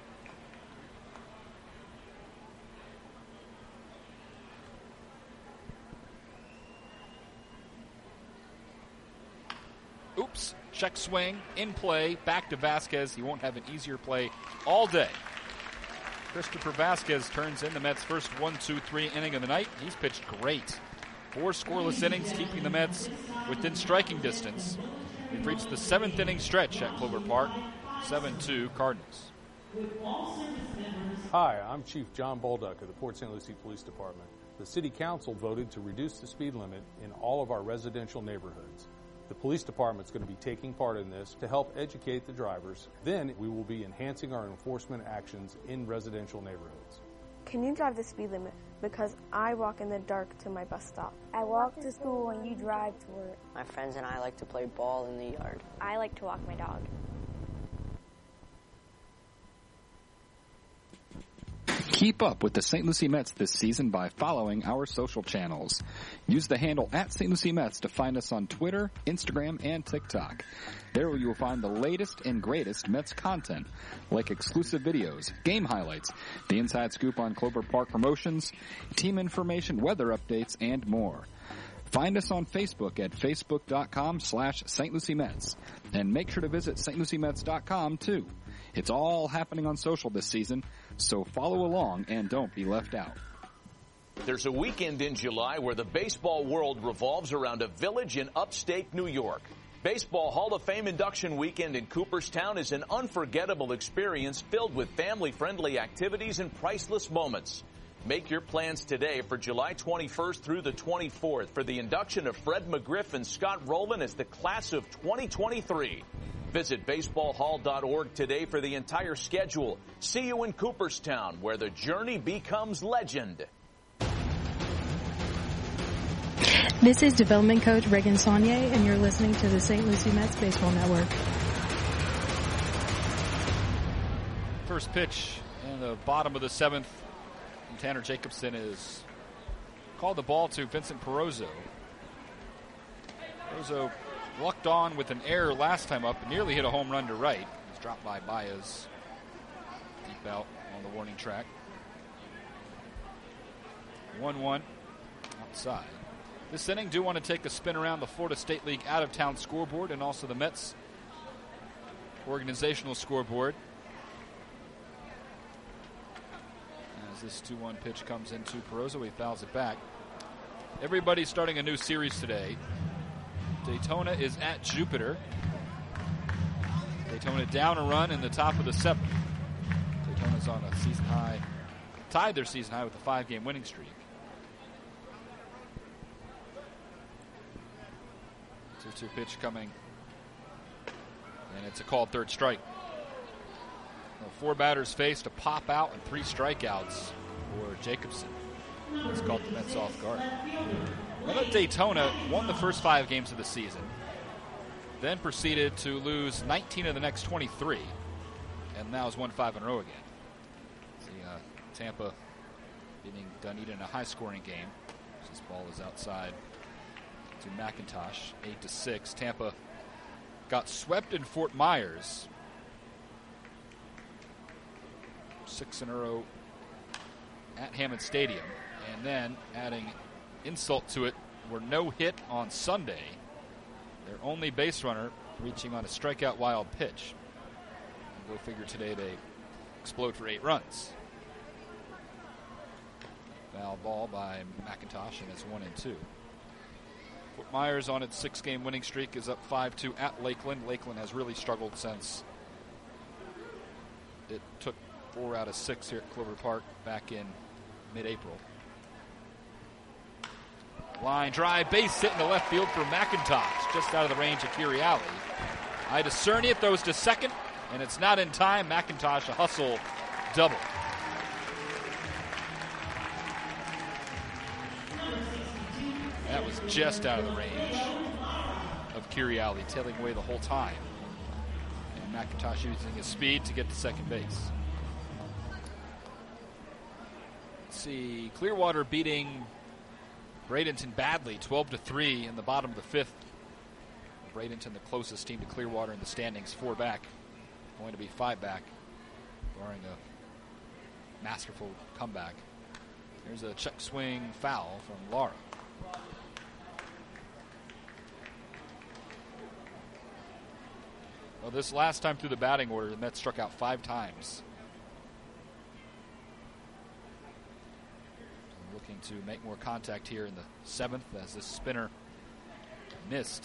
Oops, check swing, in play, back to Vasquez. He won't have an easier play all day. Christopher Vasquez turns in the Mets' first one two three inning of the night. He's pitched great. Four scoreless innings, keeping the Mets within striking distance. We've reached the seventh inning stretch at Clover Park. seven two Cardinals. Hi, I'm Chief John Bolduc of the Port Saint Lucie Police Department. The City Council voted to reduce the speed limit in all of our residential neighborhoods. The police department's going to be taking part in this to help educate the drivers. Then we will be enhancing our enforcement actions in residential neighborhoods. Can you drive the speed limit? Because I walk in the dark to my bus stop. I walk to school and you drive to work. My friends and I like to play ball in the yard. I like to walk my dog. Keep up with the Saint Lucie Mets this season by following our social channels. Use the handle at Saint Lucie Mets to find us on Twitter, Instagram, and TikTok. There you will find the latest and greatest Mets content, like exclusive videos, game highlights, the inside scoop on Clover Park promotions, team information, weather updates, and more. Find us on Facebook at facebook.com slash Saint Lucie Mets. And make sure to visit Saint Lucie Mets dot com too. It's all happening on social this season, so follow along and don't be left out. There's a weekend in July where the baseball world revolves around a village in upstate New York. Baseball Hall of Fame induction weekend in Cooperstown is an unforgettable experience filled with family-friendly activities and priceless moments. Make your plans today for July twenty-first through the twenty-fourth for the induction of Fred McGriff and Scott Rowland as the class of twenty twenty-three. Visit baseball hall dot org today for the entire schedule. See you in Cooperstown, where the journey becomes legend. This is development coach Reagan Saunier, and you're listening to the Saint Lucie Mets Baseball Network. First pitch in the bottom of the seventh. Tanner Jacobson is called the ball to Vincent Perozzo. Perozzo lucked on with an error last time up and nearly hit a home run to right. He's dropped by Baez deep out on the warning track. one one outside. This inning, do want to take a spin around the Florida State League out-of-town scoreboard and also the Mets organizational scoreboard. As this two one pitch comes into Perozzo, he fouls it back. Everybody's starting a new series today. Daytona is at Jupiter. Daytona down a run in the top of the seventh. Daytona's on a season high, tied their season high with a five-game winning streak. two two pitch coming, and it's a called third strike. Well, four batters faced, a pop out and three strikeouts for Jacobson. It's caught the Mets off guard. Well, Daytona won the first five games of the season, then proceeded to lose nineteen of the next twenty-three, and now has won five in a row again. See, uh, Tampa beating Dunedin in a high-scoring game. This ball is outside to McIntosh, eight to six. Tampa got swept in Fort Myers, six in a row at Hammond Stadium, and then adding insult to it, were no hit on Sunday. Their only base runner reaching on a strikeout wild pitch. And go figure today they explode for eight runs. Foul ball by McIntosh, and it's one and two. Fort Myers on its six-game winning streak is up five two at Lakeland. Lakeland has really struggled since it took four out of six here at Clover Park back in mid-April. Line drive, base hit in the left field for McIntosh, just out of the range of Curiali. Ida Cernia throws to second, and it's not in time. McIntosh a hustle double. That was just out of the range of Curiali, tailing away the whole time. And McIntosh using his speed to get to second base. Let's see, Clearwater beating Bradenton badly, twelve to three in the bottom of the fifth. Bradenton, the closest team to Clearwater in the standings, four back, going to be five back, barring a masterful comeback. Here's a check swing foul from Lara. Well, this last time through the batting order, the Mets struck out five times. Looking to make more contact here in the seventh as this spinner missed.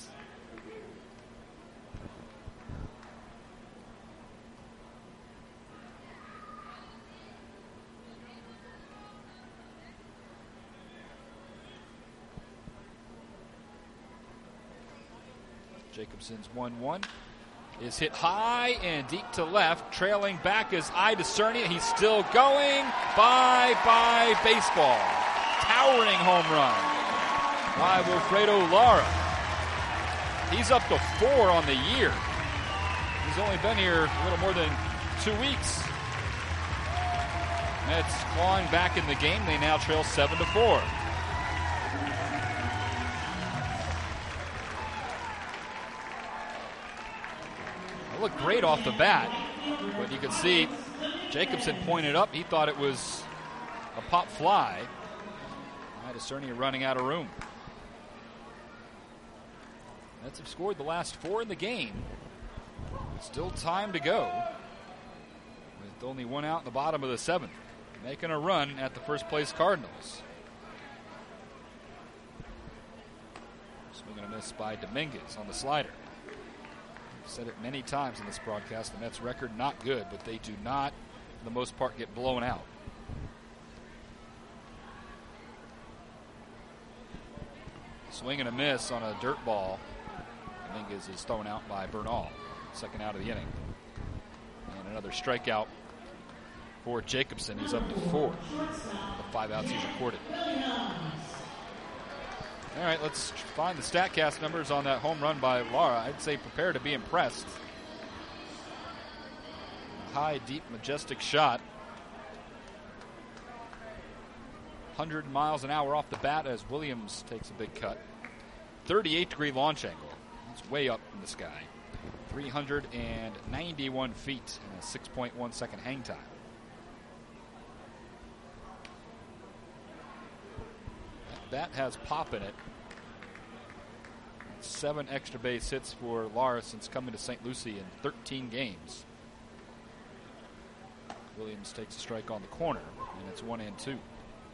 Jacobson's one one is hit high and deep to left. Trailing back is Ida Cernia. He's still going. Bye-bye baseball. Towering home run by Wilfredo Lara. He's up to four on the year. He's only been here a little more than two weeks. Mets clawing back in the game. They now trail seven to four. Looked great off the bat, but you can see Jacobson pointed up. He thought it was a pop fly. Ida Cernia running out of room. Mets have scored the last four in the game. Still time to go, with only one out in the bottom of the seventh. Making a run at the first place Cardinals. Swing and a miss by Dominguez on the slider. I've said it many times in this broadcast, the Mets record not good, but they do not, for the most part, get blown out. Swing and a miss on a dirt ball. Dominguez is thrown out by Bernal. Second out of the inning. And another strikeout for Jacobson. He's up to four. The five outs he's recorded. All right, let's find the StatCast numbers on that home run by Lara. I'd say prepare to be impressed. A high, deep, majestic shot. one hundred miles an hour off the bat as Williams takes a big cut. thirty-eight degree launch angle. It's way up in the sky. three hundred ninety-one feet and a six point one second hang time. That has pop in it. Seven extra base hits for Lara since coming to Saint Lucie in thirteen games. Williams takes a strike on the corner, and it's one and two.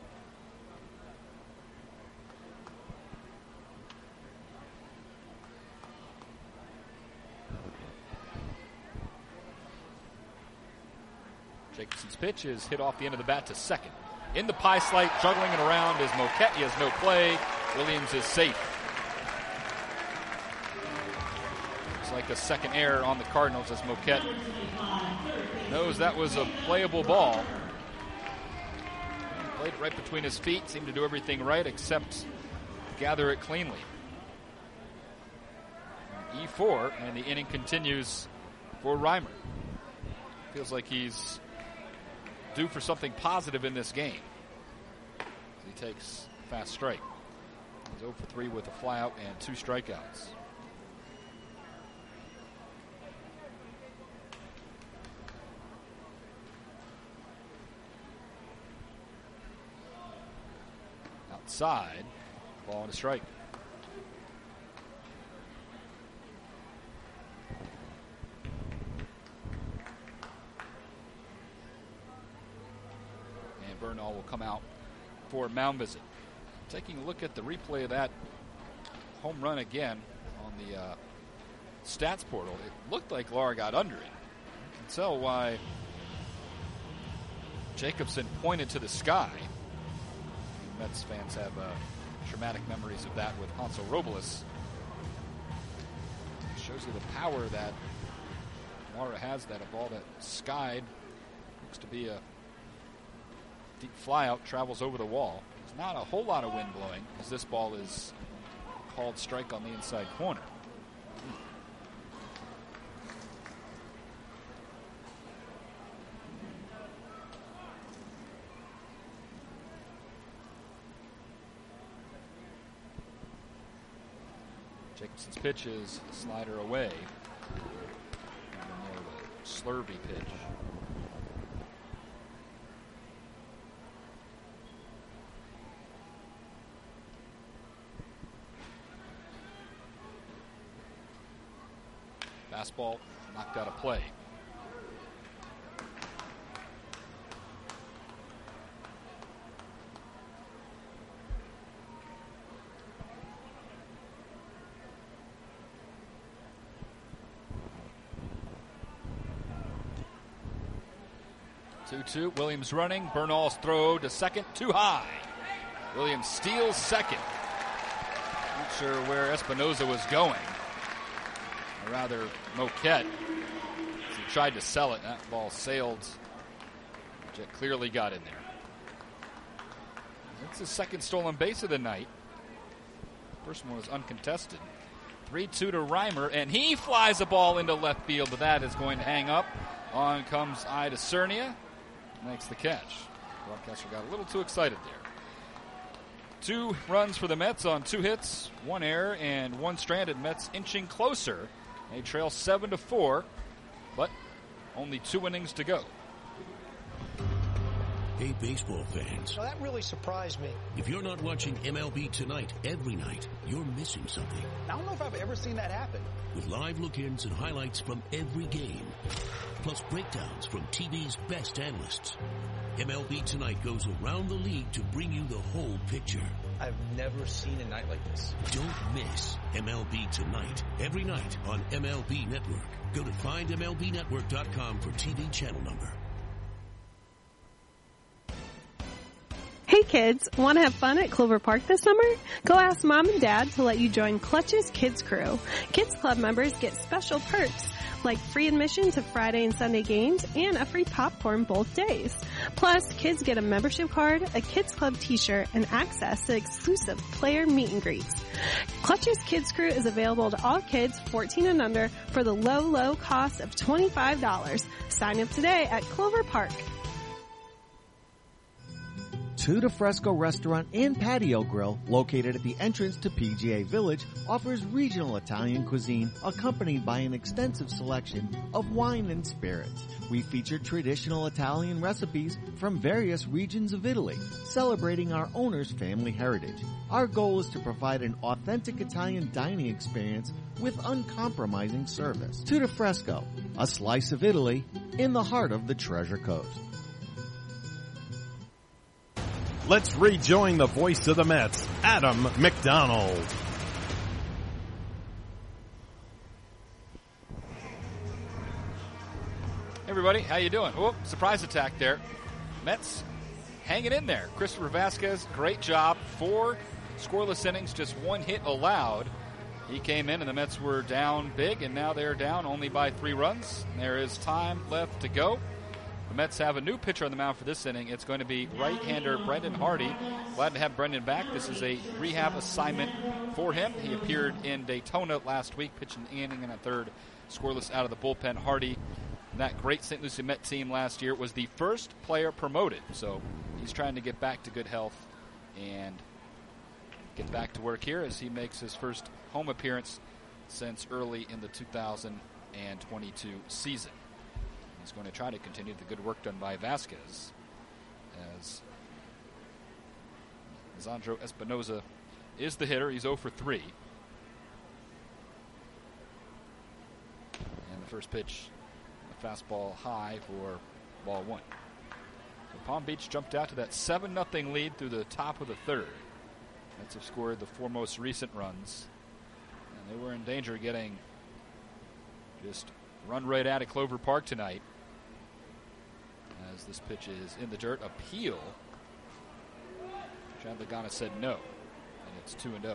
Jacobson's pitch is hit off the end of the bat to second. In the pie slate, juggling it around is Moquette. He has no play. Williams is safe. It's like a second error on the Cardinals as Moquette knows that was a playable ball. He played it right between his feet. Seemed to do everything right except gather it cleanly. E four, and the inning continues for Reimer. Feels like he's due for something positive in this game. He takes a fast strike. He's oh for three with a flyout and two strikeouts. Outside, ball and a strike. Bernal will come out for a mound visit. Taking a look at the replay of that home run again on the uh, stats portal, it looked like Lara got under it. You can tell why Jacobson pointed to the sky. Mets fans have uh, traumatic memories of that with Hansel Robles. It shows you the power that Lara has, that a ball that skied looks to be a deep flyout, travels over the wall. There's not a whole lot of wind blowing as this ball is called strike on the inside corner. Jacobson's pitch is slider away. More of a slurvy pitch. Fastball knocked out of play. two two. Williams running. Bernal's throw to second. Too high. Williams steals second. Not sure where Espinoza was going. Or rather, Moquette. As he tried to sell it. That ball sailed. Jet clearly got in there. That's his second stolen base of the night. First one was uncontested. three two to Reimer, and he flies the ball into left field, but that is going to hang up. On comes Ida Cernia. Makes the catch. Broadcaster got a little too excited there. Two runs for the Mets on two hits, one error, and one stranded. Mets inching closer. They trail seven to four, but only two innings to go. Hey, baseball fans. So that really surprised me. If you're not watching M L B Tonight every night, you're missing something. I don't know if I've ever seen that happen. With live look-ins and highlights from every game, plus breakdowns from T V's best analysts. M L B Tonight goes around the league to bring you the whole picture. I've never seen a night like this. Don't miss M L B Tonight every night on M L B Network. Go to find M L B network dot com for T V channel number. Hey kids, want to have fun at Clover Park this summer? Go ask Mom and Dad to let you join Clutch's Kids Crew. Kids Club members get special perks like free admission to Friday and Sunday games and a free popcorn both days. Plus, kids get a membership card, a Kids Club t-shirt, and access to exclusive player meet and greets. Clutch's Kids Crew is available to all kids fourteen and under for the low, low cost of twenty-five dollars. Sign up today at Clover Park. Tuda Fresco Restaurant and Patio Grill, located at the entrance to P G A Village, offers regional Italian cuisine accompanied by an extensive selection of wine and spirits. We feature traditional Italian recipes from various regions of Italy, celebrating our owner's family heritage. Our goal is to provide an authentic Italian dining experience with uncompromising service. Tuda Fresco, a slice of Italy in the heart of the Treasure Coast. Let's rejoin the voice of the Mets, Adam McDonald. Hey everybody, how you doing? Oh, surprise attack there. Mets hanging in there. Christopher Vasquez, great job. Four scoreless innings, just one hit allowed. He came in and the Mets were down big, and now they're down only by three runs. There is time left to go. The Mets have a new pitcher on the mound for this inning. It's going to be right-hander Brendan Hardy. Glad to have Brendan back. This is a rehab assignment for him. He appeared in Daytona last week, pitching an inning and a third, scoreless out of the bullpen. Hardy, that great Saint Lucie Met team last year, was the first player promoted. So he's trying to get back to good health and get back to work here as he makes his first home appearance since early in the two thousand twenty-two season. He's going to try to continue the good work done by Vasquez as Lisandro Espinoza is the hitter. He's oh for three. And the first pitch, a fastball high for ball one. So Palm Beach jumped out to that seven nothing lead through the top of the third. Mets have scored the four most recent runs. And they were in danger of getting just run right out of Clover Park tonight. As this pitch is in the dirt, appeal. Chad Lagana said no, and it's two and oh.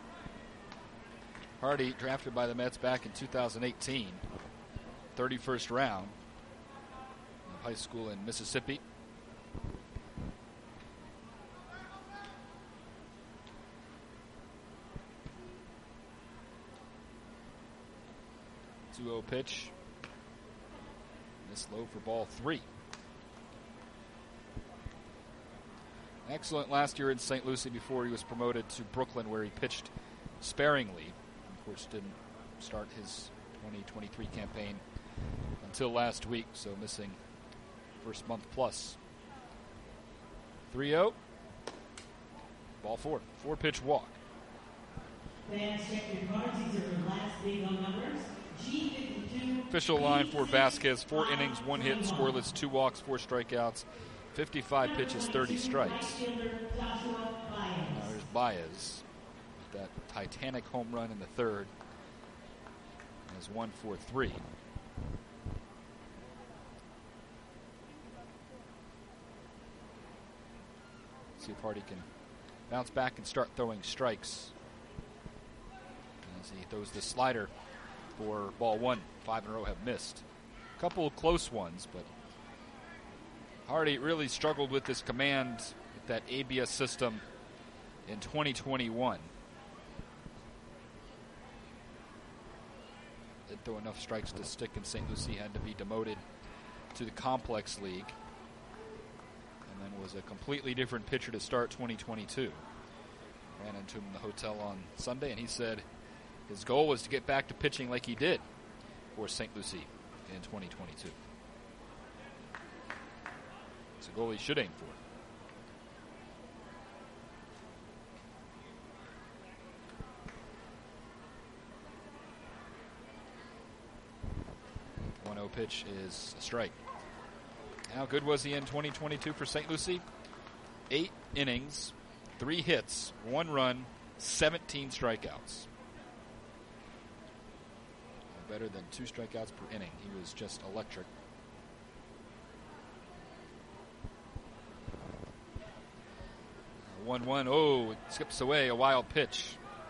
Hardy, drafted by the Mets back in two thousand eighteen, thirty-first round, in high school in Mississippi. two oh pitch. This low for ball three. Excellent last year in Saint Lucie before he was promoted to Brooklyn, where he pitched sparingly. Of course, didn't start his twenty twenty-three campaign until last week, so missing first month plus. three oh. Ball four. Four-pitch walk. Fans, check your cards. These are your last bingo numbers. G fifty-two. Official line for Vasquez. Four innings, one hit, scoreless, two walks, four strikeouts, fifty-five pitches, thirty strikes. Now there's Baez. That Titanic home run in the third. Is one for three. See if Hardy can bounce back and start throwing strikes. As he throws the slider for ball one. Five in a row have missed. A couple of close ones, but Hardy really struggled with this command with that A B S system in twenty twenty-one. Didn't throw enough strikes to stick, and Saint Lucie had to be demoted to the Complex League. And then was a completely different pitcher to start twenty twenty-two. Ran into him in the hotel on Sunday, and he said his goal was to get back to pitching like he did for Saint Lucie in twenty twenty-two. It's a goal he should aim for. one oh pitch is a strike. How good was he in twenty twenty-two for Saint Lucie? Eight innings, three hits, one run, seventeen strikeouts. Better than two strikeouts per inning. He was just electric. one one. Oh, it skips away. A wild pitch.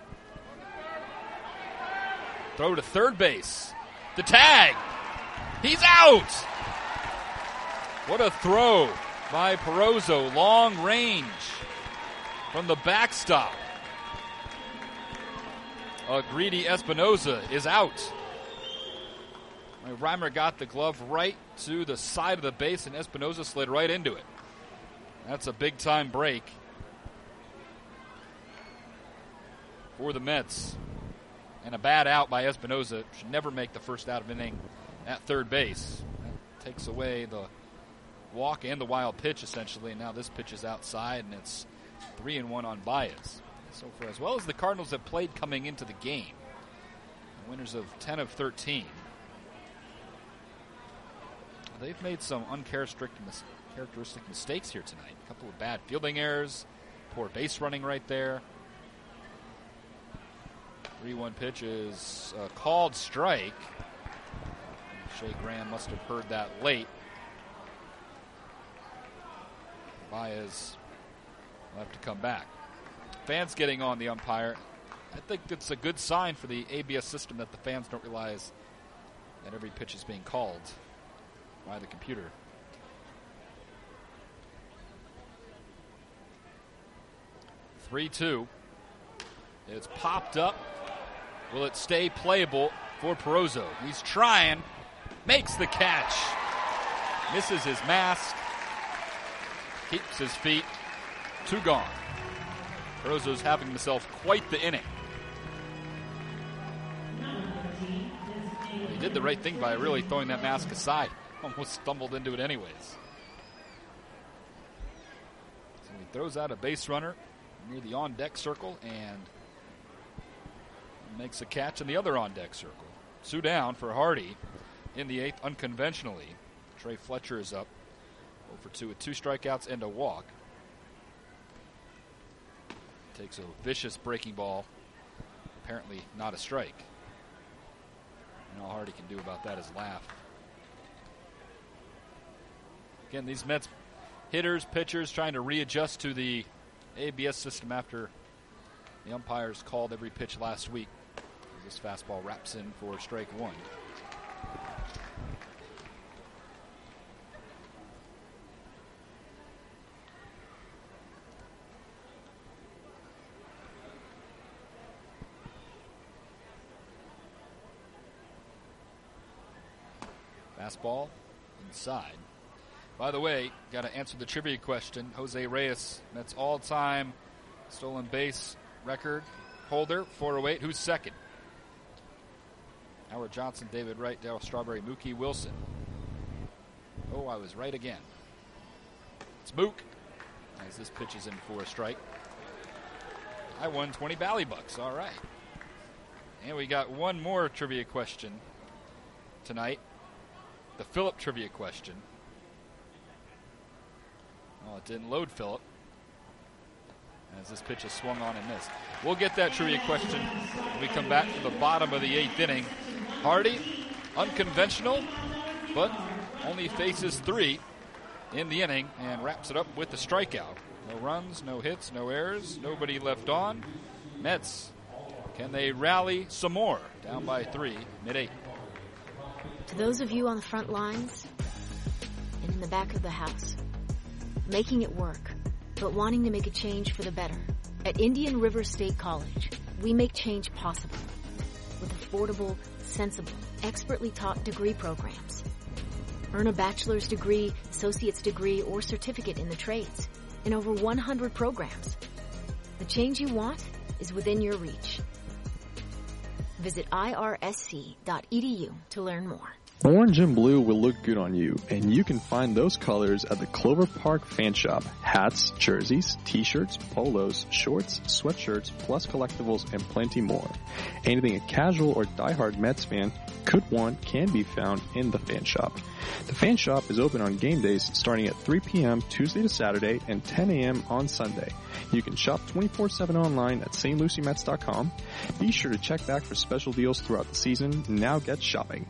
Throw to third base. The tag. He's out. What a throw by Perozo. Long range from the backstop. A greedy Espinoza is out. Reimer got the glove right to the side of the base, and Espinoza slid right into it. That's a big-time break for the Mets. And a bad out by Espinoza. Should never make the first out of inning at third base. That takes away the walk and the wild pitch, essentially. And now this pitch is outside, and it's three and one on Baez. So for as well as the Cardinals have played coming into the game, the winners of ten of thirteen, they've made some uncharacteristic mistakes here tonight. A couple of bad fielding errors, poor base running right there. three one pitch is a called strike. Shea Graham must have heard that late. Baez will have to come back. Fans getting on the umpire. I think it's a good sign for the A B S system that the fans don't realize that every pitch is being called by the computer. three two. It's popped up. Will it stay playable for Perozo? He's trying. Makes the catch. Misses his mask. Keeps his feet. Two gone. Perozo's having himself quite the inning. He did the right thing by really throwing that mask aside. Almost stumbled into it anyways. So he throws out a base runner near the on-deck circle and makes a catch in the other on-deck circle. Two down for Hardy in the eighth unconventionally. Trey Fletcher is up oh for two with two strikeouts and a walk. Takes a vicious breaking ball. Apparently not a strike. And all Hardy can do about that is laugh. Again, these Mets hitters, pitchers trying to readjust to the A B S system after the umpires called every pitch last week. This fastball wraps in for strike one. Fastball inside. By the way, got to answer the trivia question. Jose Reyes, Mets all-time stolen base record holder, four oh eight. Who's second? Howard Johnson, David Wright, Darryl Strawberry, Mookie Wilson. Oh, I was right again. It's Mook as this pitch is in for a strike. I won twenty Bally Bucks. All right. And we got one more trivia question tonight. The Phillip trivia question. Well, it didn't load Phillip as this pitch is swung on and missed. We'll get that trivia question when we come back to the bottom of the eighth inning. Hardy, unconventional, but only faces three in the inning and wraps it up with the strikeout. No runs, no hits, no errors, nobody left on. Mets, can they rally some more? Down by three, mid-eighth. To those of you on the front lines and in the back of the house, making it work, but wanting to make a change for the better. At Indian River State College, we make change possible with affordable, sensible, expertly taught degree programs. Earn a bachelor's degree, associate's degree, or certificate in the trades in over one hundred programs. The change you want is within your reach. Visit I R S C dot E D U to learn more. Orange and blue will look good on you, and you can find those colors at the Clover Park Fan Shop. Hats, jerseys, t-shirts, polos, shorts, sweatshirts, plus collectibles, and plenty more. Anything a casual or diehard Mets fan could want can be found in the Fan Shop. The Fan Shop is open on game days starting at three p.m. Tuesday to Saturday and ten a.m. on Sunday. You can shop twenty-four seven online at St Lucie Mets dot com. Be sure to check back for special deals throughout the season. Now get shopping.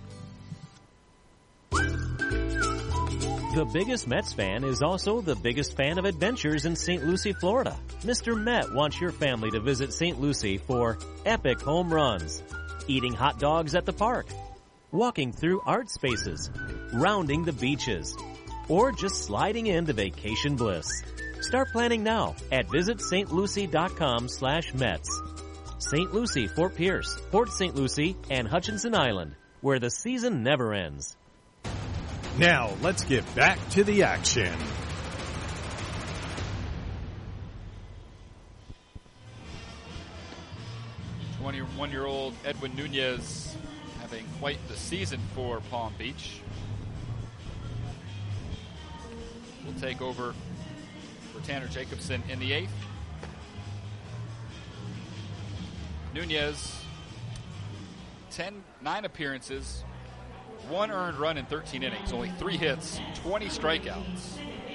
The biggest Mets fan is also the biggest fan of adventures in Saint Lucie, Florida. Mister Met wants your family to visit Saint Lucie for epic home runs, eating hot dogs at the park, walking through art spaces, rounding the beaches, or just sliding into vacation bliss. Start planning now at visit St Lucie dot com slash Mets. Saint Lucie, Fort Pierce, Port Saint Lucie, and Hutchinson Island, where the season never ends. Now, let's get back to the action. twenty-one-year-old Edwin Nunez having quite the season for Palm Beach. Will take over for Tanner Jacobson in the eighth. Nunez, ten, nine appearances, one earned run in thirteen innings, only three hits, twenty strikeouts.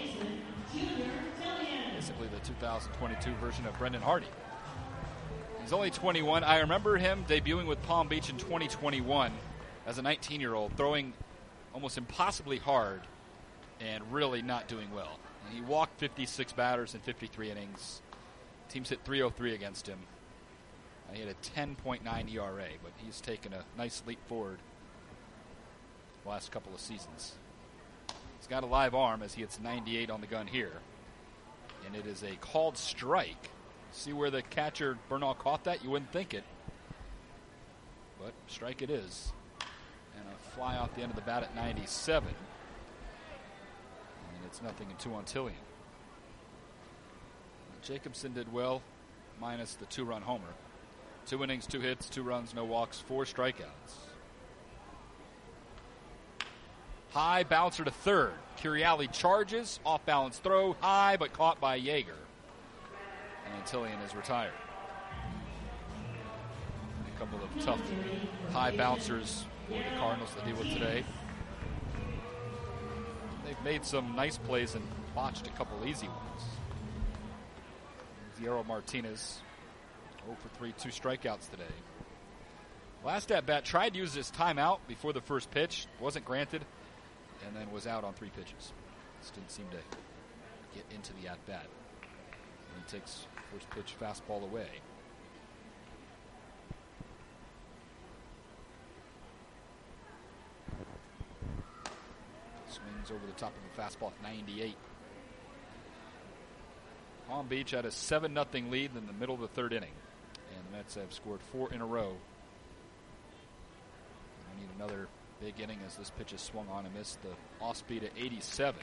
Basically the two thousand twenty-two version of Brendan Hardy. He's only twenty-one. I remember him debuting with Palm Beach in twenty twenty-one as a nineteen-year-old, throwing almost impossibly hard and really not doing well. And he walked fifty-six batters in fifty-three innings. Teams hit three oh three against him. He had a ten point nine E R A, but he's taken a nice leap forward the last couple of seasons. He's got a live arm as he hits ninety-eight on the gun here. And it is a called strike. See where the catcher Bernal caught that? You wouldn't think it. But strike it is. And a fly off the end of the bat at ninety-seven. And it's nothing and two on Tillian. Jacobson did well, minus the two-run homer. Two innings, two hits, two runs, no walks, four strikeouts. High bouncer to third. Curiali charges, off-balance throw, high but caught by Yeager. And Tillian is retired. A couple of tough high bouncers for the Cardinals to deal with today. They've made some nice plays and botched a couple easy ones. There's Yero Martinez. oh for three, two strikeouts today. Last at bat tried to use his timeout before the first pitch, wasn't granted, and then was out on three pitches. Just didn't seem to get into the at bat. And he takes first pitch fastball away. Swings over the top of a fastball at ninety-eight. Palm Beach had a seven nothing lead in the middle of the third inning. And the Mets have scored four in a row. We need another big inning as this pitch is swung on and missed. The off speed at eighty-seven.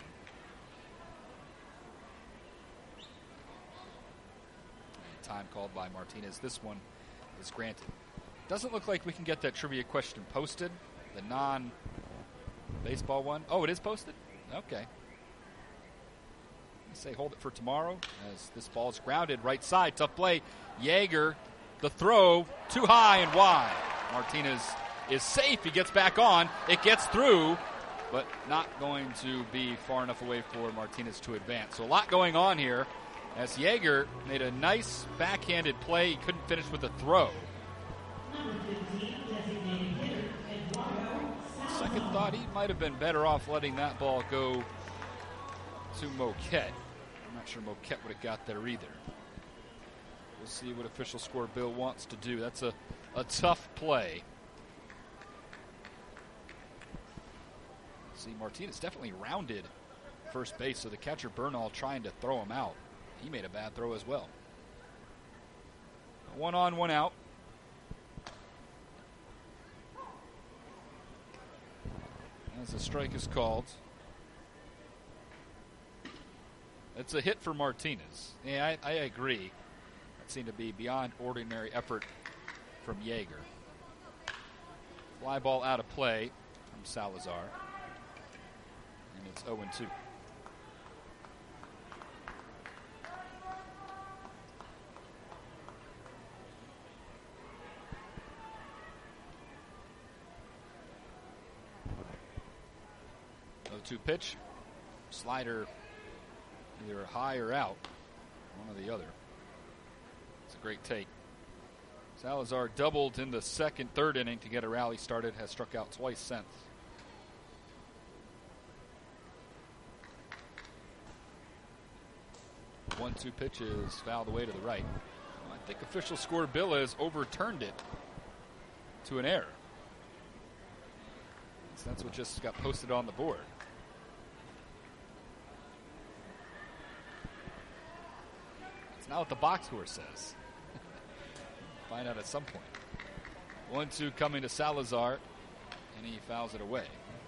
And time called by Martinez. This one is granted. Doesn't look like we can get that trivia question posted, the non-baseball one. Oh, it is posted? Okay. I say hold it for tomorrow as this ball is grounded right side. Tough play. Yeager, the throw, too high and wide. Martinez is safe. He gets back on. It gets through, but not going to be far enough away for Martinez to advance. So a lot going on here as Yeager made a nice backhanded play. He couldn't finish with a throw. Second thought, he might have been better off letting that ball go to Moquette. I'm not sure Moquette would have got there either. We'll see what official score Bill wants to do. That's a, a tough play. See, Martinez definitely rounded first base, so the catcher Bernal trying to throw him out. He made a bad throw as well. One on, one out. As a strike is called. It's a hit for Martinez. Yeah, I, I agree. That seemed to be beyond ordinary effort from Yeager. Fly ball out of play from Salazar. And it's oh and two. oh two pitch. Slider either high or out. One or the other. It's a great take. Salazar doubled in the second, third inning to get a rally started. Has struck out twice since. one two pitches fouled away to the right. Well, I think official score Bill has overturned it to an error. So that's what just got posted on the board. It's not what the box score says. Find out at some point. one two coming to Salazar, and he fouls it away.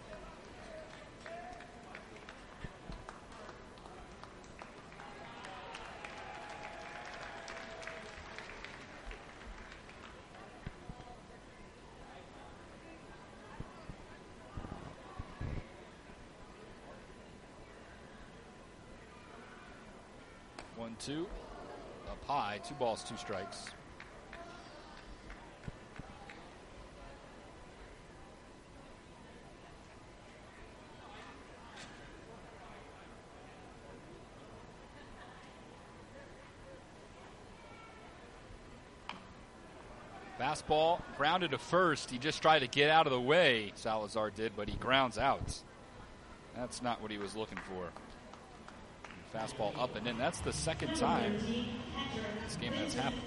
one two. Up high. Two balls, two strikes. Fastball grounded to first. He just tried to get out of the way, Salazar did, but he grounds out. That's not what he was looking for. Fastball up and in. That's the second time this game has happened.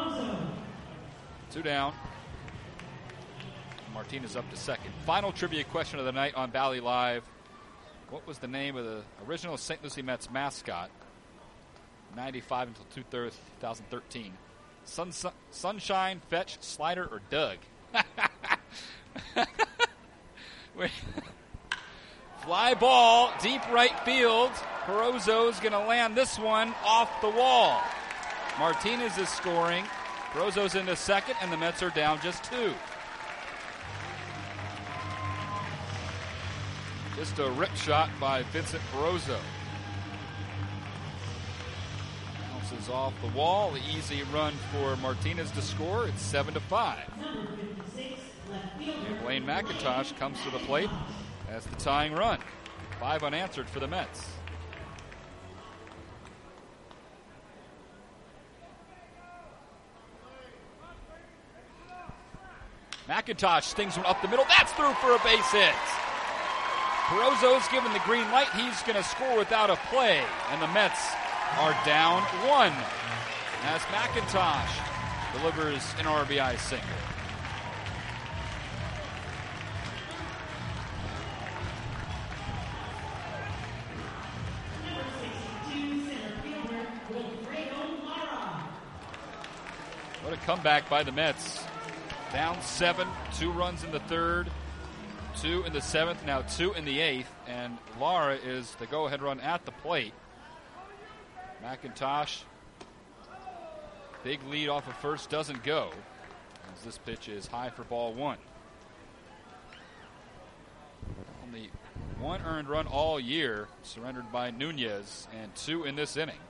Two down. Martinez up to second. Final trivia question of the night on Bally Live. What was the name of the original Saint Lucie Mets mascot? ninety-five until two thousand thirteen. Sun, sun, sunshine, Fetch, Slider, or Doug? Wait. Fly ball, deep right field. Carozzo's going to land this one off the wall. Martinez is scoring. Carozzo's into second, and the Mets are down just two. Just a rip shot by Vincent Carozzo. Bounces off the wall. The easy run for Martinez to score. It's seven to five. And Blaine McIntosh comes to the plate as the tying run. Five unanswered for the Mets. McIntosh stings one up the middle. That's through for a base hit. Carozzo's given the green light. He's going to score without a play. And the Mets are down one as McIntosh delivers an R B I single. What a comeback by the Mets. Down seven, two runs in the third, two in the seventh, now two in the eighth, and Lara is the go-ahead run at the plate. McIntosh, big lead off of first, doesn't go. As This pitch is high for ball one. Only one earned run all year, surrendered by Nunez, and two in this inning.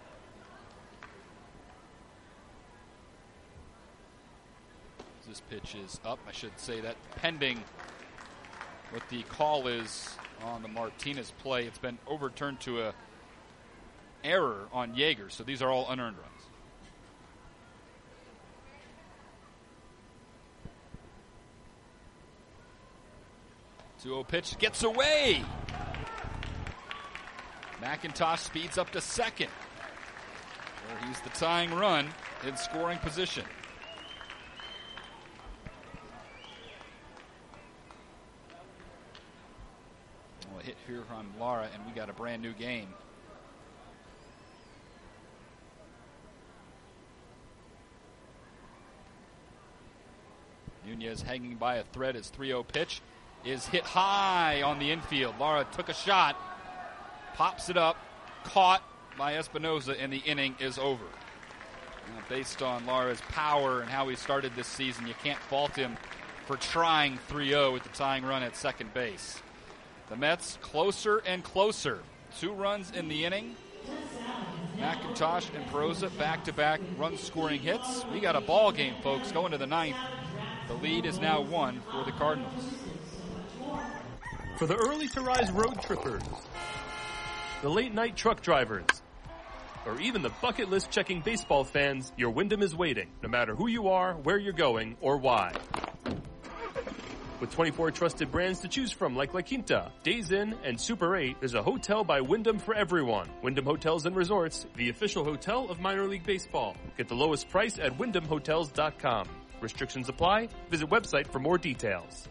This pitch is up. I should say that pending what the call is on the Martinez play. It's been overturned to a error on Yeager, so these are all unearned runs. two oh pitch gets away. McIntosh speeds up to second, where he's the tying run in scoring position. Well, a hit here on Lara, and we got a brand new game. Nunez hanging by a thread. His three oh pitch is hit high on the infield. Lara took a shot, pops it up, caught by Espinoza, and the inning is over. Now, based on Lara's power and how he started this season, you can't fault him for trying three oh with the tying run at second base. The Mets closer and closer. Two runs in the inning. McIntosh and Perosa back-to-back run-scoring hits. We got a ball game, folks, going to the ninth. The lead is now one for the Cardinals. For the early-to-rise road trippers, the late-night truck drivers, or even the bucket list checking baseball fans, your Wyndham is waiting, no matter who you are, where you're going, or why. With twenty-four trusted brands to choose from like La Quinta, Days Inn, and Super eight, there's a hotel by Wyndham for everyone. Wyndham Hotels and Resorts, the official hotel of minor league baseball. Get the lowest price at wyndham hotels dot com. Restrictions apply. Visit website for more details.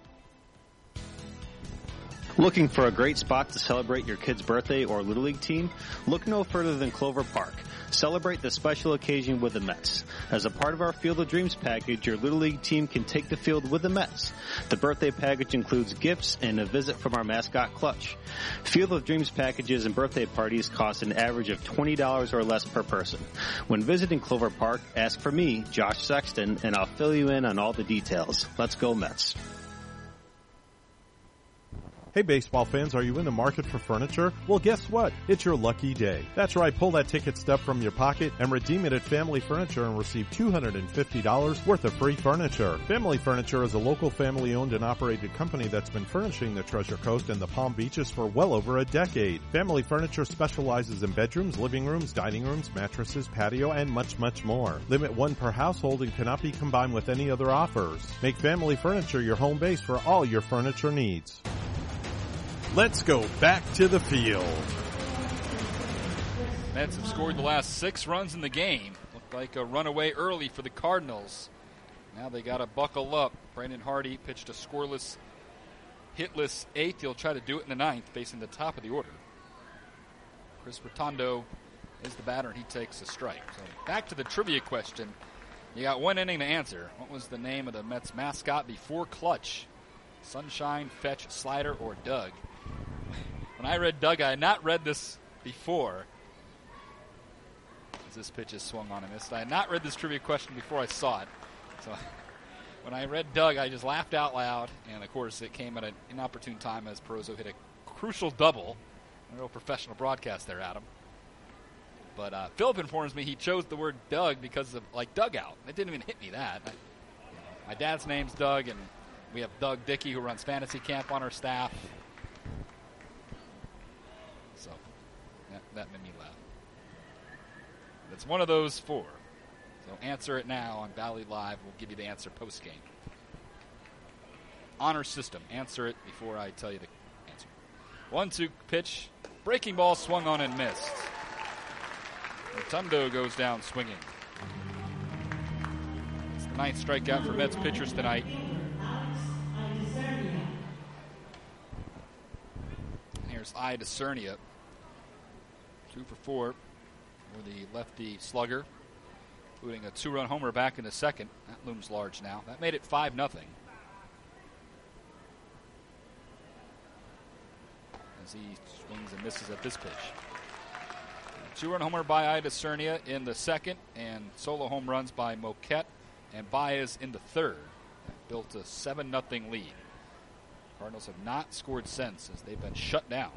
Looking for a great spot to celebrate your kid's birthday or Little League team? Look no further than Clover Park. Celebrate the special occasion with the Mets. As a part of our Field of Dreams package, your Little League team can take the field with the Mets. The birthday package includes gifts and a visit from our mascot Clutch. Field of Dreams packages and birthday parties cost an average of twenty dollars or less per person. When visiting Clover Park, ask for me, Josh Sexton, and I'll fill you in on all the details. Let's go Mets. Hey baseball fans, are you in the market for furniture? Well, guess what? It's your lucky day. That's right, pull that ticket stub from your pocket and redeem it at Family Furniture and receive two hundred fifty dollars worth of free furniture. Family Furniture is a local family-owned and operated company that's been furnishing the Treasure Coast and the Palm Beaches for well over a decade. Family Furniture specializes in bedrooms, living rooms, dining rooms, mattresses, patio, and much, much more. Limit one per household and cannot be combined with any other offers. Make Family Furniture your home base for all your furniture needs. Let's go back to the field. Mets have scored the last six runs in the game. Looked like a runaway early for the Cardinals. Now they got to buckle up. Brandon Hardy pitched a scoreless, hitless eighth. He'll try to do it in the ninth, facing the top of the order. Chris Rotundo is the batter, and he takes a strike. So back to the trivia question. You got one inning to answer. What was the name of the Mets mascot before Clutch? Sunshine, Fetch, Slider, or Doug? When I read Doug, I had not read this before. As this pitch is swung on and missed. I had not read this trivia question before I saw it. So when I read Doug, I just laughed out loud. And, of course, it came at an inopportune time as Peroso hit a crucial double. A real professional broadcast there, Adam. But uh, Philip informs me he chose the word Doug because of, like, dugout. It didn't even hit me that. I, you know, my dad's name's Doug, and we have Doug Dickey, who runs fantasy camp on our staff. So that, that made me laugh. It's one of those four. So answer it now on Valley Live. We'll give you the answer post-game. Honor system. Answer it before I tell you the answer. one two pitch. Breaking ball swung on and missed. Rotundo goes down swinging. It's the ninth strikeout for Mets pitchers tonight. Here's Ida Cernia. Two for four for the lefty slugger, including a two-run homer back in the second. That looms large now. That made it five nothing. As he swings and misses at this pitch. Two-run homer by Ida Cernia in the second, and solo home runs by Moquette and Baez in the third. That built a seven nothing lead. Cardinals have not scored since as they've been shut down.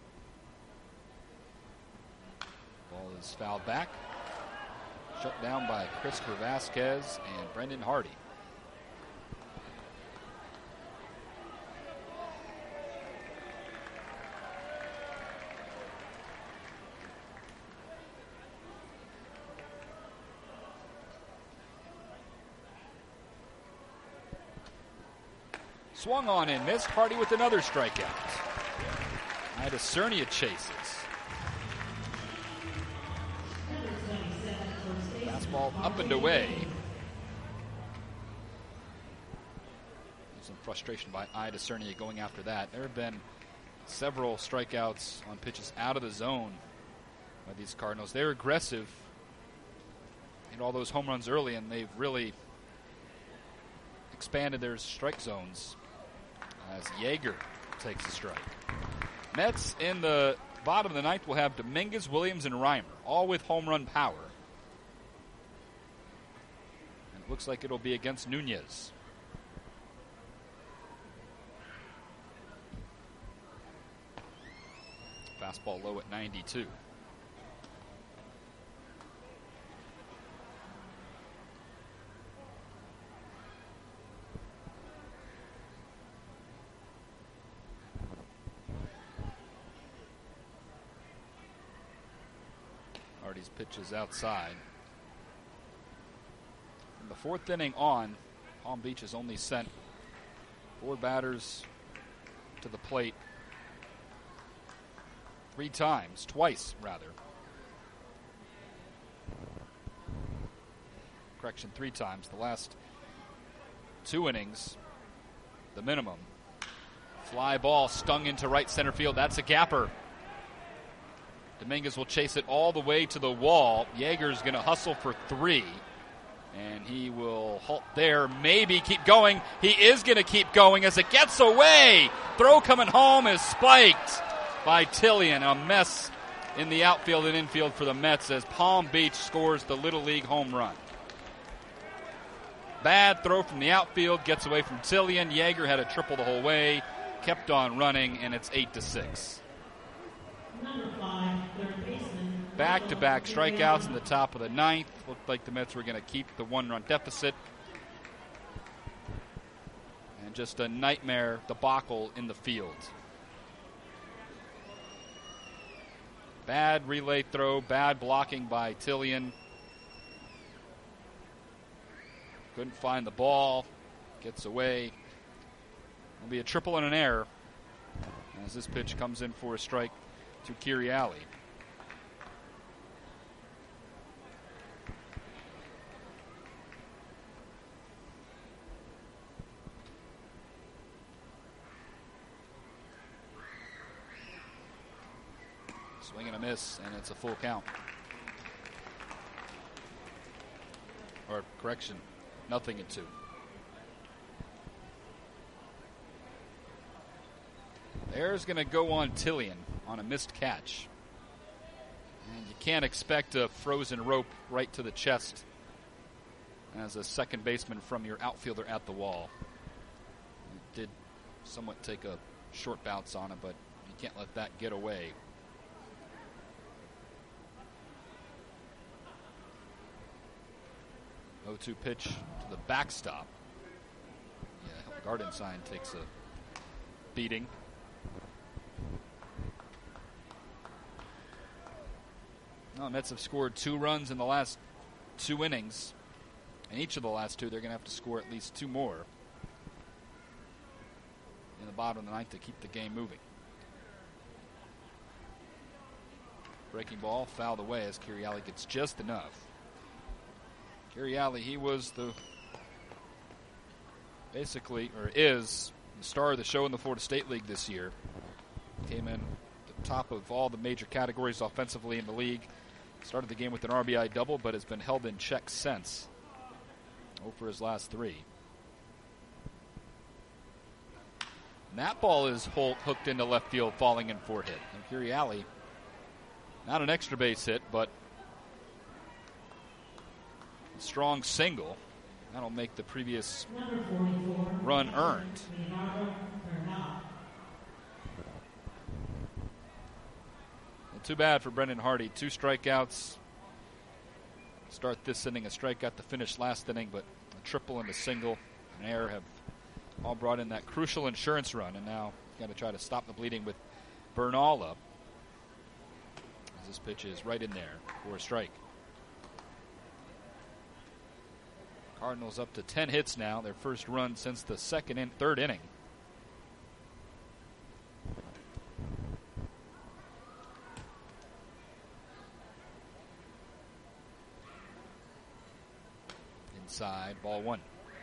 Ball is fouled back. Shut down by Christopher Vasquez and Brendan Hardy. Swung on and missed. Hardy with another strikeout. Ida Cernia chases. Fastball up and away. Some frustration by Ida Cernia going after that. There have been several strikeouts on pitches out of the zone by these Cardinals. They're aggressive. Hit all those home runs early, and they've really expanded their strike zones as Yeager takes a strike. Mets in the bottom of the ninth will have Dominguez, Williams, and Reimer, all with home run power. And it looks like it'll be against Nunez. Fastball low at ninety-two. Hardy's pitch is outside. From the fourth inning on, Palm Beach has only sent four batters to the plate three times, twice rather. Correction, three times. The last two innings, the minimum. Fly ball stung into right center field. That's a gapper. Dominguez will chase it all the way to the wall. Yeager's going to hustle for three, and he will halt there, maybe keep going. He is going to keep going as it gets away. Throw coming home is spiked by Tillian. A mess in the outfield and infield for the Mets as Palm Beach scores the Little League home run. Bad throw from the outfield, gets away from Tillian. Yeager had a triple the whole way, kept on running, and it's eight to six. Back-to-back strikeouts in the top of the ninth. Looked like the Mets were going to keep the one-run deficit. And just a nightmare debacle in the field. Bad relay throw, bad blocking by Tillian. Couldn't find the ball. Gets away. It'll be a triple and an error as this pitch comes in for a strike to Kiriali. Swing and a miss, and it's a full count. Or correction, nothing in two. There's going to go on Tillian on a missed catch. And you can't expect a frozen rope right to the chest as a second baseman from your outfielder at the wall. It did somewhat take a short bounce on him, but you can't let that get away. oh two pitch to the backstop. Yeah, Garden Sign takes a beating. No, Mets have scored two runs in the last two innings. In each of the last two, they're going to have to score at least two more in the bottom of the ninth to keep the game moving. Breaking ball fouled away as Kiriali gets just enough. Kiriali, he was the basically, or is, the star of the show in the Florida State League this year. Came in the top of all the major categories offensively in the league. Started the game with an R B I double, but has been held in check since. oh for his last three. And that ball is hooked into left field, falling in for a hit. And Kiriali, not an extra base hit, but a strong single That'll make the previous run earned. Well, too bad for Brendan Hardy. Two strikeouts. Start this inning, a strikeout to finish last inning, but a triple and a single, an error have all brought in that crucial insurance run, and now got to try to stop the bleeding with Bernal up. As this pitch is right in there for a strike. Cardinals up to ten hits now, their first run since the second and third inning. Inside, ball one.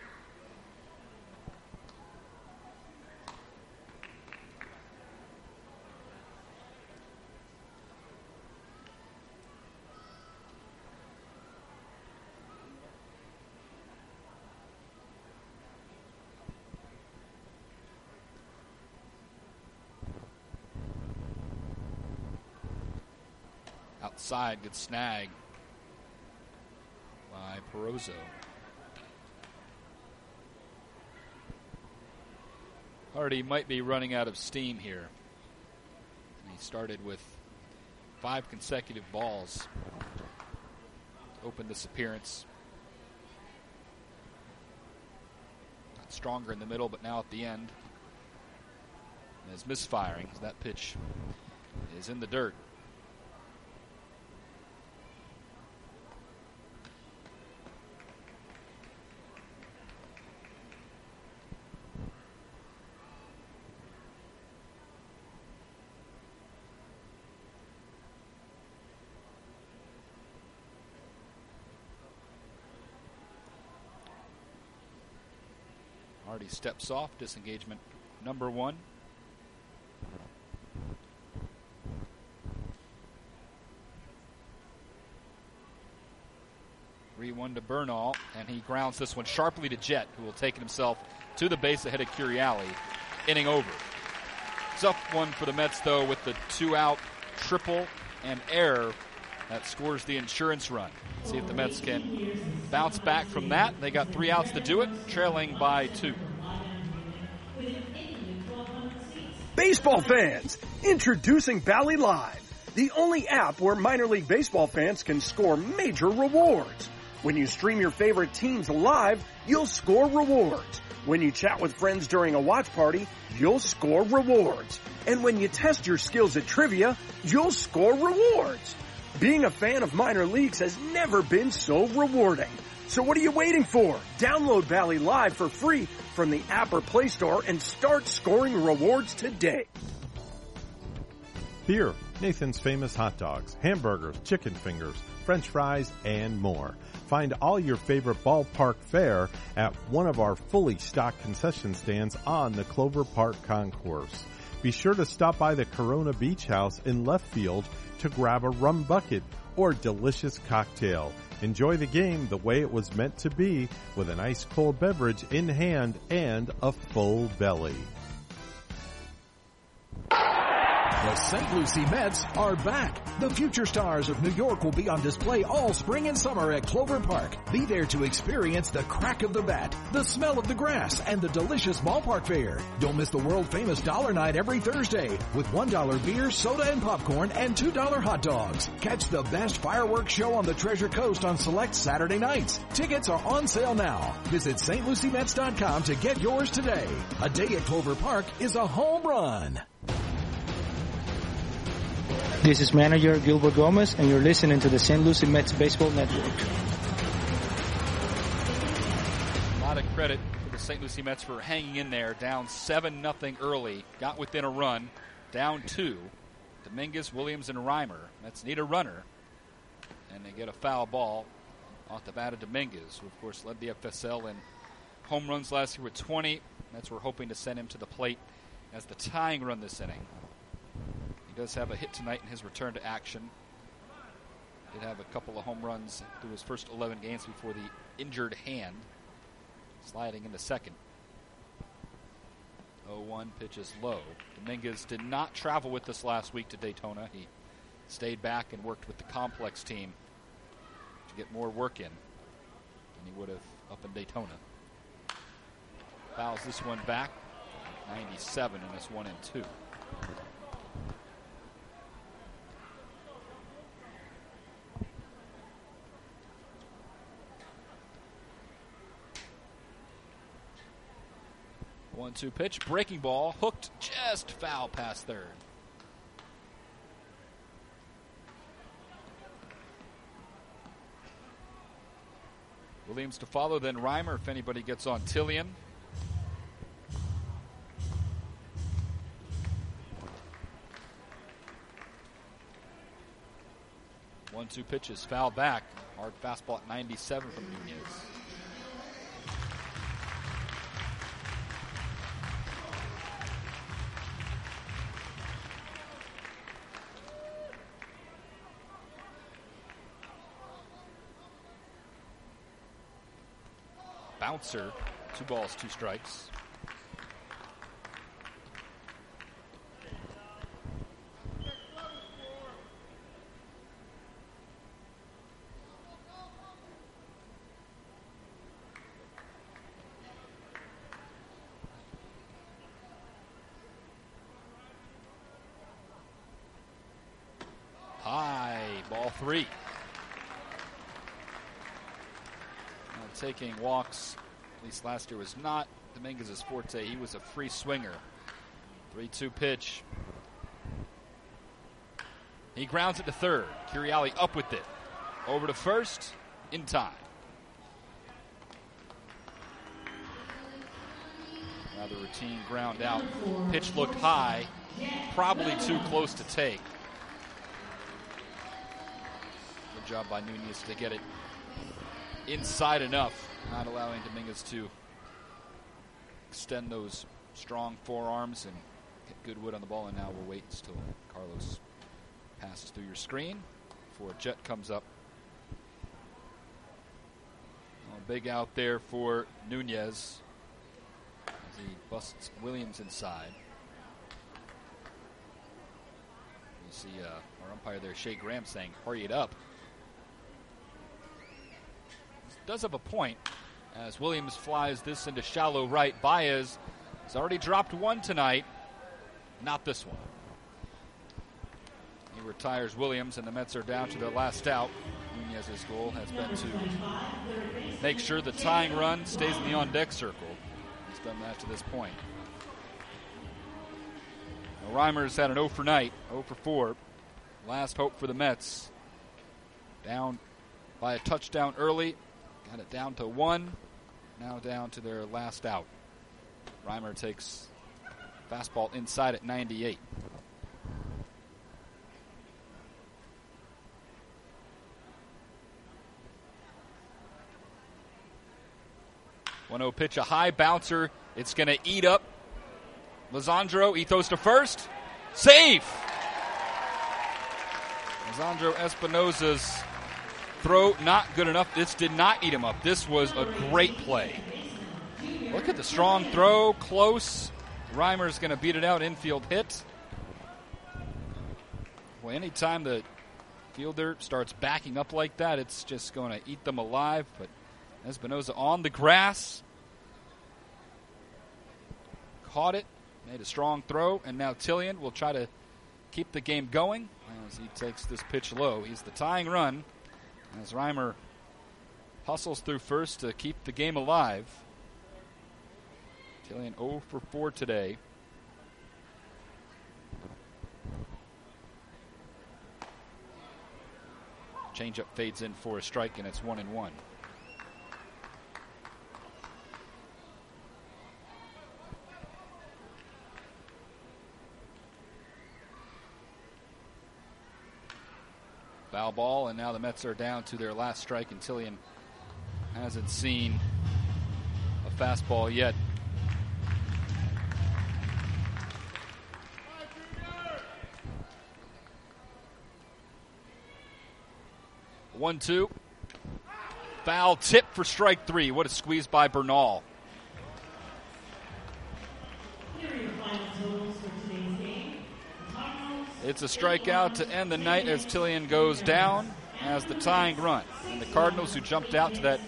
Outside, good snag by Perozo. Hardy might be running out of steam here. He started with five consecutive balls to open this appearance. Got stronger in the middle, but now at the end is misfiring. That pitch is in the dirt. Hardy steps off, disengagement number one. three one to Bernal, and he grounds this one sharply to Jet, who will take it himself to the base ahead of Curiali. Inning over. It's up one for the Mets, though, with the two-out triple and error that scores the insurance run. See if the Mets can bounce back from that. They got three outs to do it, trailing by two. Baseball fans, introducing Bally Live, the only app where minor league baseball fans can score major rewards. When you stream your favorite teams live, you'll score rewards. When you chat with friends during a watch party, you'll score rewards. And when you test your skills at trivia, you'll score rewards. Being a fan of minor leagues has never been so rewarding. So what are you waiting for? Download Bally Live for free from the app or Play Store and start scoring rewards today. Here, Nathan's Famous Hot Dogs, hamburgers, chicken fingers, French fries, and more. Find all your favorite ballpark fare at one of our fully stocked concession stands on the Clover Park Concourse. Be sure to stop by the Corona Beach House in left field to grab a rum bucket or delicious cocktail. Enjoy the game the way it was meant to be, with an ice cold beverage in hand and a full belly. The Saint Lucie Mets are back. The future stars of New York will be on display all spring and summer at Clover Park. Be there to experience the crack of the bat, the smell of the grass, and the delicious ballpark fare. Don't miss the world-famous Dollar Night every Thursday with one dollar beer, soda, and popcorn, and two dollar hot dogs. Catch the best fireworks show on the Treasure Coast on select Saturday nights. Tickets are on sale now. Visit St Lucie Mets dot com to get yours today. A day at Clover Park is a home run. This is manager Gilbert Gomez, and you're listening to the Saint Lucie Mets Baseball Network. A lot of credit for the Saint Lucie Mets for hanging in there, down seven nothing early, got within a run, down two. Dominguez, Williams, and Reimer. Mets need a runner, and they get a foul ball off the bat of Dominguez, who, of course, led the F S L in home runs last year with twenty. Mets were hoping to send him to the plate as the tying run this inning. He does have a hit tonight in his return to action. Did have a couple of home runs through his first eleven games before the injured hand. Sliding into second. oh one pitch is low. Dominguez did not travel with us last week to Daytona. He stayed back and worked with the complex team to get more work in. than he would have up in Daytona. Fouls this one back. ninety-seven, and it's one and two. one two pitch, breaking ball, hooked, just foul past third. Williams to follow, then Reimer if anybody gets on Tillian. one two pitches, foul back. Hard fastball at ninety-seven from Nunez. Bouncer, two balls, two strikes. High, ball three. Taking walks, at least last year, was not Dominguez's forte. He was a free swinger. three two pitch. He grounds it to third. Curiali up with it. Over to first, in time. Rather routine ground out. Pitch looked high, probably too close to take. Good job by Nunez to get it inside enough, not allowing Dominguez to extend those strong forearms and get good wood on the ball. And now we'll wait until Carlos passes through your screen before Jet comes up. Oh, big out there for Nunez as he busts Williams inside. You see uh, our umpire there, Shea Graham, saying, hurry it up. Does have a point as Williams flies this into shallow right. Baez has already dropped one tonight, not this one. He retires Williams, and the Mets are down to their last out. Nunez's goal has been to make sure the tying run stays in the on-deck circle. He's done that to this point. Now, Reimer's had an oh for night, oh for four. Last hope for the Mets. Down by a touchdown early. Got it down to one, now down to their last out. Reimer takes fastball inside at ninety-eight. one oh pitch, a high bouncer. It's going to eat up Lisandro. He throws to first. Safe! Lisandro Espinosa's throw not good enough. This did not eat him up. This was a great play. Look at the strong throw, close. Reimer's going to beat it out, infield hit. Well, anytime the fielder starts backing up like that, it's just going to eat them alive. But Espinosa on the grass. Caught it, made a strong throw, and now Tillian will try to keep the game going as he takes this pitch low. He's the tying run. As Reimer hustles through first to keep the game alive. Tillian oh for four today. Changeup fades in for a strike, and it's one and one. Foul ball, and now the Mets are down to their last strike, and Tillian hasn't seen a fastball yet. one two. Foul tip for strike three. What a squeeze by Bernal. It's a strikeout to end the night as Tillian goes down as the tying run. And the Cardinals, who jumped out to that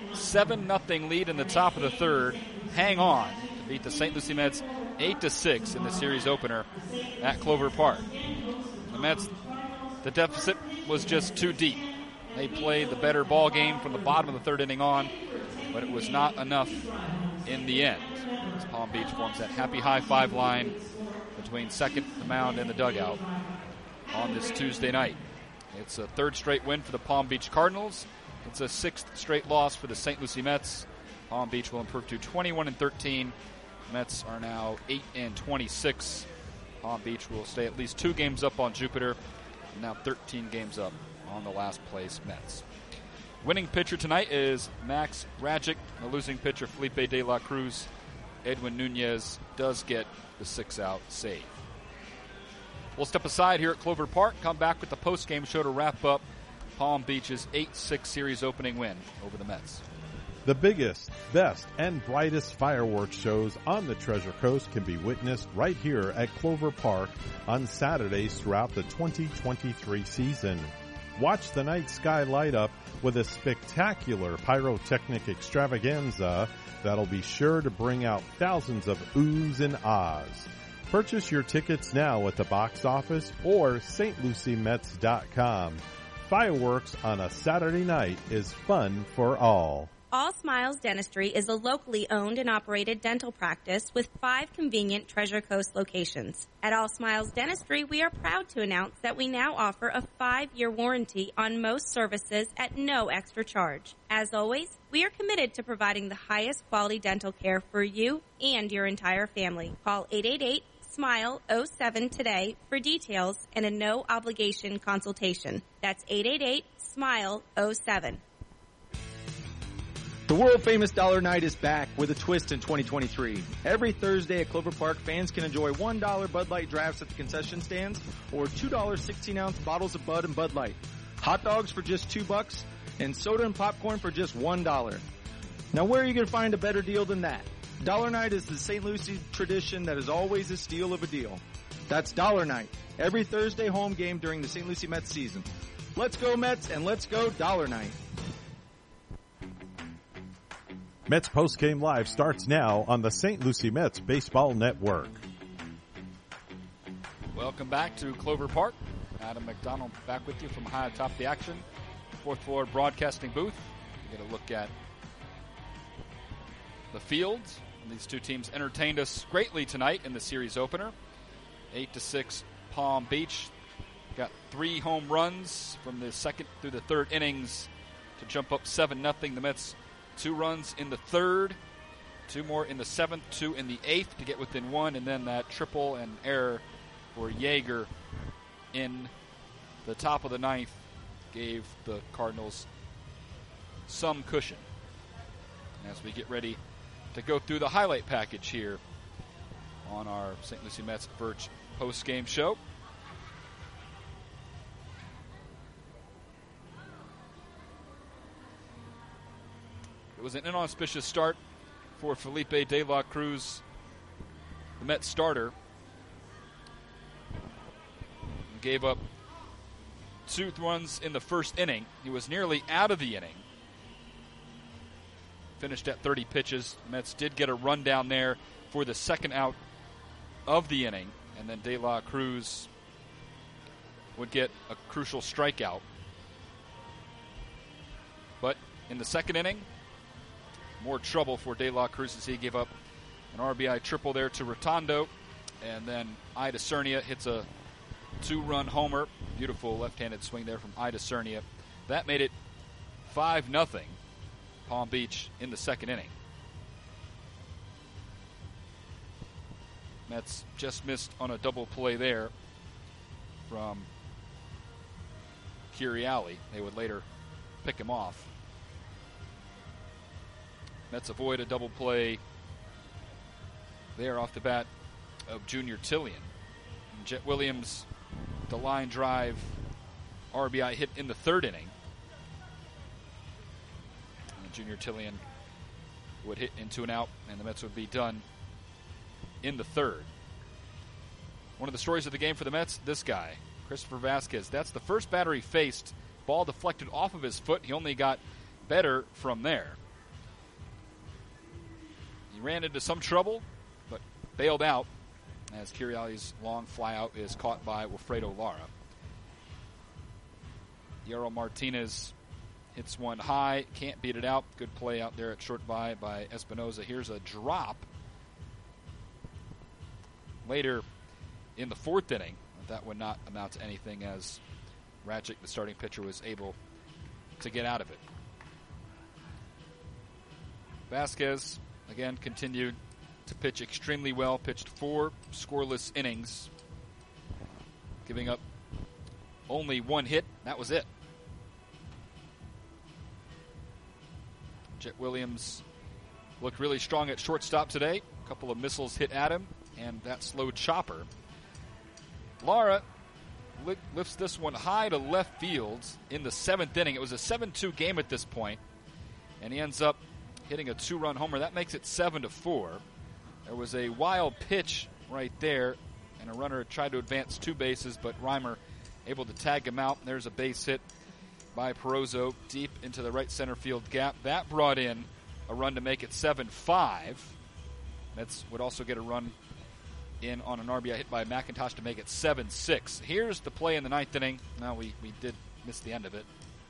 seven nothing lead in the top of the third. Hang on to beat the Saint Lucie Mets eight to six in the series opener at Clover Park. The Mets, the deficit was just too deep. They played the better ball game from the bottom of the third inning on, but it was not enough in the end. As Palm Beach forms that happy high five line between second, the mound, and the dugout on this Tuesday night. It's a third straight win for the Palm Beach Cardinals. It's a sixth straight loss for the Saint Lucie Mets. Palm Beach will improve to twenty-one and thirteen. Mets are now eight and twenty-six. Palm Beach will stay at least two games up on Jupiter, and now thirteen games up on the last place Mets. Winning pitcher tonight is Max Rajic. The losing pitcher, Felipe de la Cruz. Edwin Nunez does get the six-out save. We'll step aside here at Clover Park, come back with the post-game show to wrap up Palm Beach's eight six series opening win over the Mets. The biggest, best, and brightest fireworks shows on the Treasure Coast can be witnessed right here at Clover Park on Saturdays throughout the twenty twenty-three season. Watch the night sky light up with a spectacular pyrotechnic extravaganza that'll be sure to bring out thousands of oohs and ahs. Purchase your tickets now at the box office or S T Lucie Mets dot com. Fireworks on a Saturday night is fun for all. All Smiles Dentistry is a locally owned and operated dental practice with five convenient Treasure Coast locations. At All Smiles Dentistry, we are proud to announce that we now offer a five-year warranty on most services at no extra charge. As always, we are committed to providing the highest quality dental care for you and your entire family. Call eight eight eight, S M I L E, oh seven today for details and a no-obligation consultation. That's eight eight eight, S M I L E, oh seven. The world-famous Dollar Night is back with a twist in twenty twenty-three. Every Thursday at Clover Park, fans can enjoy one dollar Bud Light drafts at the concession stands or two dollars sixteen-ounce bottles of Bud and Bud Light. Hot dogs for just two bucks and soda and popcorn for just one dollar. Now, where are you going to find a better deal than that? Dollar Night is the Saint Lucie tradition that is always a steal of a deal. That's Dollar Night, every Thursday home game during the Saint Lucie Mets season. Let's go Mets and let's go Dollar Night. Mets Postgame Live starts now on the Saint Lucie Mets Baseball Network. Welcome back to Clover Park. Adam McDonald back with you from high atop the action. Fourth floor broadcasting booth. We get a look at the fields. These two teams entertained us greatly tonight in the series opener. Eight to six Palm Beach. Got three home runs from the second through the third innings to jump up seven nothing. The Mets two runs in the third, two more in the seventh, two in the eighth to get within one, and then that triple and error for Yeager in the top of the ninth gave the Cardinals some cushion. And as we get ready to go through the highlight package here on our Saint Lucie Mets Birch post-game show. It was an inauspicious start for Felipe de la Cruz, the Mets starter. He gave up two runs in the first inning. He was nearly out of the inning. Finished at thirty pitches. Mets did get a run down there for the second out of the inning, and then de la Cruz would get a crucial strikeout. But in the second inning, more trouble for de la Cruz as he gave up an R B I triple there to Rotondo, and then Ida Cernia hits a two-run homer. Beautiful left-handed swing there from Ida Cernia. That made it five nothing Palm Beach in the second inning. Mets just missed on a double play there from Curiali. They would later pick him off. Mets avoid a double play there off the bat of Junior Tillian. And Jet Williams, the line drive R B I hit in the third inning. And Junior Tillian would hit into an out, and the Mets would be done in the third. One of the stories of the game for the Mets, this guy, Christopher Vasquez. That's the first batter he faced. Ball deflected off of his foot. He only got better from there. he ran into some trouble, but bailed out as Kiriali's long flyout is caught by Wilfredo Lara. Yarrow Martinez hits one high, can't beat it out. Good play out there at short by by Espinoza. Here's a drop later in the fourth inning. That would not amount to anything as Rajic, the starting pitcher, was able to get out of it. Vasquez, again, continued to pitch extremely well, pitched four scoreless innings, giving up only one hit. That was it. Jet Williams looked really strong at shortstop today. A couple of missiles hit at him, and that slow chopper. Lara li- lifts this one high to left field in the seventh inning. It was a seven two game at this point, and he ends up hitting a two-run homer. That makes it seven to four. There was a wild pitch right there, and a runner tried to advance two bases, but Reimer able to tag him out. There's a base hit by Perozzo deep into the right center field gap. That brought in a run to make it seven five. Mets would also get a run in on an R B I hit by McIntosh to make it seven six. Here's the play in the ninth inning. Now, we, we did miss the end of it.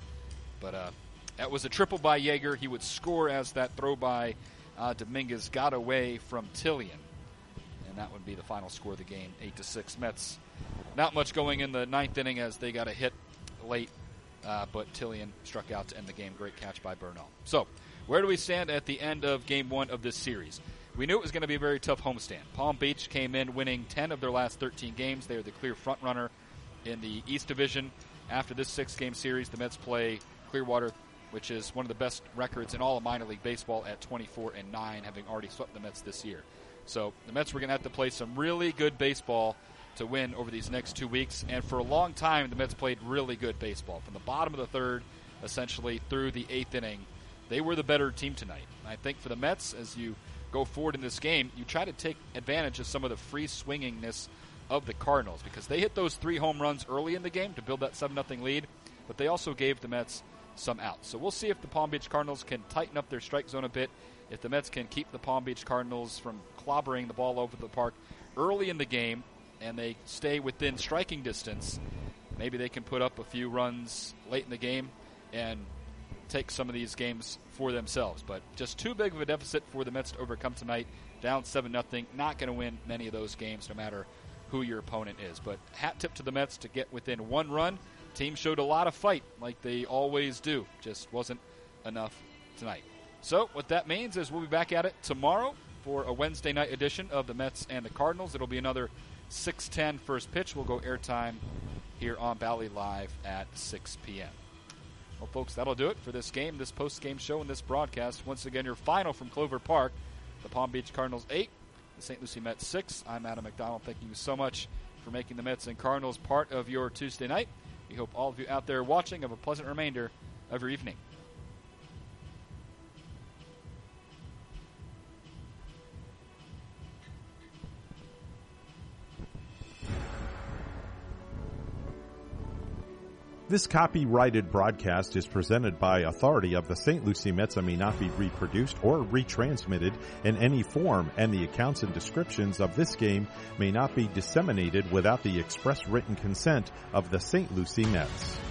But uh, that was a triple by Yeager. He would score as that throw by uh, Dominguez got away from Tillian. And that would be the final score of the game, eight to six. Mets not much going in the ninth inning as they got a hit late. Uh, but Tillian struck out to end the game. Great catch by Bernal. So, where do we stand at the end of game one of this series? We knew it was going to be a very tough homestand. Palm Beach came in winning ten of their last thirteen games. They are the clear front runner in the East Division. After this six-game series, the Mets play Clearwater, which is one of the best records in all of minor league baseball at twenty-four and nine, having already swept the Mets this year. So the Mets were going to have to play some really good baseball to win over these next two weeks. And for a long time, the Mets played really good baseball. From the bottom of the third, essentially through the eighth inning, they were the better team tonight. I think for the Mets, as you go forward in this game, you try to take advantage of some of the free swingingness of the Cardinals, because they hit those three home runs early in the game to build that seven nothing lead, but they also gave the Mets some outs. So we'll see if the Palm Beach Cardinals can tighten up their strike zone a bit, if the Mets can keep the Palm Beach Cardinals from clobbering the ball over the park early in the game, and they stay within striking distance. Maybe they can put up a few runs late in the game and take some of these games for themselves. But just too big of a deficit for the Mets to overcome tonight. Down seven nothing. Not going to win many of those games no matter who your opponent is. But hat tip to the Mets to get within one run. Team showed a lot of fight like they always do. Just wasn't enough tonight. So what that means is we'll be back at it tomorrow for a Wednesday night edition of the Mets and the Cardinals. It'll be another six ten first pitch. We'll go airtime here on Bally Live at six p.m. Well, folks, that'll do it for this game, this post-game show, and this broadcast. Once again, your final from Clover Park, the Palm Beach Cardinals eight, the Saint Lucie Mets six. I'm Adam McDonald. Thank you so much for making the Mets and Cardinals part of your Tuesday night. We hope all of you out there watching have a pleasant remainder of your evening. This copyrighted broadcast is presented by authority of the Saint Lucie Mets and may not be reproduced or retransmitted in any form, and the accounts and descriptions of this game may not be disseminated without the express written consent of the Saint Lucie Mets.